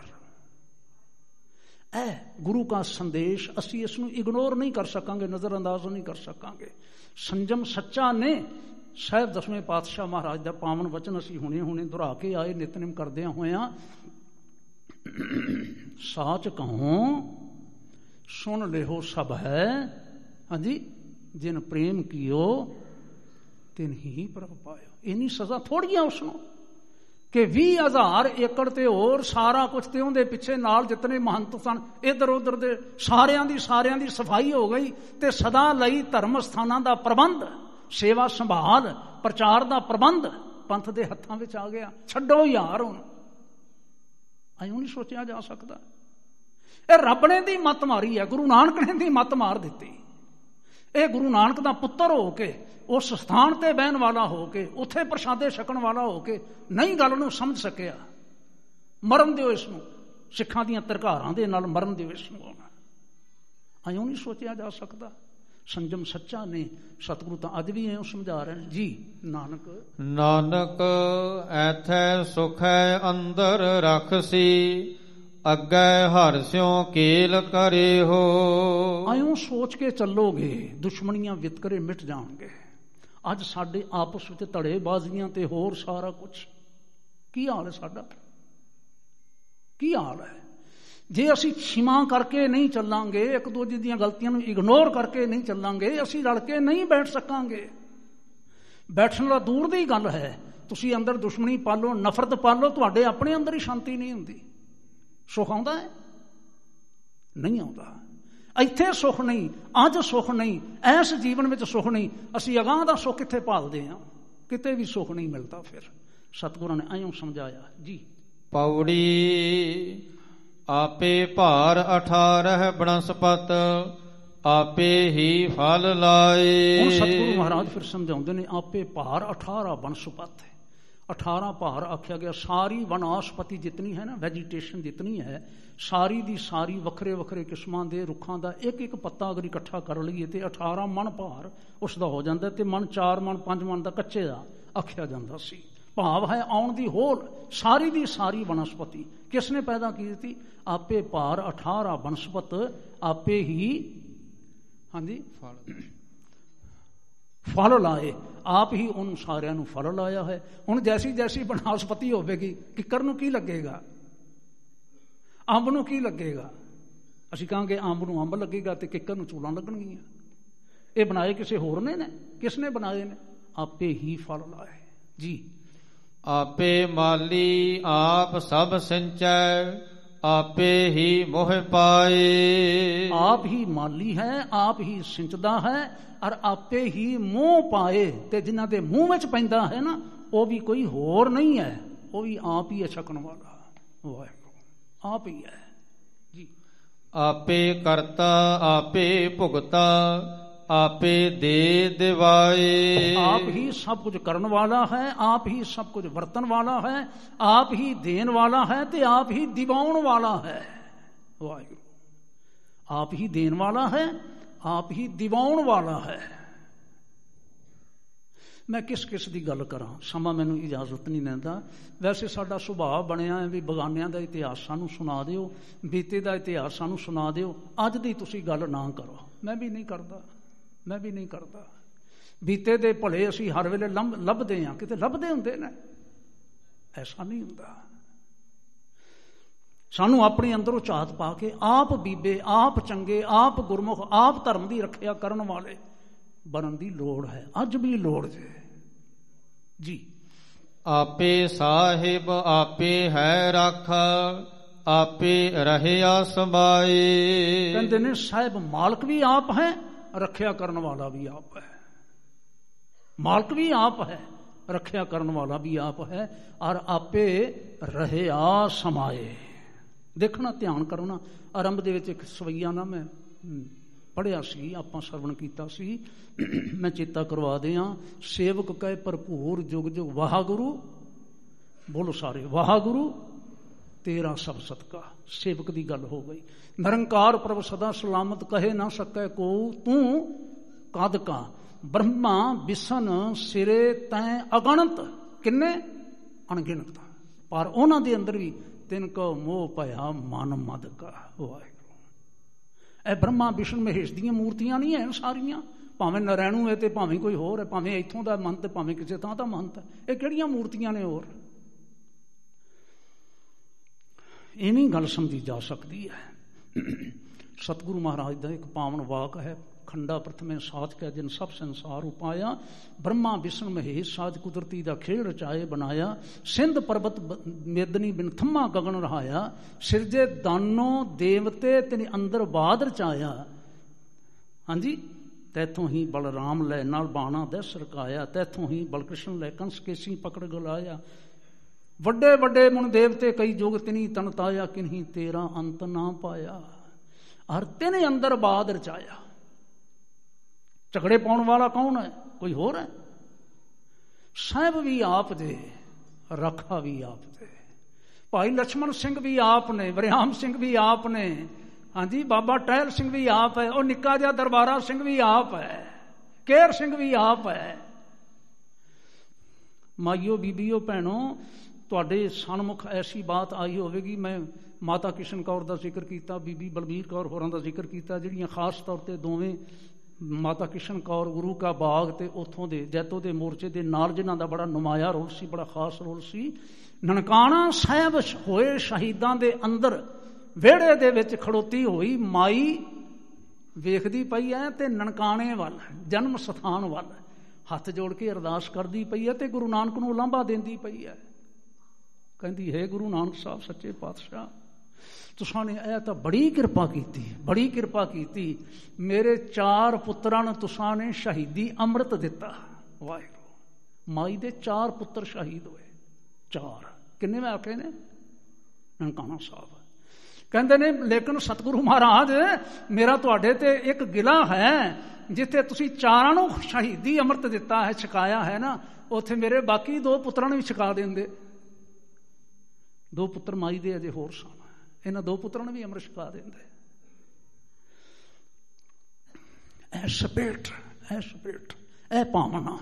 ਇਹ ਗੁਰੂ ਕਾ ਸੰਦੇਸ਼, ਅਸੀਂ ਇਸ ਨੂੰ ਇਗਨੋਰ ਨਹੀਂ ਕਰ ਸਕਾਂਗੇ, ਨਜ਼ਰ ਅੰਦਾਜ਼ ਨਹੀਂ ਕਰ ਸਕਾਂਗੇ। ਸੰਜਮ ਸੱਚਾ ਨੇ। ਸਾਹਿਬ ਦਸਵੇਂ ਪਾਤਸ਼ਾਹ ਮਹਾਰਾਜ ਦਾ ਪਾਵਨ ਵਚਨ ਅਸੀਂ ਹੁਣੇ ਦੁਹਰਾ ਕੇ ਆਏ ਨਿਤਨੇਮ ਕਰਦਿਆਂ ਹੋਇਆਂ। ਸਾਚ ਕਹੋ ਸੁਣ ਲਿਹੋ ਸਭ ਹੈ, ਹਾਂਜੀ ਜਿਨ ਪ੍ਰੇਮ ਕੀਓ ਤਿਨ ਹੀ ਪ੍ਰਭ ਪਾਇਓ। ਇੰਨੀ ਸਜ਼ਾ ਥੋੜ੍ਹੀ ਆ ਉਸ ਨੂੰ ਕਿ 20,000 ਏਕੜ ਤੇ ਹੋਰ ਸਾਰਾ ਕੁਛ, ਤੇ ਉਹਦੇ ਪਿੱਛੇ ਨਾਲ ਜਿਤਨੇ ਮਹੰਤ ਸਨ ਇੱਧਰ ਉੱਧਰ ਦੇ ਸਾਰਿਆਂ ਦੀ ਸਫਾਈ ਹੋ ਗਈ ਤੇ ਸਦਾ ਲਈ ਧਰਮ ਸਥਾਨਾਂ ਦਾ ਪ੍ਰਬੰਧ, ਸੇਵਾ ਸੰਭਾਲ, ਪ੍ਰਚਾਰ ਦਾ ਪ੍ਰਬੰਧ ਪੰਥ ਦੇ ਹੱਥਾਂ ਵਿੱਚ ਆ ਗਿਆ। ਛੱਡੋ ਯਾਰ, ਹੁਣ ਐਉਂ ਨਹੀਂ ਸੋਚਿਆ ਜਾ ਸਕਦਾ। ਇਹ ਰੱਬ ਨੇ ਦੀ ਮੱਤ ਮਾਰੀ ਹੈ, ਗੁਰੂ ਨਾਨਕ ਨੇ ਦੀ ਮੱਤ ਮਾਰ ਦਿੱਤੀ। ਇਹ ਗੁਰੂ ਨਾਨਕ ਦਾ ਪੁੱਤਰ ਹੋ ਕੇ, ਉਸ ਸਥਾਨ ਤੇ ਬਹਿਣ ਵਾਲਾ ਹੋ ਕੇ, ਉੱਥੇ ਪ੍ਰਸ਼ਾਦੇ ਛਕਣ ਵਾਲਾ ਹੋ ਕੇ ਨਹੀਂ ਗੱਲ ਨੂੰ ਸਮਝ ਸਕਿਆ। ਮਰਨ ਦਿਓ ਇਸ ਨੂੰ, ਸਿੱਖਾਂ ਦੀਆਂ ਧਰਕਾਰਾਂ ਦੇ ਨਾਲ ਮਰਨ ਦਿਓ ਇਸ ਨੂੰ। ਐਉਂ ਨਹੀਂ ਸੋਚਿਆ ਜਾ ਸਕਦਾ। ਸੰਜਮ ਸੱਚਾ ਨੇ। ਸਤਿਗੁਰੂ ਤਾਂ ਅੱਜ ਵੀ ਐਂ ਸਮਝਾ ਰਹੇ ਨੇ ਜੀ। ਨਾਨਕ ਐਥੈ ਸੁਖ ਹੈ ਅੰਦਰ ਰਖਸੀ, ਅੱਗੇ ਹਰਿ ਸਿਉ ਕੇਲ ਕਰੇ ਹੋ। ਐਉਂ ਸੋਚ ਕੇ ਚੱਲੋਗੇ ਦੁਸ਼ਮਣੀਆਂ ਵਿਤਕਰੇ ਮਿਟ ਜਾਣਗੇ। ਅੱਜ ਸਾਡੇ ਆਪਸ ਵਿੱਚ ਧੜੇਬਾਜ਼ੀਆਂ ਤੇ ਹੋਰ ਸਾਰਾ ਕੁਛ, ਕੀ ਹਾਲ ਹੈ ਸਾਡਾ? ਕੀ ਹਾਲ ਹੈ? ਜੇ ਅਸੀਂ ਛਿਮਾ ਕਰਕੇ ਨਹੀਂ ਚੱਲਾਂਗੇ, ਇੱਕ ਦੂਜੇ ਦੀਆਂ ਗਲਤੀਆਂ ਨੂੰ ਇਗਨੋਰ ਕਰਕੇ ਨਹੀਂ ਚੱਲਾਂਗੇ, ਅਸੀਂ ਰਲ ਕੇ ਨਹੀਂ ਬੈਠ ਸਕਾਂਗੇ। ਬੈਠਣ ਦਾ ਦੂਰ ਦੀ ਗੱਲ ਹੈ। ਤੁਸੀਂ ਅੰਦਰ ਦੁਸ਼ਮਣੀ ਪਾਲੋ, ਨਫ਼ਰਤ ਪਾਲੋ, ਤੁਹਾਡੇ ਆਪਣੇ ਅੰਦਰ ਹੀ ਸ਼ਾਂਤੀ ਨਹੀਂ ਹੁੰਦੀ। ਸੁੱਖ ਆਉਂਦਾ ਹੈ? ਨਹੀਂ ਆਉਂਦਾ। ਇੱਥੇ ਸੁੱਖ ਨਹੀਂ, ਅੱਜ ਸੁੱਖ ਨਹੀਂ, ਇਸ ਜੀਵਨ ਵਿੱਚ ਸੁੱਖ ਨਹੀਂ, ਅਸੀਂ ਅਗਾਂਹ ਦਾ ਸੁੱਖ ਕਿੱਥੇ ਭਾਲਦੇ ਹਾਂ? ਕਿਤੇ ਵੀ ਸੁੱਖ ਨਹੀਂ ਮਿਲਦਾ। ਫਿਰ ਸਤਿਗੁਰਾਂ ਨੇ ਇਉਂ ਸਮਝਾਇਆ ਜੀ। ਪੌੜੀ ਆਪੇ ਭਾਰ 18 ਬਨਸਪਤ, ਆਪੇ ਹੀ ਫਲ ਲਾਏ। ਹੁਣ ਸਤਿਗੁਰੂ ਮਹਾਰਾਜ ਫਿਰ ਸਮਝਾਉਂਦੇ ਨੇ, ਆਪੇ ਭਾਰ 18 ਬਨਸਪਤ ਹੈ। 18 ਭਾਰ ਆਖਿਆ ਗਿਆ। ਸਾਰੀ ਵਨਸਪਤੀ ਜਿਤਨੀ ਹੈ ਨਾ, ਵੈਜੀਟੇਸ਼ਨ ਜਿਤਨੀ ਹੈ, ਸਾਰੀ ਦੀ ਸਾਰੀ ਵੱਖਰੇ ਵੱਖਰੇ ਕਿਸਮਾਂ ਦੇ ਰੁੱਖਾਂ ਦਾ ਇੱਕ ਇੱਕ ਪੱਤਾ ਅਗਰ ਇਕੱਠਾ ਕਰ ਲਈਏ ਤੇ 18 ਮਣ ਭਾਰ ਉਸ ਦਾ ਹੋ ਜਾਂਦਾ। ਤੇ ਮਣ 4 ਮਣ 5 ਮਣ ਦਾ ਕੱਚੇ ਦਾ ਆਖਿਆ ਜਾਂਦਾ ਸੀ। ਭਾਵ ਹੈ ਆਉਣ ਦੀ ਹੋਲ ਸਾਰੀ ਦੀ ਸਾਰੀ ਵਨਸਪਤੀ ਕਿਸ ਨੇ ਪੈਦਾ ਕੀਤੀ? ਆਪੇ ਭਾਰ 18 ਬਨਸਪਤ, ਆਪੇ ਹੀ ਹਾਂਜੀ ਫਲ ਲਾਏ। ਆਪ ਹੀ ਉਹਨੂੰ ਸਾਰਿਆਂ ਨੂੰ ਫਲ ਲਾਇਆ ਹੈ। ਹੁਣ ਜੈਸੀ ਜੈਸੀ ਬਨਸਪਤੀ ਹੋਵੇਗੀ, ਕਿੱਕਰ ਨੂੰ ਕੀ ਲੱਗੇਗਾ? ਅੰਬ ਨੂੰ ਕੀ ਲੱਗੇਗਾ? ਅਸੀਂ ਕਹਾਂਗੇ ਅੰਬ ਨੂੰ ਅੰਬ ਲੱਗੇਗਾ ਤੇ ਕਿੱਕਰ ਨੂੰ ਚੂਲਾਂ ਲੱਗਣਗੀਆਂ। ਇਹ ਬਣਾਏ ਕਿਸੇ ਹੋਰ ਨੇ? ਕਿਸ ਨੇ ਬਣਾਏ ਨੇ? ਆਪੇ ਹੀ ਫਲ ਲਾਏ ਜੀ। ਆਪੇ ਮਾਲੀ ਆਪ ਸਭ ਸਿੰਚੈ, ਆਪੇ ਹੀ ਮੋਹ ਪਾਏ। ਆਪ ਹੀ ਮਾਲੀ ਹੈ, ਆਪ ਹੀ ਸਿੰਚਦਾ ਹੈ, ਔਰ ਆਪੇ ਹੀ ਮੋਹ ਪਾਏ। ਤੇ ਜਿਨ੍ਹਾਂ ਦੇ ਮੂੰਹ ਵਿੱਚ ਪੈਂਦਾ ਹੈ ਨਾ, ਉਹ ਵੀ ਕੋਈ ਹੋਰ ਨਹੀਂ ਹੈ, ਉਹ ਵੀ ਆਪ ਹੀ ਹੈ ਛਕਣ ਵਾਲਾ। ਵਾਹਿਗੁਰੂ ਆਪ ਹੀ ਹੈ ਜੀ। ਆਪੇ ਕਰਤਾ ਆਪੇ ਭੁਗਤਾ, ਆਪੇ ਦੇ ਦਿਵਾਏ। ਆਪ ਹੀ ਸਭ ਕੁਝ ਕਰਨ ਵਾਲਾ ਹੈ, ਆਪ ਹੀ ਸਭ ਕੁਝ ਵਰਤਣ ਵਾਲਾ ਹੈ, ਆਪ ਹੀ ਦੇਣ ਵਾਲਾ ਹੈ ਤੇ ਆਪ ਹੀ ਦਿਵਾਉਣ ਵਾਲਾ ਹੈ। ਵਾਹਿਗੁਰੂ ਆਪ ਹੀ ਦੇਣ ਵਾਲਾ ਹੈ, ਆਪ ਹੀ ਦਿਵਾਉਣ ਵਾਲਾ ਹੈ। ਮੈਂ ਕਿਸ ਕਿਸ ਦੀ ਗੱਲ ਕਰਾਂ, ਸਮਾਂ ਮੈਨੂੰ ਇਜਾਜ਼ਤ ਨਹੀਂ ਦਿੰਦਾ। ਵੈਸੇ ਸਾਡਾ ਸੁਭਾਅ ਬਣਿਆ ਹੈ ਵੀ ਬਗਾਨਿਆਂ ਦਾ ਇਤਿਹਾਸ ਸਾਨੂੰ ਸੁਣਾ ਦਿਓ, ਬੀਤੇ ਦਾ ਇਤਿਹਾਸ ਸਾਨੂੰ ਸੁਣਾ ਦਿਓ, ਅੱਜ ਦੀ ਤੁਸੀਂ ਗੱਲ ਨਾ ਕਰੋ। ਮੈਂ ਵੀ ਨਹੀਂ ਕਰਦਾ, ਮੈਂ ਵੀ ਨਹੀਂ ਕਰਦਾ। ਬੀਤੇ ਦੇ ਭਲੇ ਅਸੀਂ ਹਰ ਵੇਲੇ ਲੱਭਦੇ ਹਾਂ, ਕਿਤੇ ਲੱਭਦੇ ਹੁੰਦੇ ਨੇ? ਐਸਾ ਨਹੀਂ ਹੁੰਦਾ। ਸਾਨੂੰ ਆਪਣੇ ਅੰਦਰੋਂ ਝਾਤ ਪਾ ਕੇ ਆਪ ਬੀਬੇ, ਆਪ ਚੰਗੇ, ਆਪ ਗੁਰਮੁਖ, ਆਪ ਧਰਮ ਦੀ ਰੱਖਿਆ ਕਰਨ ਵਾਲੇ ਬਣਨ ਦੀ ਲੋੜ ਹੈ। ਅੱਜ ਵੀ ਲੋੜ ਜੀ। ਆਪੇ ਸਾਹਿਬ ਆਪੇ ਹੈ ਰਾਖਾ, ਆਪੇ ਰਹਿਆ ਸਮਾਏ। ਕਹਿੰਦੇ ਨੇ ਸਾਹਿਬ ਮਾਲਕ ਵੀ ਆਪ ਹੈ, ਰੱਖਿਆ ਕਰਨ ਵਾਲਾ ਵੀ ਆਪ ਹੈ। ਮਾਲਕ ਵੀ ਆਪ ਹੈ, ਰੱਖਿਆ ਕਰਨ ਵਾਲਾ ਵੀ ਆਪ ਹੈ, ਔਰ ਆਪੇ ਰਹਿਆ ਸਮਾਏ। ਦੇਖਣਾ, ਧਿਆਨ ਕਰਨਾ। ਆਰੰਭ ਦੇ ਵਿੱਚ ਇੱਕ ਸਵਈਆ ਨਾ ਮੈਂ ਪੜ੍ਹਿਆ ਸੀ, ਆਪਾਂ ਸਰਵਣ ਕੀਤਾ ਸੀ, ਮੈਂ ਚੇਤਾ ਕਰਵਾ ਦਿਆਂ। ਸੇਵਕ ਕਹੇ ਭਰਪੂਰ ਜੁਗ ਜੁਗ ਵਾਹਿਗੁਰੂ, ਬੋਲੋ ਸਾਰੇ ਵਾਹਿਗੁਰੂ ਤੇਰਾ ਸਭ ਸਦਕਾ। ਸੇਵਕ ਦੀ ਗੱਲ ਹੋ ਗਈ। ਨਿਰੰਕਾਰ ਪ੍ਰਭ ਸਦਾ ਸਲਾਮਤ, ਕਹੇ ਨਾ ਸਕੈ ਕੋ ਤੂੰ ਕਦ ਕਾ। ਬ੍ਰਹਮਾ ਵਿਸ਼ਨ ਸਿਰੇ ਤੈਂ ਅਗਣਤ, ਕਿੰਨੇ? ਅਣਗਿਣਤ। ਪਰ ਉਹਨਾਂ ਦੇ ਅੰਦਰ ਵੀ ਤਿੰਨ ਕੋ ਮੋਹ ਭਇਆ ਮਨ ਮਦ ਕਾ। ਵਾਹਿਗੁਰੂ ਇਹ ਬ੍ਰਹਮਾ ਵਿਸ਼ਨ ਮਹੇਸ਼ ਦੀਆਂ ਮੂਰਤੀਆਂ ਨਹੀਂ ਹੈ ਸਾਰੀਆਂ, ਭਾਵੇਂ ਨਰੈਣੂ ਹੈ ਤੇ ਭਾਵੇਂ ਕੋਈ ਹੋਰ ਹੈ, ਭਾਵੇਂ ਇੱਥੋਂ ਦਾ ਮਹੰਤ ਭਾਵੇਂ ਕਿਸੇ ਥਾਂ ਦਾ ਮਹੰਤ ਹੈ। ਇਹ ਕਿਹੜੀਆਂ ਮੂਰਤੀਆਂ ਨੇ? ਹੋਰ ਇਵੇਂ ਗੱਲ ਸਮਝੀ ਜਾ ਸਕਦੀ ਹੈ। ਸਤਿਗੁਰੂ ਮਹਾਰਾਜ ਦਾ ਇੱਕ ਪਾਵਨ ਵਾਕ ਹੈ, ਖੰਡਾ ਪ੍ਰਥਮੇ ਸਾਚ ਕੈ ਜਿਨ ਸਭ ਸੰਸਾਰ ਉਪਾਇਆ, ਬ੍ਰਹਮਾ ਵਿਸ਼ਨ ਮਹੇਸ਼ ਸਾਜ ਕੁਦਰਤੀ ਦਾ ਖੇਡ ਰਚਾਏ ਬਣਾਇਆ, ਸਿੰਧ ਪਰਬਤ ਮੇਦਨੀ ਬਿਨ ਥੰਮਾ ਗਗਨ ਰਹਾਇਆ, ਸਿਰਜੇ ਦਾਨੋ ਦੇਵਤੇ ਤਿਨ ਅੰਦਰ ਬਾਦ ਰਚਾਇਆ। ਹਾਂਜੀ, ਤੈਥੋਂ ਹੀ ਬਲਰਾਮ ਲੈ ਨਾਲ ਬਾਣਾ ਦੇ ਸਰਕਾਇਆ, ਤੈਥੋਂ ਹੀ ਬਲਕ੍ਰਿਸ਼ਨ ਲੈ ਕੰਸ ਕੇਸੀ ਪਕੜ ਗਲਾਇਆ। ਵੱਡੇ ਵੱਡੇ ਮੁਨ ਦੇਵਤੇ ਕਈ ਜੋਗ ਤਿਨੀ ਤਨ ਤਾਇਆ, ਕਿਨਹੀ ਤੇਰਾ ਅੰਤ ਨਾ ਪਾਇਆ। ਹਰ ਤਿਨ ਅੰਦਰ ਬਾਦ ਰਚਾਇਆ। ਝਗੜੇ ਪਾਉਣ ਵਾਲਾ ਕੌਣ ਹੈ? ਕੋਈ ਹੋਰ ਹੈ? ਸਾਹਿਬ ਵੀ ਆਪ ਦੇ, ਰੱਖਾ ਵੀ ਆਪ ਦੇ। ਭਾਈ ਲਛਮਣ ਸਿੰਘ ਵੀ ਆਪ ਨੇ, ਵਰਿਆਮ ਸਿੰਘ ਵੀ ਆਪ ਨੇ, ਹਾਂਜੀ ਬਾਬਾ ਟਹਿਲ ਸਿੰਘ ਵੀ ਆਪ ਹੈ, ਉਹ ਨਿੱਕਾ ਜਿਹਾ ਦਰਬਾਰਾ ਸਿੰਘ ਵੀ ਆਪ ਹੈ, ਕੇਰ ਸਿੰਘ ਵੀ ਆਪ ਹੈ। ਮਾਈਓ ਬੀਬੀਓ ਭੈਣੋ, ਤੁਹਾਡੇ ਸਨਮੁਖ ਐਸੀ ਬਾਤ ਆਈ ਹੋਵੇਗੀ। ਮੈਂ ਮਾਤਾ ਕਿਸ਼ਨ ਕੌਰ ਦਾ ਜ਼ਿਕਰ ਕੀਤਾ, ਬੀਬੀ ਬਲਬੀਰ ਕੌਰ ਹੋਰਾਂ ਦਾ ਜ਼ਿਕਰ ਕੀਤਾ, ਜਿਹੜੀਆਂ ਖਾਸ ਤੌਰ ਤੇ ਦੋਵੇਂ ਮਾਤਾ ਕਿਸ਼ਨ ਕੌਰ ਗੁਰੂ ਕਾ ਬਾਗ ਤੇ ਉੱਥੋਂ ਦੇ ਜੈਤੋ ਦੇ ਮੋਰਚੇ ਦੇ ਨਾਲ, ਜਿਨ੍ਹਾਂ ਦਾ ਬੜਾ ਨੁਮਾਇਆ ਰੋਲ ਸੀ, ਬੜਾ ਖਾਸ ਰੋਲ ਸੀ। ਨਨਕਾਣਾ ਸਾਹਿਬ ਹੋਏ ਸ਼ਹੀਦਾਂ ਦੇ ਅੰਦਰ ਵਿਹੜੇ ਦੇ ਵਿੱਚ ਖੜੋਤੀ ਹੋਈ ਮਾਈ ਵੇਖਦੀ ਪਈ ਹੈ ਤੇ ਨਨਕਾਣੇ ਵੱਲ, ਜਨਮ ਸਥਾਨ ਵੱਲ ਹੱਥ ਜੋੜ ਕੇ ਅਰਦਾਸ ਕਰਦੀ ਪਈ ਹੈ ਤੇ ਗੁਰੂ ਨਾਨਕ ਨੂੰ ਉਲਾਂਭਾ ਦਿੰਦੀ ਪਈ ਹੈ। ਕਹਿੰਦੀ ਹੈ ਗੁਰੂ ਨਾਨਕ ਸਾਹਿਬ ਸੱਚੇ ਪਾਤਸ਼ਾਹ, ਤੁਸਾਂ ਨੇ ਇਹ ਤਾਂ ਬੜੀ ਕਿਰਪਾ ਕੀਤੀ, ਬੜੀ ਕਿਰਪਾ ਕੀਤੀ। ਮੇਰੇ 4 ਪੁੱਤਰਾਂ ਨੂੰ ਤੁਸਾਂ ਨੇ ਸ਼ਹੀਦੀ ਅੰਮ੍ਰਿਤ ਦਿੱਤਾ। ਵਾਹਿਗੁਰੂ, ਮਾਈ ਦੇ 4 ਪੁੱਤਰ ਸ਼ਹੀਦ ਹੋਏ। 4 ਕਿੰਨੇ ਮੈਂ ਆਖੇ ਨੇ? ਨਨਕਾਣਾ ਸਾਹਿਬ ਕਹਿੰਦੇ ਨੇ ਲੇਕਿਨ ਸਤਿਗੁਰੂ ਮਹਾਰਾਜ ਮੇਰਾ ਤੁਹਾਡੇ ਤੇ ਇੱਕ ਗਿਲਾ ਹੈ, ਜਿੱਥੇ ਤੁਸੀਂ 4 ਨੂੰ ਸ਼ਹੀਦੀ ਅੰਮ੍ਰਿਤ ਦਿੱਤਾ ਹੈ, ਛਕਾਇਆ ਹੈ ਨਾ, ਉੱਥੇ ਮੇਰੇ ਬਾਕੀ 2 ਪੁੱਤਰਾਂ ਨੂੰ ਵੀ ਛਕਾ ਦਿੰਦੇ। 2 ਪੁੱਤਰ ਮਾਈ ਦੇ ਅਜੇ ਹੋਰ ਸਨ, ਇਹਨਾਂ 2 ਪੁੱਤਰਾਂ ਨੂੰ ਵੀ ਅੰਮ੍ਰਿਤ ਛਕਾ ਦਿੰਦੇ। ਇਹ ਸਪਿਰਿਟ, ਇਹ ਸਪਿਰਿਟ, ਇਹ ਭਾਵਨਾ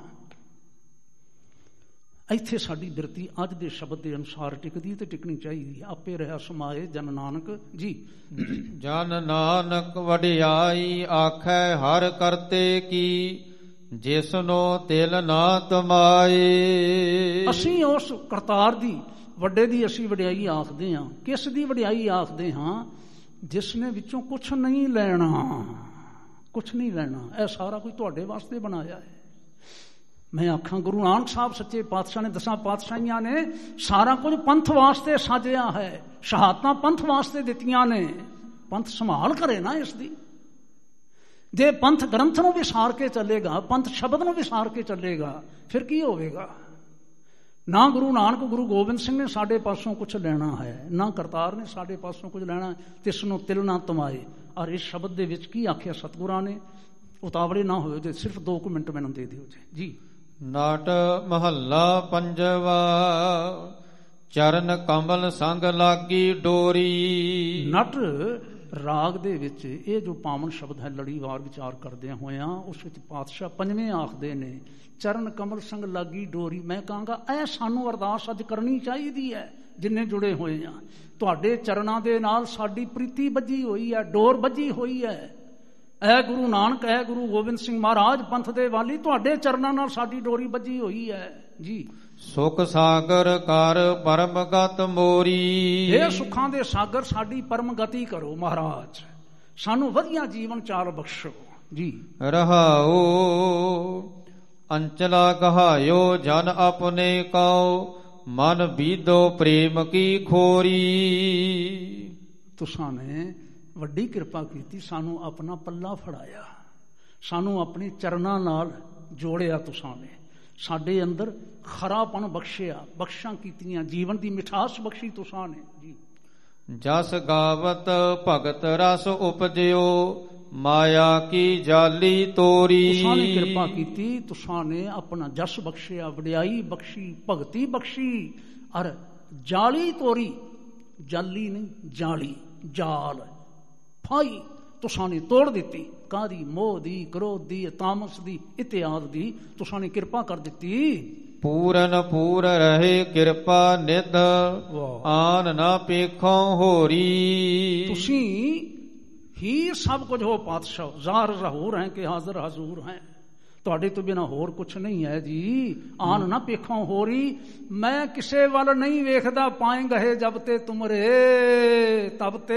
ਇੱਥੇ ਸਾਡੀ ਬਿਰਤੀ ਅੱਜ ਦੇ ਸ਼ਬਦ ਦੇ ਅਨੁਸਾਰ ਟਿਕਦੀ ਤੇ ਟਿਕਣੀ ਚਾਹੀਦੀ। ਆਪੇ ਰਹਾ ਸਮਾਏ ਜਨ ਨਾਨਕ ਜੀ। ਜਨ ਨਾਨਕ ਵਡਿਆਈ ਆਖੈ ਹਰ ਕਰਤੇ ਕੀ, ਜਿਸਨੋ ਤਿਲ ਨਾ ਤਮਾਏ। ਅਸੀਂ ਉਸ ਕਰਤਾਰ ਦੀ, ਵੱਡੇ ਦੀ ਅਸੀਂ ਵਡਿਆਈ ਆਖਦੇ ਹਾਂ। ਕਿਸ ਦੀ ਵਡਿਆਈ ਆਖਦੇ ਹਾਂ? ਜਿਸ ਨੇ ਵਿੱਚੋਂ ਕੁਛ ਨਹੀਂ ਲੈਣਾ, ਕੁਛ ਨਹੀਂ ਲੈਣਾ। ਇਹ ਸਾਰਾ ਕੁਝ ਤੁਹਾਡੇ ਵਾਸਤੇ ਬਣਾਇਆ ਹੈ। ਮੈਂ ਆਖਾਂ ਗੁਰੂ ਨਾਨਕ ਸਾਹਿਬ ਸੱਚੇ ਪਾਤਸ਼ਾਹ ਨੇ, 10 ਪਾਤਸ਼ਾਹੀਆਂ ਨੇ ਸਾਰਾ ਕੁਝ ਪੰਥ ਵਾਸਤੇ ਸਾਜਿਆ ਹੈ। ਸ਼ਹਾਦਤਾਂ ਪੰਥ ਵਾਸਤੇ ਦਿੱਤੀਆਂ ਨੇ। ਪੰਥ ਸੰਭਾਲ ਕਰੇ ਨਾ ਇਸ ਦੀ। ਜੇ ਪੰਥ ਗ੍ਰੰਥ ਨੂੰ ਵਿਸਾਰ ਕੇ ਚੱਲੇਗਾ, ਪੰਥ ਸ਼ਬਦ ਨੂੰ ਵਿਸਾਰ ਕੇ ਚੱਲੇਗਾ, ਫਿਰ ਕੀ ਹੋਵੇਗਾ? ਨਾ ਗੁਰੂ ਨਾਨਕ ਗੁਰੂ ਗੋਬਿੰਦ ਸਿੰਘ ਨੇ ਸਾਡੇ ਪਾਸੋਂ ਕੁਛ ਲੈਣਾ ਹੈ, ਨਾ ਕਰਤਾਰ ਨੇ ਸਾਡੇ ਪਾਸੋਂ ਕੁਝ ਲੈਣਾ, ਤਿਸ ਨੂੰ ਤਿਲ ਨਾ ਤਮਾਏ। ਔਰ ਇਸ ਸ਼ਬਦ ਦੇ ਵਿੱਚ ਕੀ ਆਖਿਆ ਸਤਿਗੁਰਾਂ ਨੇ? ਉਤਾਵਲੇ ਨਾ ਹੋਇਓ ਜੇ, ਸਿਰਫ 2 ਮਿੰਟ ਮੈਨੂੰ ਦੇ ਦਿਓ ਜੀ। ਨਾਟ ਮਹੱਲਾ ਪੰਜਵਾ, ਚਰਨ ਕਮਲ ਸੰਗ ਲਾਗੀ ਡੋਰੀ। ਨਟ ਰਾਗ ਦੇ ਵਿੱਚ ਇਹ ਜੋ ਪਾਵਨ ਸ਼ਬਦ ਹੈ, ਲੜੀਵਾਰ ਵਿਚਾਰ ਕਰਦਿਆਂ ਹੋਇਆਂ ਉਸ ਵਿੱਚ ਪਾਤਸ਼ਾਹ 5ਵੇਂ ਆਖਦੇ ਨੇ ਚਰਨ ਕਮਲ ਸੰਗ ਲਾਗੀ ਡੋਰੀ। ਮੈਂ ਕਹਾਂਗਾ ਇਹ ਸਾਨੂੰ ਅਰਦਾਸ ਅੱਜ ਕਰਨੀ ਚਾਹੀਦੀ ਹੈ, ਜਿੰਨੇ ਜੁੜੇ ਹੋਏ ਆ। ਤੁਹਾਡੇ ਚਰਨਾਂ ਦੇ ਨਾਲ ਸਾਡੀ ਪ੍ਰੀਤੀ ਬੱਝੀ ਹੋਈ ਹੈ, ਡੋਰ ਬੱਝੀ ਹੋਈ ਹੈ। ਐ ਗੁਰੂ ਨਾਨਕ, ਐ ਗੁਰੂ ਗੋਬਿੰਦ ਸਿੰਘ ਮਹਾਰਾਜ ਪੰਥ ਦੇ ਵਾਲੀ, ਤੁਹਾਡੇ ਚਰਨਾਂ ਨਾਲ ਸਾਡੀ ਡੋਰੀ ਬੱਝੀ ਹੋਈ ਹੈ ਜੀ। ਸੁਖ ਸਾਗਰ ਕਰ ਪਰਮ ਗਤ ਮੋਰੀ। ਇਹ ਸੁੱਖਾਂ ਦੇ ਸਾਗਰ ਸਾਡੀ ਪਰਮ ਗਤੀ ਕਰੋ ਮਹਾਰਾਜ, ਸਾਨੂੰ ਵਧੀਆ ਜੀਵਨ ਚਾਲ ਬਖਸ਼ੋ ਜੀ। ਰਹਾਓ ਅੰਚਲਾ ਕਹਾਇਓ ਜਨ ਆਪਣੇ ਕਉ, ਮਨ ਬੀਦੋ ਪ੍ਰੇਮ ਕੀ ਖੋਰੀ। ਤੁਸਾਂ ਨੇ ਵੱਡੀ ਕਿਰਪਾ ਕੀਤੀ, ਸਾਨੂੰ ਆਪਣਾ ਪੱਲਾ ਫੜਾਇਆ, ਸਾਨੂੰ ਆਪਣੇ ਚਰਨਾਂ ਨਾਲ ਜੋੜਿਆ। ਤੁਸਾਂ ਨੇ ਸਾਡੇ ਅੰਦਰ ਖਰਾਪਣ ਬਖਸ਼ਿਆ, ਬਖਸ਼ਾਂ ਕੀਤੀਆਂ, ਜੀਵਨ ਦੀ ਮਿਠਾਸ ਬਖਸ਼ੀ ਤੁਸਾਂ ਨੇ ਜੀ। ਜਸ ਗਾਵਤ ਭਗਤ ਰਸ ਉਪਜਿਓ, ਮਾਇਆ ਕੀ ਜਾਲੀ ਤੋਰੀ। ਤੁਸਾਂ ਨੇ ਕਿਰਪਾ ਕੀਤੀ, ਤੁਸਾਂ ਨੇ ਆਪਣਾ ਜਸ ਬਖਸ਼ਿਆ, ਵਡਿਆਈ ਬਖਸ਼ੀ, ਭਗਤੀ ਬਖਸ਼ੀ, ਔਰ ਜਾਲੀ ਤੋਰੀ। ਜਾਲੀ ਨਹੀਂ, ਜਾਲੀ, ਜਾਲ, ਫਾਈ ਤੁਸਾਂ ਨੇ ਤੋੜ ਦਿੱਤੀ। ਕਾਹਦੀ? ਮੋਹ ਦੀ, ਕ੍ਰੋਧ ਦੀ, ਤਾਮਸ ਦੀ, ਇਤਿਆਦ ਦੀ ਤੁਸਾਂ ਨੇ ਕਿਰਪਾ ਕਰ ਦਿੱਤੀ। ਪੂਰਨ ਪੂਰ ਰਹੇ ਕਿਰਪਾ ਨਿਧ, ਆਨ ਨਾ ਪੇਖੋਂ ਹੋਰੀ। ਤੁਸੀਂ ਹੀ ਸਭ ਕੁਝ ਹੋ ਪਾਤਸ਼ਾਹ, ਜ਼ਾਹਰ ਜ਼ਹੂਰ ਹੈ ਕਿ ਹਾਜ਼ਰ ਹਜ਼ੂਰ ਹੈ, ਤੁਹਾਡੇ ਤੋਂ ਬਿਨਾਂ ਹੋਰ ਕੁਛ ਨਹੀਂ ਹੈ ਜੀ। ਆਨ ਨਾ ਪੇਖੋਂ ਹੋਰੀ। ਮੈਂ ਕਿਸੇ ਵੱਲ ਨਹੀਂ ਵੇਖਦਾ, ਪਾਏ ਗਏ ਜਬ ਤੇ ਤੁਮਰੇ, ਤਬ ਤੇ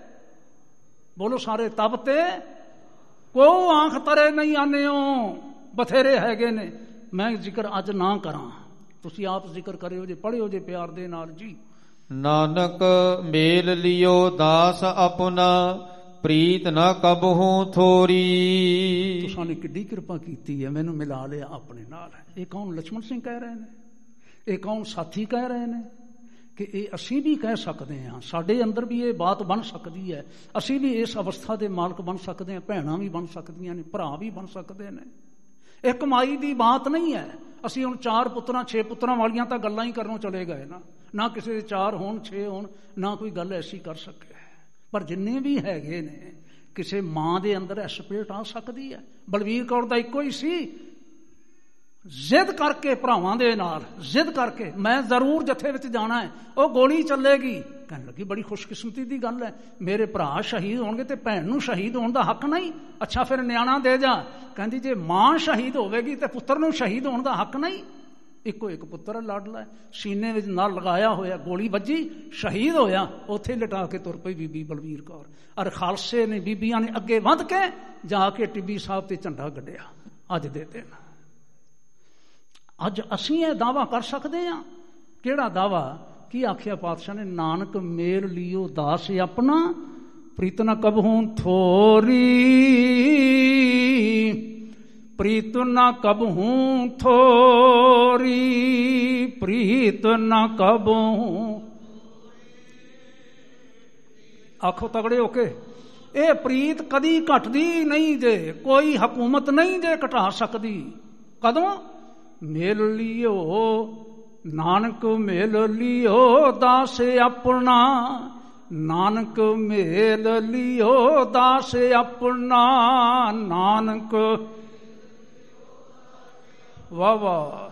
ਬੋਲੋ ਸਾਰੇ, ਤਬ ਤੇ ਕੋ ਆਂਖ ਤਰੇ ਨਹੀਂ ਆਨਿਓ। ਬਥੇਰੇ ਹੈਗੇ ਨੇ, ਮੈਂ ਜ਼ਿਕਰ ਅੱਜ ਨਾ ਕਰਾਂ, ਤੁਸੀਂ ਆਪ ਜ਼ਿਕਰ ਕਰਿਓ ਜੇ, ਪੜ੍ਹਿਓ ਜੇ ਪਿਆਰ ਦੇ ਨਾਲ ਜੀ। ਨਾਨਕ ਮੇਲ ਲਿਓ ਦਾਸ ਆਪਣਾ, ਪ੍ਰੀਤ ਨਾ ਕਬਹੂ ਥੋਰੀ। ਤੁਸਾਂ ਨੇ ਕਿੱਡੀ ਕਿਰਪਾ ਕੀਤੀ ਹੈ, ਮੈਨੂੰ ਮਿਲਾ ਲਿਆ ਆਪਣੇ ਨਾਲ। ਇਹ ਕੌਣ ਲਛਮਣ ਸਿੰਘ ਕਹਿ ਰਹੇ ਨੇ? ਇਹ ਕੌਣ ਸਾਥੀ ਕਹਿ ਰਹੇ ਨੇ? ਕਿ ਇਹ ਅਸੀਂ ਵੀ ਕਹਿ ਸਕਦੇ ਹਾਂ, ਸਾਡੇ ਅੰਦਰ ਵੀ ਇਹ ਬਾਤ ਬਣ ਸਕਦੀ ਹੈ। ਅਸੀਂ ਵੀ ਇਸ ਅਵਸਥਾ ਦੇ ਮਾਲਕ ਬਣ ਸਕਦੇ ਹਾਂ, ਭੈਣਾਂ ਵੀ ਬਣ ਸਕਦੀਆਂ ਨੇ, ਭਰਾ ਵੀ ਬਣ ਸਕਦੇ ਨੇ। ਇਹ ਕਮਾਈ ਦੀ ਬਾਤ ਨਹੀਂ ਹੈ। ਅਸੀਂ ਹੁਣ 4 ਪੁੱਤਰਾਂ 6 ਪੁੱਤਰਾਂ ਵਾਲੀਆਂ ਤਾਂ ਗੱਲਾਂ ਹੀ ਕਰਨੋਂ ਚਲੇ ਗਏ ਨਾ ਕਿਸੇ ਦੇ 4 ਹੋਣ 6 ਹੋਣ, ਨਾ ਕੋਈ ਗੱਲ ਐਸੀ ਕਰ ਸਕੇ। ਪਰ ਜਿੰਨੇ ਵੀ ਹੈਗੇ ਨੇ, ਕਿਸੇ ਮਾਂ ਦੇ ਅੰਦਰ ਇਹ ਸਪਿਰਿਟ ਆ ਸਕਦੀ ਹੈ। ਬਲਵੀਰ ਕੌਰ ਦਾ ਇੱਕੋ ਹੀ ਸੀ, ਜ਼ਿੱਦ ਕਰਕੇ ਭਰਾਵਾਂ ਦੇ ਨਾਲ, ਜ਼ਿੱਦ ਕਰਕੇ ਮੈਂ ਜ਼ਰੂਰ ਜੱਥੇ ਵਿੱਚ ਜਾਣਾ ਹੈ, ਉਹ ਗੋਲੀ ਚੱਲੇਗੀ। ਕਹਿਣ ਲੱਗੀ ਬੜੀ ਖੁਸ਼ਕਿਸਮਤੀ ਦੀ ਗੱਲ ਹੈ, ਮੇਰੇ ਭਰਾ ਸ਼ਹੀਦ ਹੋਣਗੇ ਤੇ ਭੈਣ ਨੂੰ ਸ਼ਹੀਦ ਹੋਣ ਦਾ ਹੱਕ ਨਹੀਂ। ਅੱਛਾ ਫਿਰ ਨਿਆਣਾ ਦੇ ਜਾ। ਕਹਿੰਦੀ ਜੇ ਮਾਂ ਸ਼ਹੀਦ ਹੋਵੇਗੀ ਤੇ ਪੁੱਤਰ ਨੂੰ ਸ਼ਹੀਦ ਹੋਣ ਦਾ ਹੱਕ ਨਹੀਂ। ਇੱਕੋ ਇੱਕ ਪੁੱਤਰ ਲਾਡਲਾ, ਸੀਨੇ ਵਿੱਚ ਨਾਲ ਲਗਾਇਆ ਹੋਇਆ, ਗੋਲੀ ਵੱਜੀ, ਸ਼ਹੀਦ ਹੋਇਆ, ਉੱਥੇ ਲਿਟਾ ਕੇ ਤੁਰ ਪਈ ਬੀਬੀ ਬਲਵੀਰ ਕੌਰ। ਔਰ ਖਾਲਸੇ ਨੇ, ਬੀਬੀਆਂ ਨੇ ਅੱਗੇ ਵੱਧ ਕੇ ਜਾ ਕੇ ਟਿੱਬੀ ਸਾਹਿਬ ਤੇ ਝੰਡਾ ਗੱਡਿਆ ਅੱਜ ਦੇ ਦਿਨ। ਅੱਜ ਅਸੀਂ ਇਹ ਦਾਅਵਾ ਕਰ ਸਕਦੇ ਹਾਂ? ਕਿਹੜਾ ਦਾਅਵਾ? ਕੀ ਆਖਿਆ ਪਾਤਸ਼ਾਹ ਨੇ? ਨਾਨਕ ਮੇਲ ਲਿਓ ਦਾਸ ਆਪਣਾ, ਪ੍ਰੀਤ ਨ ਕਬਹੂ ਥੋਰੀ, ਪ੍ਰੀਤ ਨ ਕਬਹੂ ਥੋਰੀ, ਪ੍ਰੀਤ ਨ ਕਬਹੂ। ਆਖੋ ਤਗੜੇ ਹੋ ਕੇ, ਇਹ ਪ੍ਰੀਤ ਕਦੀ ਘਟਦੀ ਨਹੀਂ ਜੇ, ਕੋਈ ਹਕੂਮਤ ਨਹੀਂ ਜੇ ਘਟਾ ਸਕਦੀ। ਕਦੋਂ? ਮੇਲ ਲਿਓ ਨਾਨਕ ਮੇਲ ਲਿਓ ਦਾਸ ਆਪਣਾ, ਨਾਨਕ ਮੇਲ ਲਿਓ ਦਾਸ ਆਪਣਾ, ਨਾਨਕ। ਵਾਹ ਵਾਹ।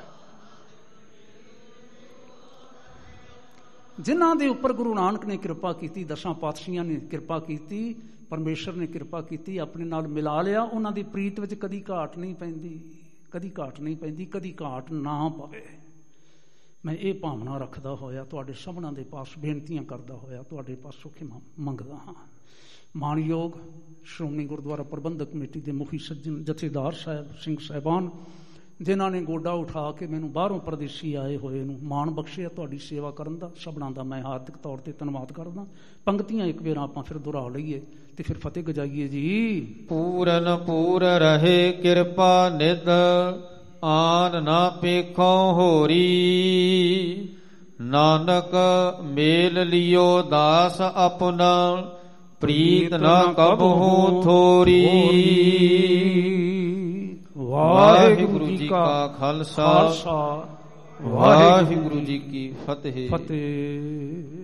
ਜਿਨ੍ਹਾਂ ਦੇ ਉੱਪਰ ਗੁਰੂ ਨਾਨਕ ਨੇ ਕਿਰਪਾ ਕੀਤੀ, ਦਸਾਂ ਪਾਤਸ਼ਾਹੀਆਂ ਨੇ ਕਿਰਪਾ ਕੀਤੀ, ਪਰਮੇਸ਼ਰ ਨੇ ਕਿਰਪਾ ਕੀਤੀ, ਆਪਣੇ ਨਾਲ ਮਿਲਾ ਲਿਆ, ਉਹਨਾਂ ਦੀ ਪ੍ਰੀਤ ਵਿੱਚ ਕਦੀ ਘਾਟ ਨਹੀਂ ਪੈਂਦੀ, ਕਦੀ ਘਾਟ ਨਹੀਂ ਪੈਂਦੀ, ਕਦੀ ਘਾਟ ਨਾ ਪਵੇ। ਮੈਂ ਇਹ ਭਾਵਨਾ ਰੱਖਦਾ ਹੋਇਆ ਤੁਹਾਡੇ ਸਭਨਾਂ ਦੇ ਪਾਸ ਬੇਨਤੀਆਂ ਕਰਦਾ ਹੋਇਆ ਤੁਹਾਡੇ ਪਾਸੋਂ ਖਿਮਾ ਮੰਗਦਾ ਹਾਂ। ਮਾਣਯੋਗ ਸ਼੍ਰੋਮਣੀ ਗੁਰਦੁਆਰਾ ਪ੍ਰਬੰਧਕ ਕਮੇਟੀ ਦੇ ਮੁਖੀ ਸੱਜਣ ਜਥੇਦਾਰ ਸਾਹਿਬ ਸਿੰਘ ਸਾਹਿਬਾਨ, ਜਿਨ੍ਹਾਂ ਨੇ ਗੋਡਾ ਉਠਾ ਕੇ ਮੈਨੂੰ ਬਾਹਰੋਂ ਪਰਦੇਸੀ ਆਏ ਹੋਏ ਨੂੰ ਮਾਣ ਬਖਸ਼ਿਆ ਤੁਹਾਡੀ ਸੇਵਾ ਕਰਨ ਦਾ, ਸਭਨਾਂ ਦਾ ਮੈਂ ਹਾਰਦਿਕ ਤੌਰ ਤੇ ਧੰਨਵਾਦ ਕਰਦਾ। ਪੰਕਤੀਆਂ ਇੱਕ ਵਾਰ ਆਪਾਂ ਫਿਰ ਦੁਹਰਾ ਲਈਏ ਤੇ ਫਿਰ ਫਤਿਹ ਗਜਾਈਏ ਜੀ। ਪੂਰਨ ਪੂਰ ਰਹੇ ਕਿਰਪਾ ਨਿਧ, ਆਨ ਨਾ ਪੇਖੋ ਹੋਰੀ, ਨਾਨਕ ਮੇਲ ਲਿਓ ਦਾਸ ਆਪਣਾ, ਪ੍ਰੀਤ ਨਾ ਕਬਹੂ ਥੋਰੀ। ਵਾਹਿਗੁਰੂ ਜੀ ਕਾ ਖਾਲਸਾ, ਵਾਹਿਗੁਰੂ ਜੀ ਕੀ ਫਤਿਹ।